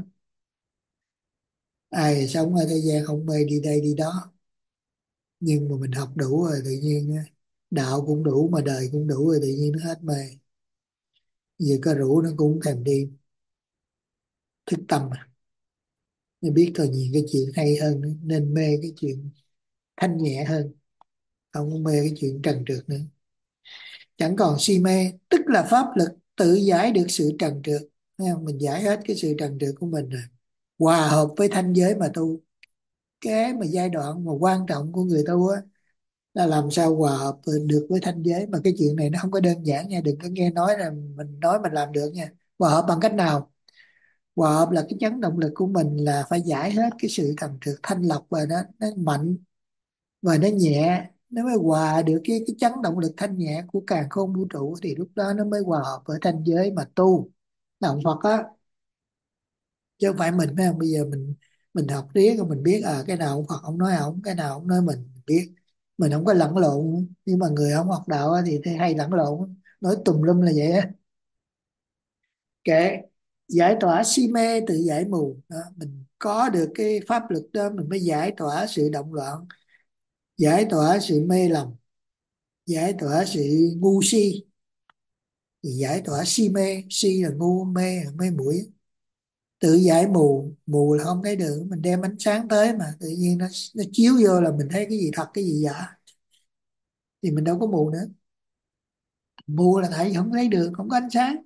Ai sống ở thế gian không mê đi đây đi đó, nhưng mà mình học đủ rồi tự nhiên á, đạo cũng đủ mà đời cũng đủ rồi tự nhiên nó hết mê. Giờ có rủ nó cũng thèm đi. Thức tâm à, nên biết thôi nhiều cái chuyện hay hơn, nên mê cái chuyện thanh nhẹ hơn, không có mê cái chuyện trần trượt nữa. Chẳng còn si mê tức là pháp lực tự giải được sự trần trượt. Thấy không? Mình giải hết cái sự trần trượt của mình rồi, hòa hợp với thanh giới mà tu. Cái mà giai đoạn mà quan trọng của người tu á là làm sao hòa hợp được với thanh giới. Mà cái chuyện này nó không có đơn giản nha, đừng có nghe nói là mình nói mình làm được nha. Hòa hợp bằng cách nào? Hòa hợp là cái chấn động lực của mình là phải giải hết cái sự trần trượt, thanh lọc, và nó nó mạnh và nó nhẹ, nó mới hòa được cái cái chấn động lực thanh nhẹ của càn khôn vũ trụ. Thì lúc đó nó mới hòa hợp với thanh giới mà tu. Đạo Phật á, chứ không phải mình, phải không? Bây giờ mình mình học riết rồi mình biết à cái nào ông Phật ông nói ổng, cái nào ông nói mình, mình biết. Mình không có lẫn lộn. Nhưng mà người không học đạo á thì thấy hay lẫn lộn, nói tùm lum là vậy á. Kệ. Giải tỏa si mê tự giải mù đó. Mình có được cái pháp lực đó mình mới giải tỏa sự động loạn, giải tỏa sự mê lầm, giải tỏa sự ngu si. Thì giải tỏa si mê, si là ngu, mê là mê muội. Tự giải mù, mù là không thấy được. Mình đem ánh sáng tới mà tự nhiên nó nó chiếu vô là mình thấy cái gì thật cái gì giả, thì mình đâu có mù nữa. Mù là tại vì không thấy được, không có ánh sáng.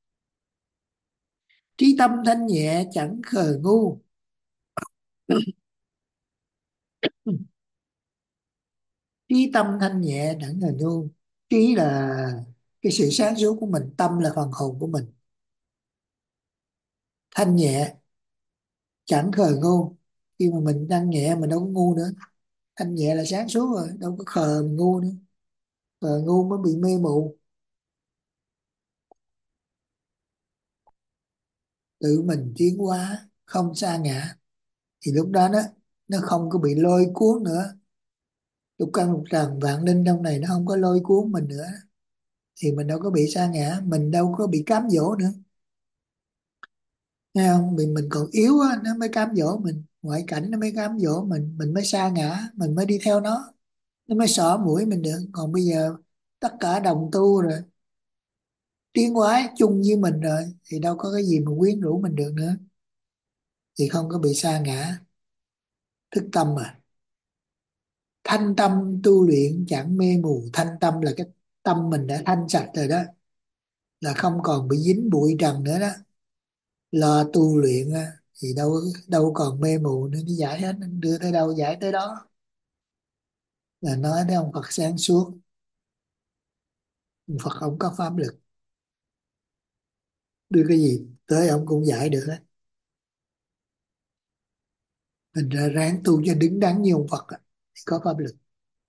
Trí tâm thanh nhẹ chẳng khờ ngu. Trí tâm thanh nhẹ chẳng khờ ngu. Trí là cái sự sáng suốt của mình, tâm là phần hồn của mình. Thanh nhẹ chẳng khờ ngu. Khi mà mình thanh nhẹ mình đâu có ngu nữa. Thanh nhẹ là sáng suốt rồi, đâu có khờ mình ngu nữa. Khờ ngu mới bị mê mụ. Tự mình tiến hóa không sa ngã, thì lúc đó nó nó không có bị lôi cuốn nữa. Lục căn lục trần vạn linh trong này nó không có lôi cuốn mình nữa, thì mình đâu có bị sa ngã, mình đâu có bị cám dỗ nữa. Nghe không? Mình mình còn yếu á, nó mới cám dỗ mình, ngoại cảnh nó mới cám dỗ mình mình mới sa ngã, mình mới đi theo nó nó mới xỏ mũi mình được. Còn bây giờ tất cả đồng tu rồi, tiến hóa chung với mình rồi, thì đâu có cái gì mà quyến rũ mình được nữa, thì không có bị sa ngã. Thức tâm mà. Thanh tâm tu luyện chẳng mê mù. Thanh tâm là cái tâm mình đã thanh sạch rồi đó, là không còn bị dính bụi trần nữa đó. Lo tu luyện á, thì đâu đâu còn mê mù nữa. Nó giải hết, nó đưa tới đâu giải tới đó. Là nói đến ông Phật sáng suốt. Ông Phật ông có pháp lực, đưa cái gì tới ông cũng giải được hết. Mình ra ráng tu cho đứng đắn như ông Phật á, thì có pháp lực.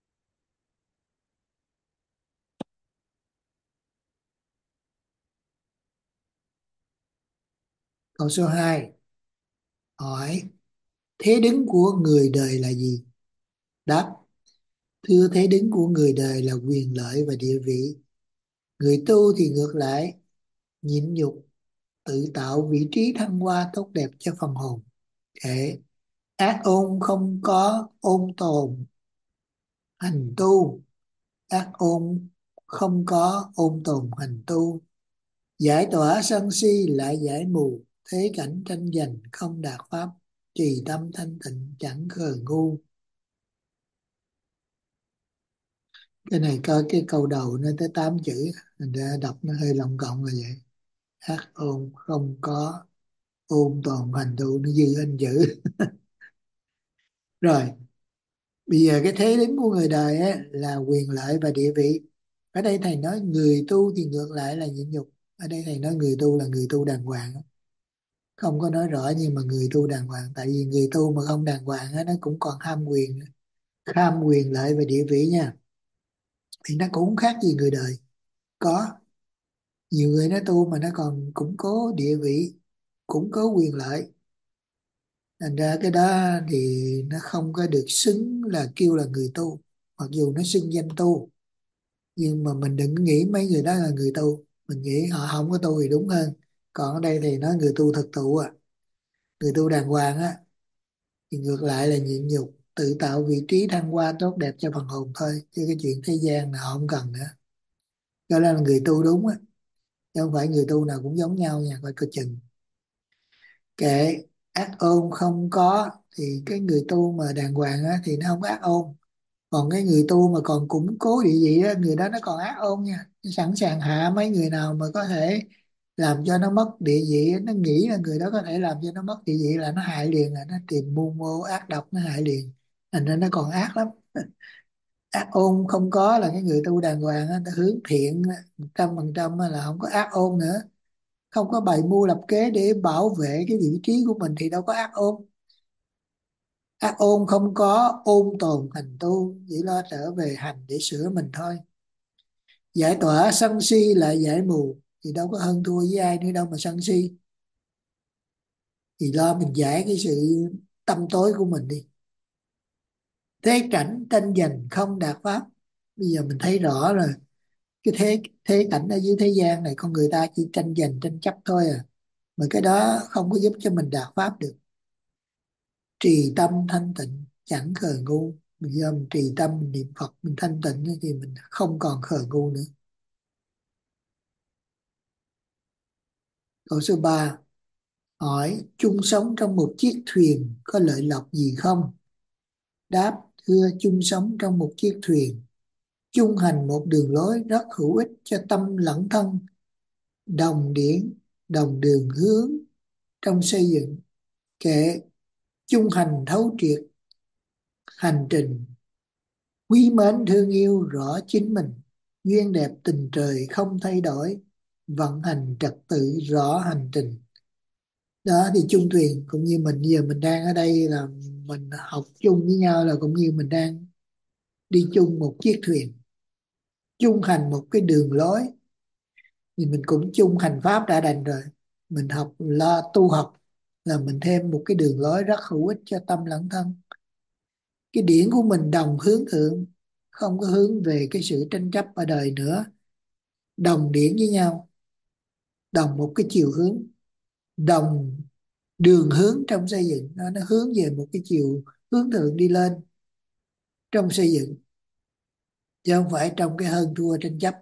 Câu số hai hỏi: thế đứng của người đời là gì? Đáp: thưa, thế đứng của người đời là quyền lợi và địa vị. Người tu thì ngược lại, nhịn nhục, tự tạo vị trí thăng hoa tốt đẹp cho phần hồn. Kệ. Ác ôn không có ôn tồn hành tu. Ác ôn không có ôn tồn hành tu. Giải tỏa sân si lại giải mù. Thế cảnh tranh giành không đạt pháp. Trì tâm thanh tịnh chẳng khờ ngu. Cái này coi cái câu đầu nó tới tám chữ, mình đã đọc nó hơi lộng cộng là vậy. Ác ôn không có ôn tồn hành tu, nó dư hình chữ. Rồi bây giờ cái thế đứng của người đời á, là quyền lợi và địa vị. Ở đây thầy nói người tu thì ngược lại là nhịn nhục. Ở đây thầy nói người tu là người tu đàng hoàng, không có nói rõ nhưng mà người tu đàng hoàng. Tại vì người tu mà không đàng hoàng á, nó cũng còn ham quyền, ham quyền lợi về địa vị nha, thì nó cũng khác gì người đời. Có nhiều người nó tu mà nó còn củng cố địa vị, củng cố quyền lợi, thành ra cái đó thì nó không có được xứng là kêu là người tu. Mặc dù nó xưng danh tu, nhưng mà mình đừng nghĩ mấy người đó là người tu, mình nghĩ họ không có tu thì đúng hơn. Còn ở đây thì nói người tu thực thụ à, người tu đàng hoàng á, thì ngược lại là nhịn nhục, tự tạo vị trí thăng hoa tốt đẹp cho phần hồn thôi, chứ cái chuyện thế gian là họ không cần nữa. Đó là người tu đúng á, chứ không phải người tu nào cũng giống nhau nha, phải coi chừng. Kệ, ác ôn không có, thì cái người tu mà đàng hoàng á thì nó không có ác ôn. Còn cái người tu mà còn củng cố địa vị á, người đó nó còn ác ôn nha, nó sẵn sàng hạ mấy người nào mà có thể làm cho nó mất địa vị. Nó nghĩ là người đó có thể làm cho nó mất địa vị là nó hại liền, là nó tìm mưu mô ác độc, nó hại liền, thành ra nó còn ác lắm. Ác ôn không có là cái người tu đàng hoàng á, ta hướng thiện một trăm phần trăm là không có ác ôn nữa, không có bày mưu lập kế để bảo vệ cái vị trí của mình thì đâu có ác ôn. Ác ôn không có, ôn tồn thành tu, chỉ lo trở về hành để sửa mình thôi. Giải tỏa sân si là giải mù, thì đâu có hơn thua với ai nữa đâu mà sân si. Thì lo mình giải cái sự tâm tối của mình đi. Thế cảnh tranh giành không đạt pháp. Bây giờ mình thấy rõ rồi, cái thế thế cảnh ở dưới thế gian này con người ta chỉ tranh giành tranh chấp thôi à, mà cái đó không có giúp cho mình đạt pháp được. Trì tâm thanh tịnh chẳng khờ ngu. Bây giờ mình trì tâm, mình niệm Phật, mình thanh tịnh thì mình không còn khờ ngu nữa. Câu số ba, hỏi chung sống trong một chiếc thuyền có lợi lộc gì không? Đáp, thưa, chung sống trong một chiếc thuyền, chung hành một đường lối rất hữu ích cho tâm lẫn thân, đồng điển, đồng đường hướng trong xây dựng. Kệ, chung hành thấu triệt hành trình, quý mến thương yêu rõ chính mình, duyên đẹp tình trời không thay đổi, vận hành trật tự rõ hành trình. Đó thì chung thuyền cũng như mình giờ mình đang ở đây là mình học chung với nhau, là cũng như mình đang đi chung một chiếc thuyền, chung hành một cái đường lối, thì mình cũng chung hành pháp đã đành rồi. Mình học lo tu học là mình thêm một cái đường lối rất hữu ích cho tâm lẫn thân. Cái điển của mình đồng hướng thượng, không có hướng về cái sự tranh chấp ở đời nữa, đồng điển với nhau, đồng một cái chiều hướng, đồng đường hướng trong xây dựng. Nó, nó hướng về một cái chiều hướng thượng đi lên trong xây dựng, chứ không phải trong cái hơn thua tranh chấp.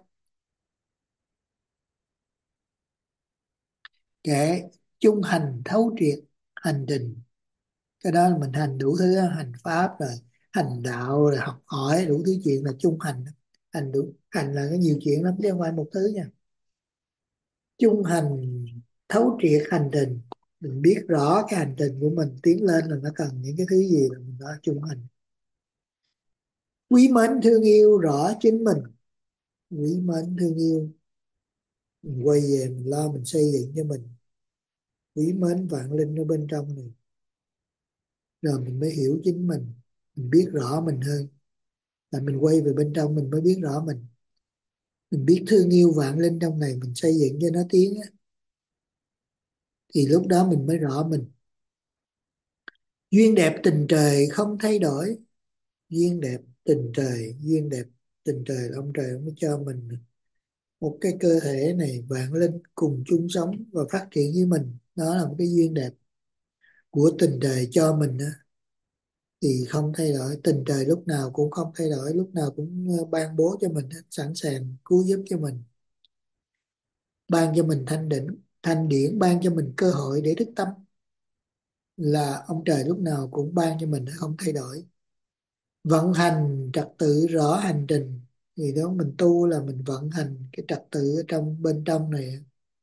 Kể chung hành thấu triệt hành trình, cái đó là mình hành đủ thứ, hành pháp rồi hành đạo rồi học hỏi đủ thứ chuyện là chung hành. Hành đủ hành là có nhiều chuyện lắm chứ không phải một thứ nha. Chung hành thấu triệt hành trình, mình biết rõ cái hành trình của mình tiến lên là nó cần những cái thứ gì là mình đã chung hành. Quý mến thương yêu rõ chính mình, quý mến thương yêu, mình quay về mình lo mình xây dựng cho mình, quý mến vạn linh ở bên trong này, rồi mình mới hiểu chính mình, mình biết rõ mình hơn, là mình quay về bên trong mình mới biết rõ mình. Mình biết thương yêu vạn linh trong này, mình xây dựng cho nó tiến á, thì lúc đó mình mới rõ mình. Duyên đẹp tình trời không thay đổi, duyên đẹp tình trời, duyên đẹp tình trời là ông trời ông mới cho mình một cái cơ thể này, vạn linh cùng chung sống và phát triển với mình. Đó là một cái duyên đẹp của tình trời cho mình đó, thì không thay đổi. Tình trời lúc nào cũng không thay đổi, lúc nào cũng ờ, ban bố cho mình hết, sẵn sàng cứu giúp cho mình, ban cho mình thanh định thanh điển, ban cho mình cơ hội để thức tâm, là ông trời lúc nào cũng ban cho mình, không thay đổi. Vận hành trật tự rõ hành trình, thì đó mình tu là mình vận hành cái trật tự ở trong bên trong này.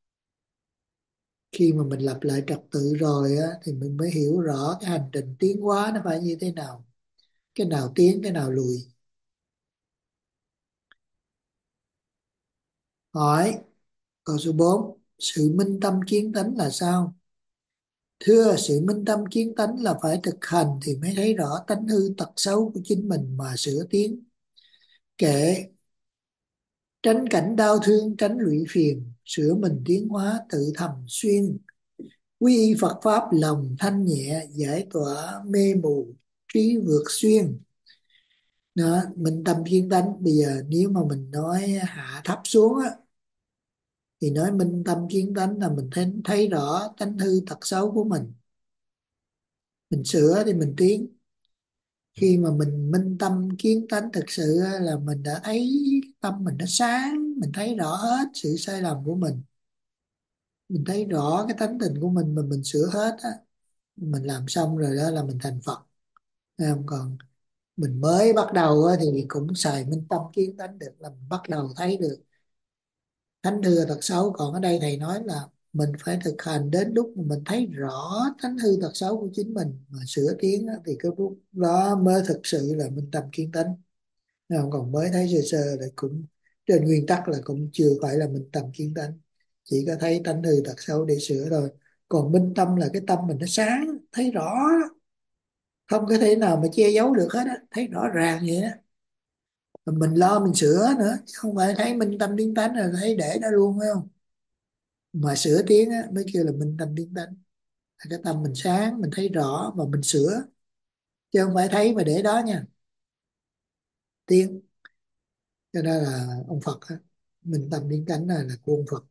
Khi mà mình lập lại trật tự rồi á, thì mình mới hiểu rõ cái hành trình tiến hóa nó phải như thế nào, cái nào tiến cái nào lùi. Hỏi Câu số bốn, sự minh tâm kiến tánh là sao? Thưa, sự minh tâm kiến tánh là phải thực hành thì mới thấy rõ tánh hư tật xấu của chính mình mà sửa tiến. Kệ, tránh cảnh đau thương, tránh lụy phiền, sửa mình tiến hóa tự thầm xuyên. Quy y Phật Pháp lòng thanh nhẹ, giải tỏa mê mù, trí vượt xuyên. Đó, minh tâm kiến tánh. Bây giờ nếu mà mình nói hạ thấp xuống á, thì nói minh tâm kiến tánh là mình thấy, thấy rõ tánh hư tật xấu của mình. Mình sửa thì mình tiến. Khi mà mình minh tâm kiến tánh thực sự á, là mình đã thấy tâm mình nó sáng, mình thấy rõ hết sự sai lầm của mình. Mình thấy rõ cái tánh tình của mình mà mình sửa hết á. Mình làm xong rồi đó là mình thành Phật. Thấy không? Còn mình mới bắt đầu á, thì cũng xài minh tâm kiến tánh được, là mình bắt đầu thấy được thánh hư tật xấu. Còn ở đây thầy nói là mình phải thực hành đến lúc mà mình thấy rõ thánh hư tật xấu của chính mình mà sửa tiến á, thì cái lúc đó mới thực sự là minh tâm kiến tánh. Thấy không? Còn mới thấy sơ sơ là cũng trên nguyên tắc là cũng chưa phải là minh tâm kiến tánh, chỉ có thấy tánh hư tật xấu để sửa thôi. Còn minh tâm là cái tâm mình nó sáng, thấy rõ, không có thể nào mà che giấu được hết á, thấy rõ ràng vậy đó. Mình lo mình sửa nữa, không phải thấy minh tâm kiến tánh là thấy để đó luôn, phải không? Mà sửa tiến á mới kêu là minh tâm kiến tánh, là cái tâm mình sáng, mình thấy rõ và mình sửa, chứ không phải thấy mà để đó nha. Tiến. Cho nên là ông Phật á, minh tâm kiến tánh là, là của ông Phật.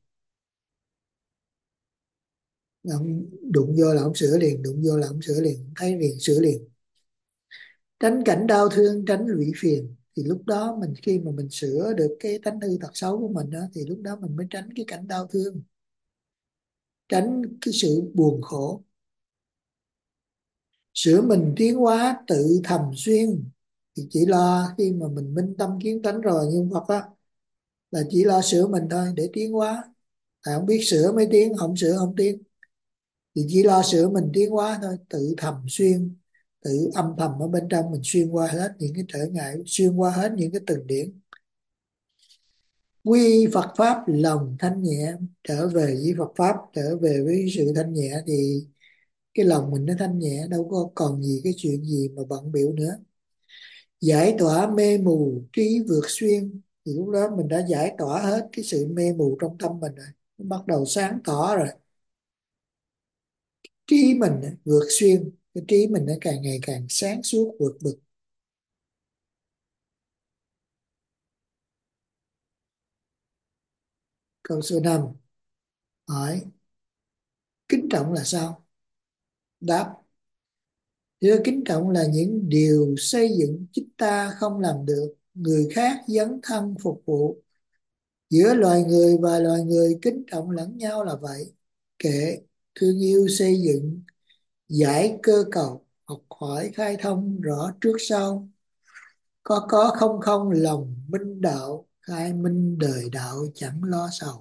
Ông đụng vô là ông sửa liền, đụng vô là ông sửa liền, thấy liền sửa liền. Tránh cảnh đau thương, tránh lụy phiền, thì lúc đó mình khi mà mình sửa được cái tánh hư tật xấu của mình đó, thì lúc đó mình mới tránh cái cảnh đau thương, tránh cái sự buồn khổ. Sửa mình tiến hóa tự thầm xuyên, thì chỉ lo khi mà mình minh tâm kiến tánh rồi như Phật á, là chỉ lo sửa mình thôi để tiến hóa. À, không biết sửa mới tiến, không sửa không tiến. Thì chỉ lo sửa mình tiến hóa thôi, tự thầm xuyên, tự âm thầm ở bên trong mình xuyên qua hết những cái trở ngại, xuyên qua hết những cái từng điển. Quy Phật Pháp lòng thanh nhẹ, trở về với Phật Pháp, trở về với sự thanh nhẹ thì cái lòng mình nó thanh nhẹ, đâu có còn gì cái chuyện gì mà bận bịu nữa. Giải tỏa mê mù, trí vượt xuyên, thì lúc đó mình đã giải tỏa hết cái sự mê mù trong tâm mình rồi, nó bắt đầu sáng tỏ rồi. Trí mình vượt xuyên, cái trí mình nó càng ngày càng sáng suốt vượt bực. Câu số năm hỏi kính trọng là sao? Đáp, thưa, kính trọng là những điều xây dựng chính ta không làm được, người khác dấn thân phục vụ. Giữa loài người và loài người kính trọng lẫn nhau là vậy. Kệ, thương yêu xây dựng, giải cơ cầu, học hỏi khai thông rõ trước sau. Có có không không lòng minh đạo, khai minh đời đạo chẳng lo sầu.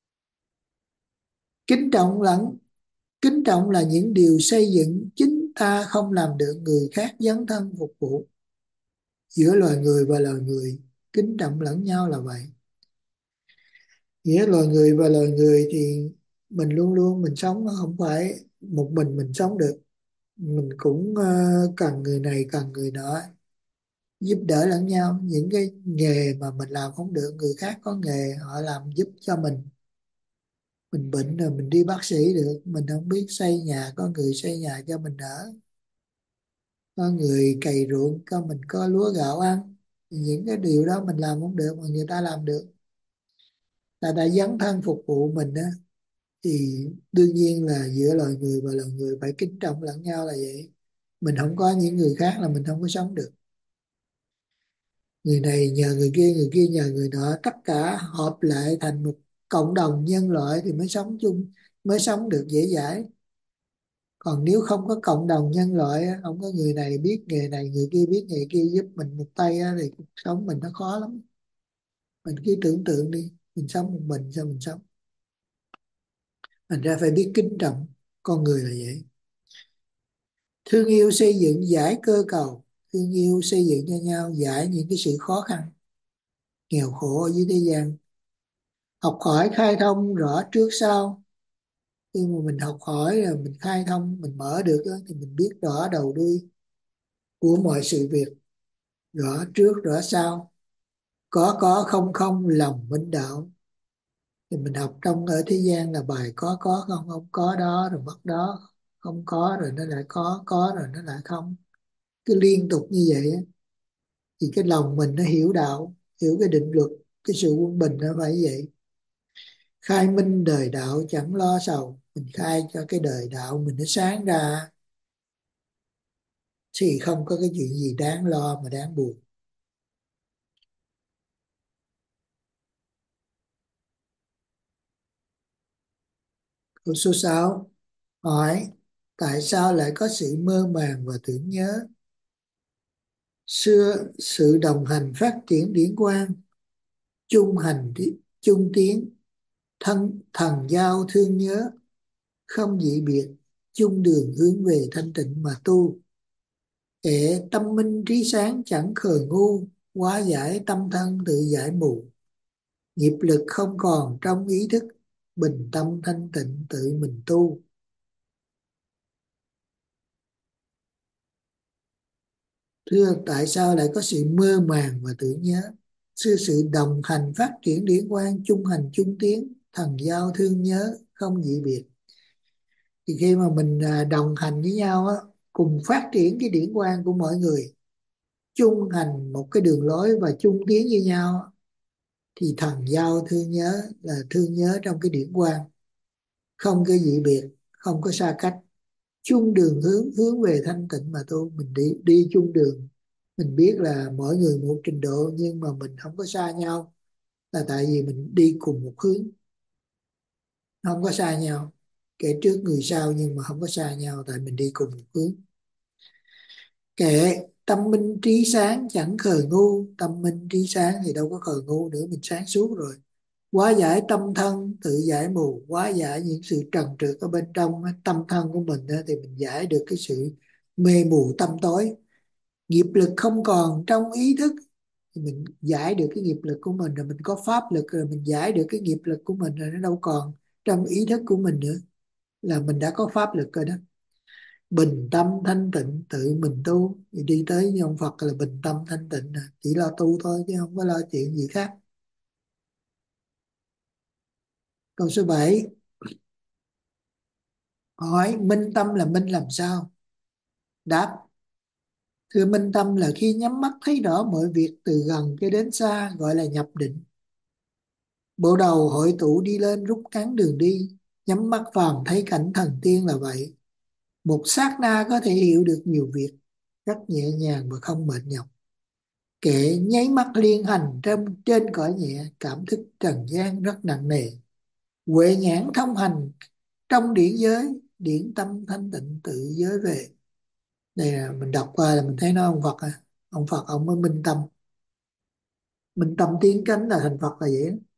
Kính trọng lẫn Kính trọng là những điều xây dựng chính ta không làm được, người khác dấn thân phục vụ. Giữa loài người và loài người kính trọng lẫn nhau là vậy. Nghĩa loài người và loài người thì mình luôn luôn mình sống, không phải một mình mình sống được. Mình cũng ờ, cần người này cần người nọ, giúp đỡ lẫn nhau. Những cái nghề mà mình làm không được, người khác có nghề họ làm giúp cho mình. Mình bệnh rồi mình đi bác sĩ được, mình không biết xây nhà, có người xây nhà cho mình ở. Có người cày ruộng, có mình có lúa gạo ăn. Những cái điều đó mình làm không được mà người ta làm được, ta đã dấn thân phục vụ mình á, thì đương nhiên là giữa loài người và loài người phải kính trọng lẫn nhau là vậy. Mình không có những người khác là mình không có sống được. Người này nhờ người kia, người kia nhờ người nọ, tất cả hợp lại thành một cộng đồng nhân loại thì mới sống chung, mới sống được dễ dãi. Còn nếu không có cộng đồng nhân loại, không có người này biết nghề này, người kia biết nghề kia giúp mình một tay, thì cuộc sống mình nó khó lắm. Mình cứ tưởng tượng đi, mình sống một mình sao mình sống. Thành ra phải biết kính trọng con người là vậy. Thương yêu xây dựng giải cơ cầu, thương yêu xây dựng cho nhau, giải những cái sự khó khăn nghèo khổ ở dưới thế gian. Học hỏi khai thông rõ trước sau. Khi mà mình học hỏi rồi mình khai thông, mình mở được á, thì mình biết rõ đầu đuôi của mọi sự việc, rõ trước rõ sau, có có không không, lòng minh đạo. Thì mình học trong ở thế gian là bài có có không không, có đó rồi mất đó, không có rồi nó lại có, có rồi nó lại không, cứ liên tục như vậy á. Thì cái lòng mình nó hiểu đạo, hiểu cái định luật, cái sự quân bình nó phải vậy. Khai minh đời đạo chẳng lo sầu, mình khai cho cái đời đạo mình nó sáng ra thì không có cái chuyện gì đáng lo mà đáng buồn. Câu số sáu hỏi tại sao lại có sự mơ màng và tưởng nhớ? Xưa sự đồng hành phát triển điển quang, chung hành chung tiến, thân thần giao thương nhớ, không dị biệt, chung đường hướng về thanh tịnh mà tu. Kệ tâm minh trí sáng chẳng khờ ngu, hóa giải tâm thân tự giải mù. Nghiệp lực không còn trong ý thức, bình tâm thanh tịnh tự mình tu. Thưa tại sao lại có sự mơ màng và tưởng nhớ? Xưa sự đồng hành phát triển điển quang, chung hành chung tiến, thần giao thương nhớ, không dị biệt. Thì khi mà mình à, đồng hành với nhau á, cùng phát triển cái điển quang của mỗi người, chung hành một cái đường lối và chung tiến với nhau á, thì thần giao thương nhớ là thương nhớ trong cái điển quang, không cái dị biệt, không có xa cách, chung đường hướng hướng về thanh tịnh mà tu. Mình đi đi chung đường, mình biết là mỗi người một trình độ nhưng mà mình không có xa nhau, là tại vì mình đi cùng một hướng, không có xa nhau. Kẻ trước người sau nhưng mà không có xa nhau, tại mình đi cùng một hướng. Kệ tâm minh trí sáng chẳng khờ ngu, tâm minh trí sáng thì đâu có khờ ngu nữa, mình sáng suốt rồi. Hóa giải tâm thân tự giải mù, hóa giải những sự trần trượt ở bên trong tâm thân của mình thì mình giải được cái sự mê mù tâm tối. Nghiệp lực không còn trong ý thức thì mình giải được cái nghiệp lực của mình, rồi mình có pháp lực rồi mình giải được cái nghiệp lực của mình, rồi nó đâu còn trong ý thức của mình nữa, là mình đã có pháp lực rồi đó. Bình tâm thanh tịnh tự mình tu, thì đi tới như ông Phật là bình tâm thanh tịnh, chỉ lo tu thôi chứ không có lo chuyện gì khác. Câu số bảy hỏi minh tâm là minh làm sao? Đáp thưa minh tâm là khi nhắm mắt thấy rõ mọi việc từ gần cho đến xa, gọi là nhập định. Bộ đầu hội tụ đi lên rút ngắn đường đi, nhắm mắt phàm thấy cảnh thần tiên là vậy. Một sát na có thể hiểu được nhiều việc, rất nhẹ nhàng và không mệt nhọc. Kệ nháy mắt liên hành trên, trên cõi nhẹ, cảm thức trần gian rất nặng nề. Huệ nhãn thông hành trong điển giới, điển tâm thanh tịnh tự giới về. Đây là mình đọc qua là mình thấy nó ông Phật à. Ông Phật ông mới minh tâm. Minh tâm tiến cánh là thành Phật là vậy đó.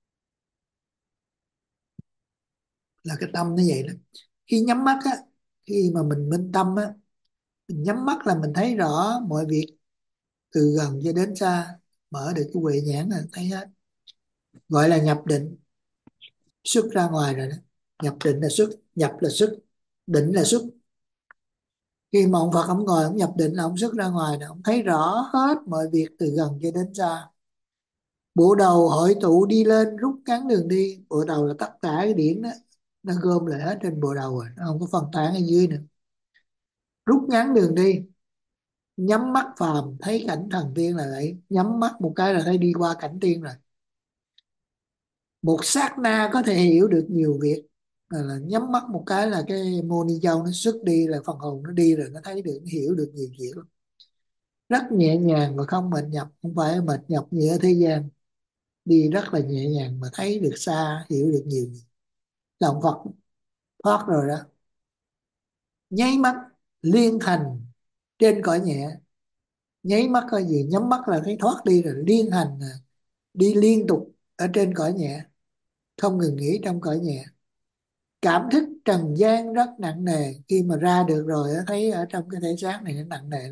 Là cái tâm nó vậy đó. Khi nhắm mắt á, khi mà mình minh tâm á, mình nhắm mắt là mình thấy rõ mọi việc từ gần cho đến xa, mở được cái huệ nhãn là thấy hết, gọi là nhập định, xuất ra ngoài rồi đó. Nhập định là xuất, nhập là xuất, định là xuất. Khi mà ông Phật ông ngồi ông nhập định là ông xuất ra ngoài nè, ông thấy rõ hết mọi việc từ gần cho đến xa. Bộ đầu hội tụ đi lên rút ngắn đường đi. Bộ đầu là tất cả cái điển đó, nó gom lại hết trên bộ đầu rồi, nó không có phân tán ở dưới nữa. Rút ngắn đường đi, nhắm mắt phàm thấy cảnh thần tiên là vậy. Nhắm mắt một cái là thấy đi qua cảnh tiên rồi. Một sát na có thể hiểu được nhiều việc, là, là nhắm mắt một cái là cái mô ni châu nó xuất đi, là phần hồn nó đi rồi, nó thấy được, nó hiểu được nhiều việc lắm. Rất nhẹ nhàng và không mệt nhọc, không phải mệt nhọc như ở thế gian. Đi rất là nhẹ nhàng mà thấy được xa, hiểu được nhiều việc. Lòng Phật thoát rồi đó. Nháy mắt liên hành trên cõi nhẹ. Nháy mắt coi gì, nhắm mắt là thấy thoát đi rồi. Liên hành là đi liên tục ở trên cõi nhẹ, không ngừng nghỉ trong cõi nhẹ. Cảm thức trần gian rất nặng nề. Khi mà ra được rồi thấy ở trong cái thể xác này nó nặng nề.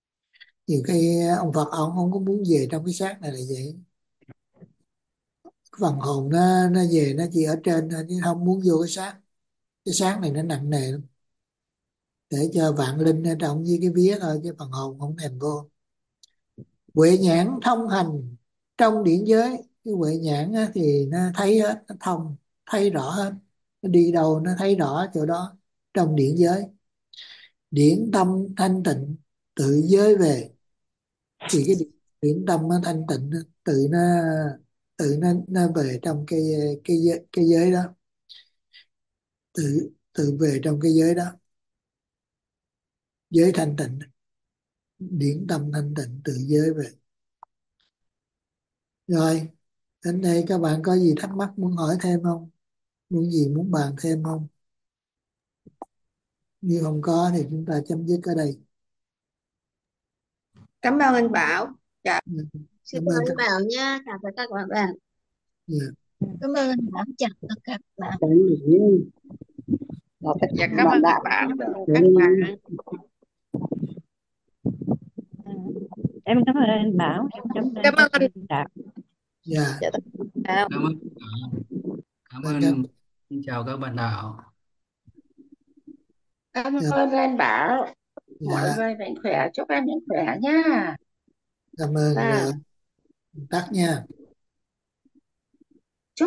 Nhiều khi ông Phật ông không có muốn về trong cái xác này là vậy. phần hồn nó nó về nó chỉ ở trên thôi, chứ không muốn vô cái xác. Cái xác này nó nặng nề lắm, để cho vạn linh ở trong với cái vía thôi, chứ phần hồn không thèm vô. Huệ nhãn thông hành trong điển giới. Cái huệ nhãn á, thì nó thấy hết, nó thông, thấy rõ hết, nó đi đâu nó thấy rõ chỗ đó. Trong điển giới, điển tâm thanh tịnh tự giới về. Thì cái điển, điển tâm nó thanh tịnh nó, tự nó tự nó nó về trong cái cái giới, cái giới đó, tự tự về trong cái giới đó, giới thanh tịnh, điển tâm thanh tịnh tự giới về. Rồi, đến đây các bạn có gì thắc mắc muốn hỏi thêm không? Muốn gì muốn bàn thêm không? Nếu không có thì chúng ta chấm dứt ở đây. Cảm ơn anh Bảo. Dạ. Ừ, Sư cảm cô ơn anh các Bảo nha, chào tất cả các bạn. dạ. Cảm ơn anh Bảo, chào tất cả các bạn. Chào tất cả Dạ các cảm bạn ơn anh đạo. Bảo cùng Ừ, các bạn. em cảm ơn anh Bảo, em cảm ơn Cảm các ơn anh. bạn đạo. Dạ, Dạ, dạ. Cảm ơn cảm cảm ơn các ơn xin chào các bạn đạo. Cảm dạ, ơn anh Bảo. Mọi dạ, người mạnh khỏe, chúc em mạnh khỏe nha. cảm ơn Và rồi. Tắt nha.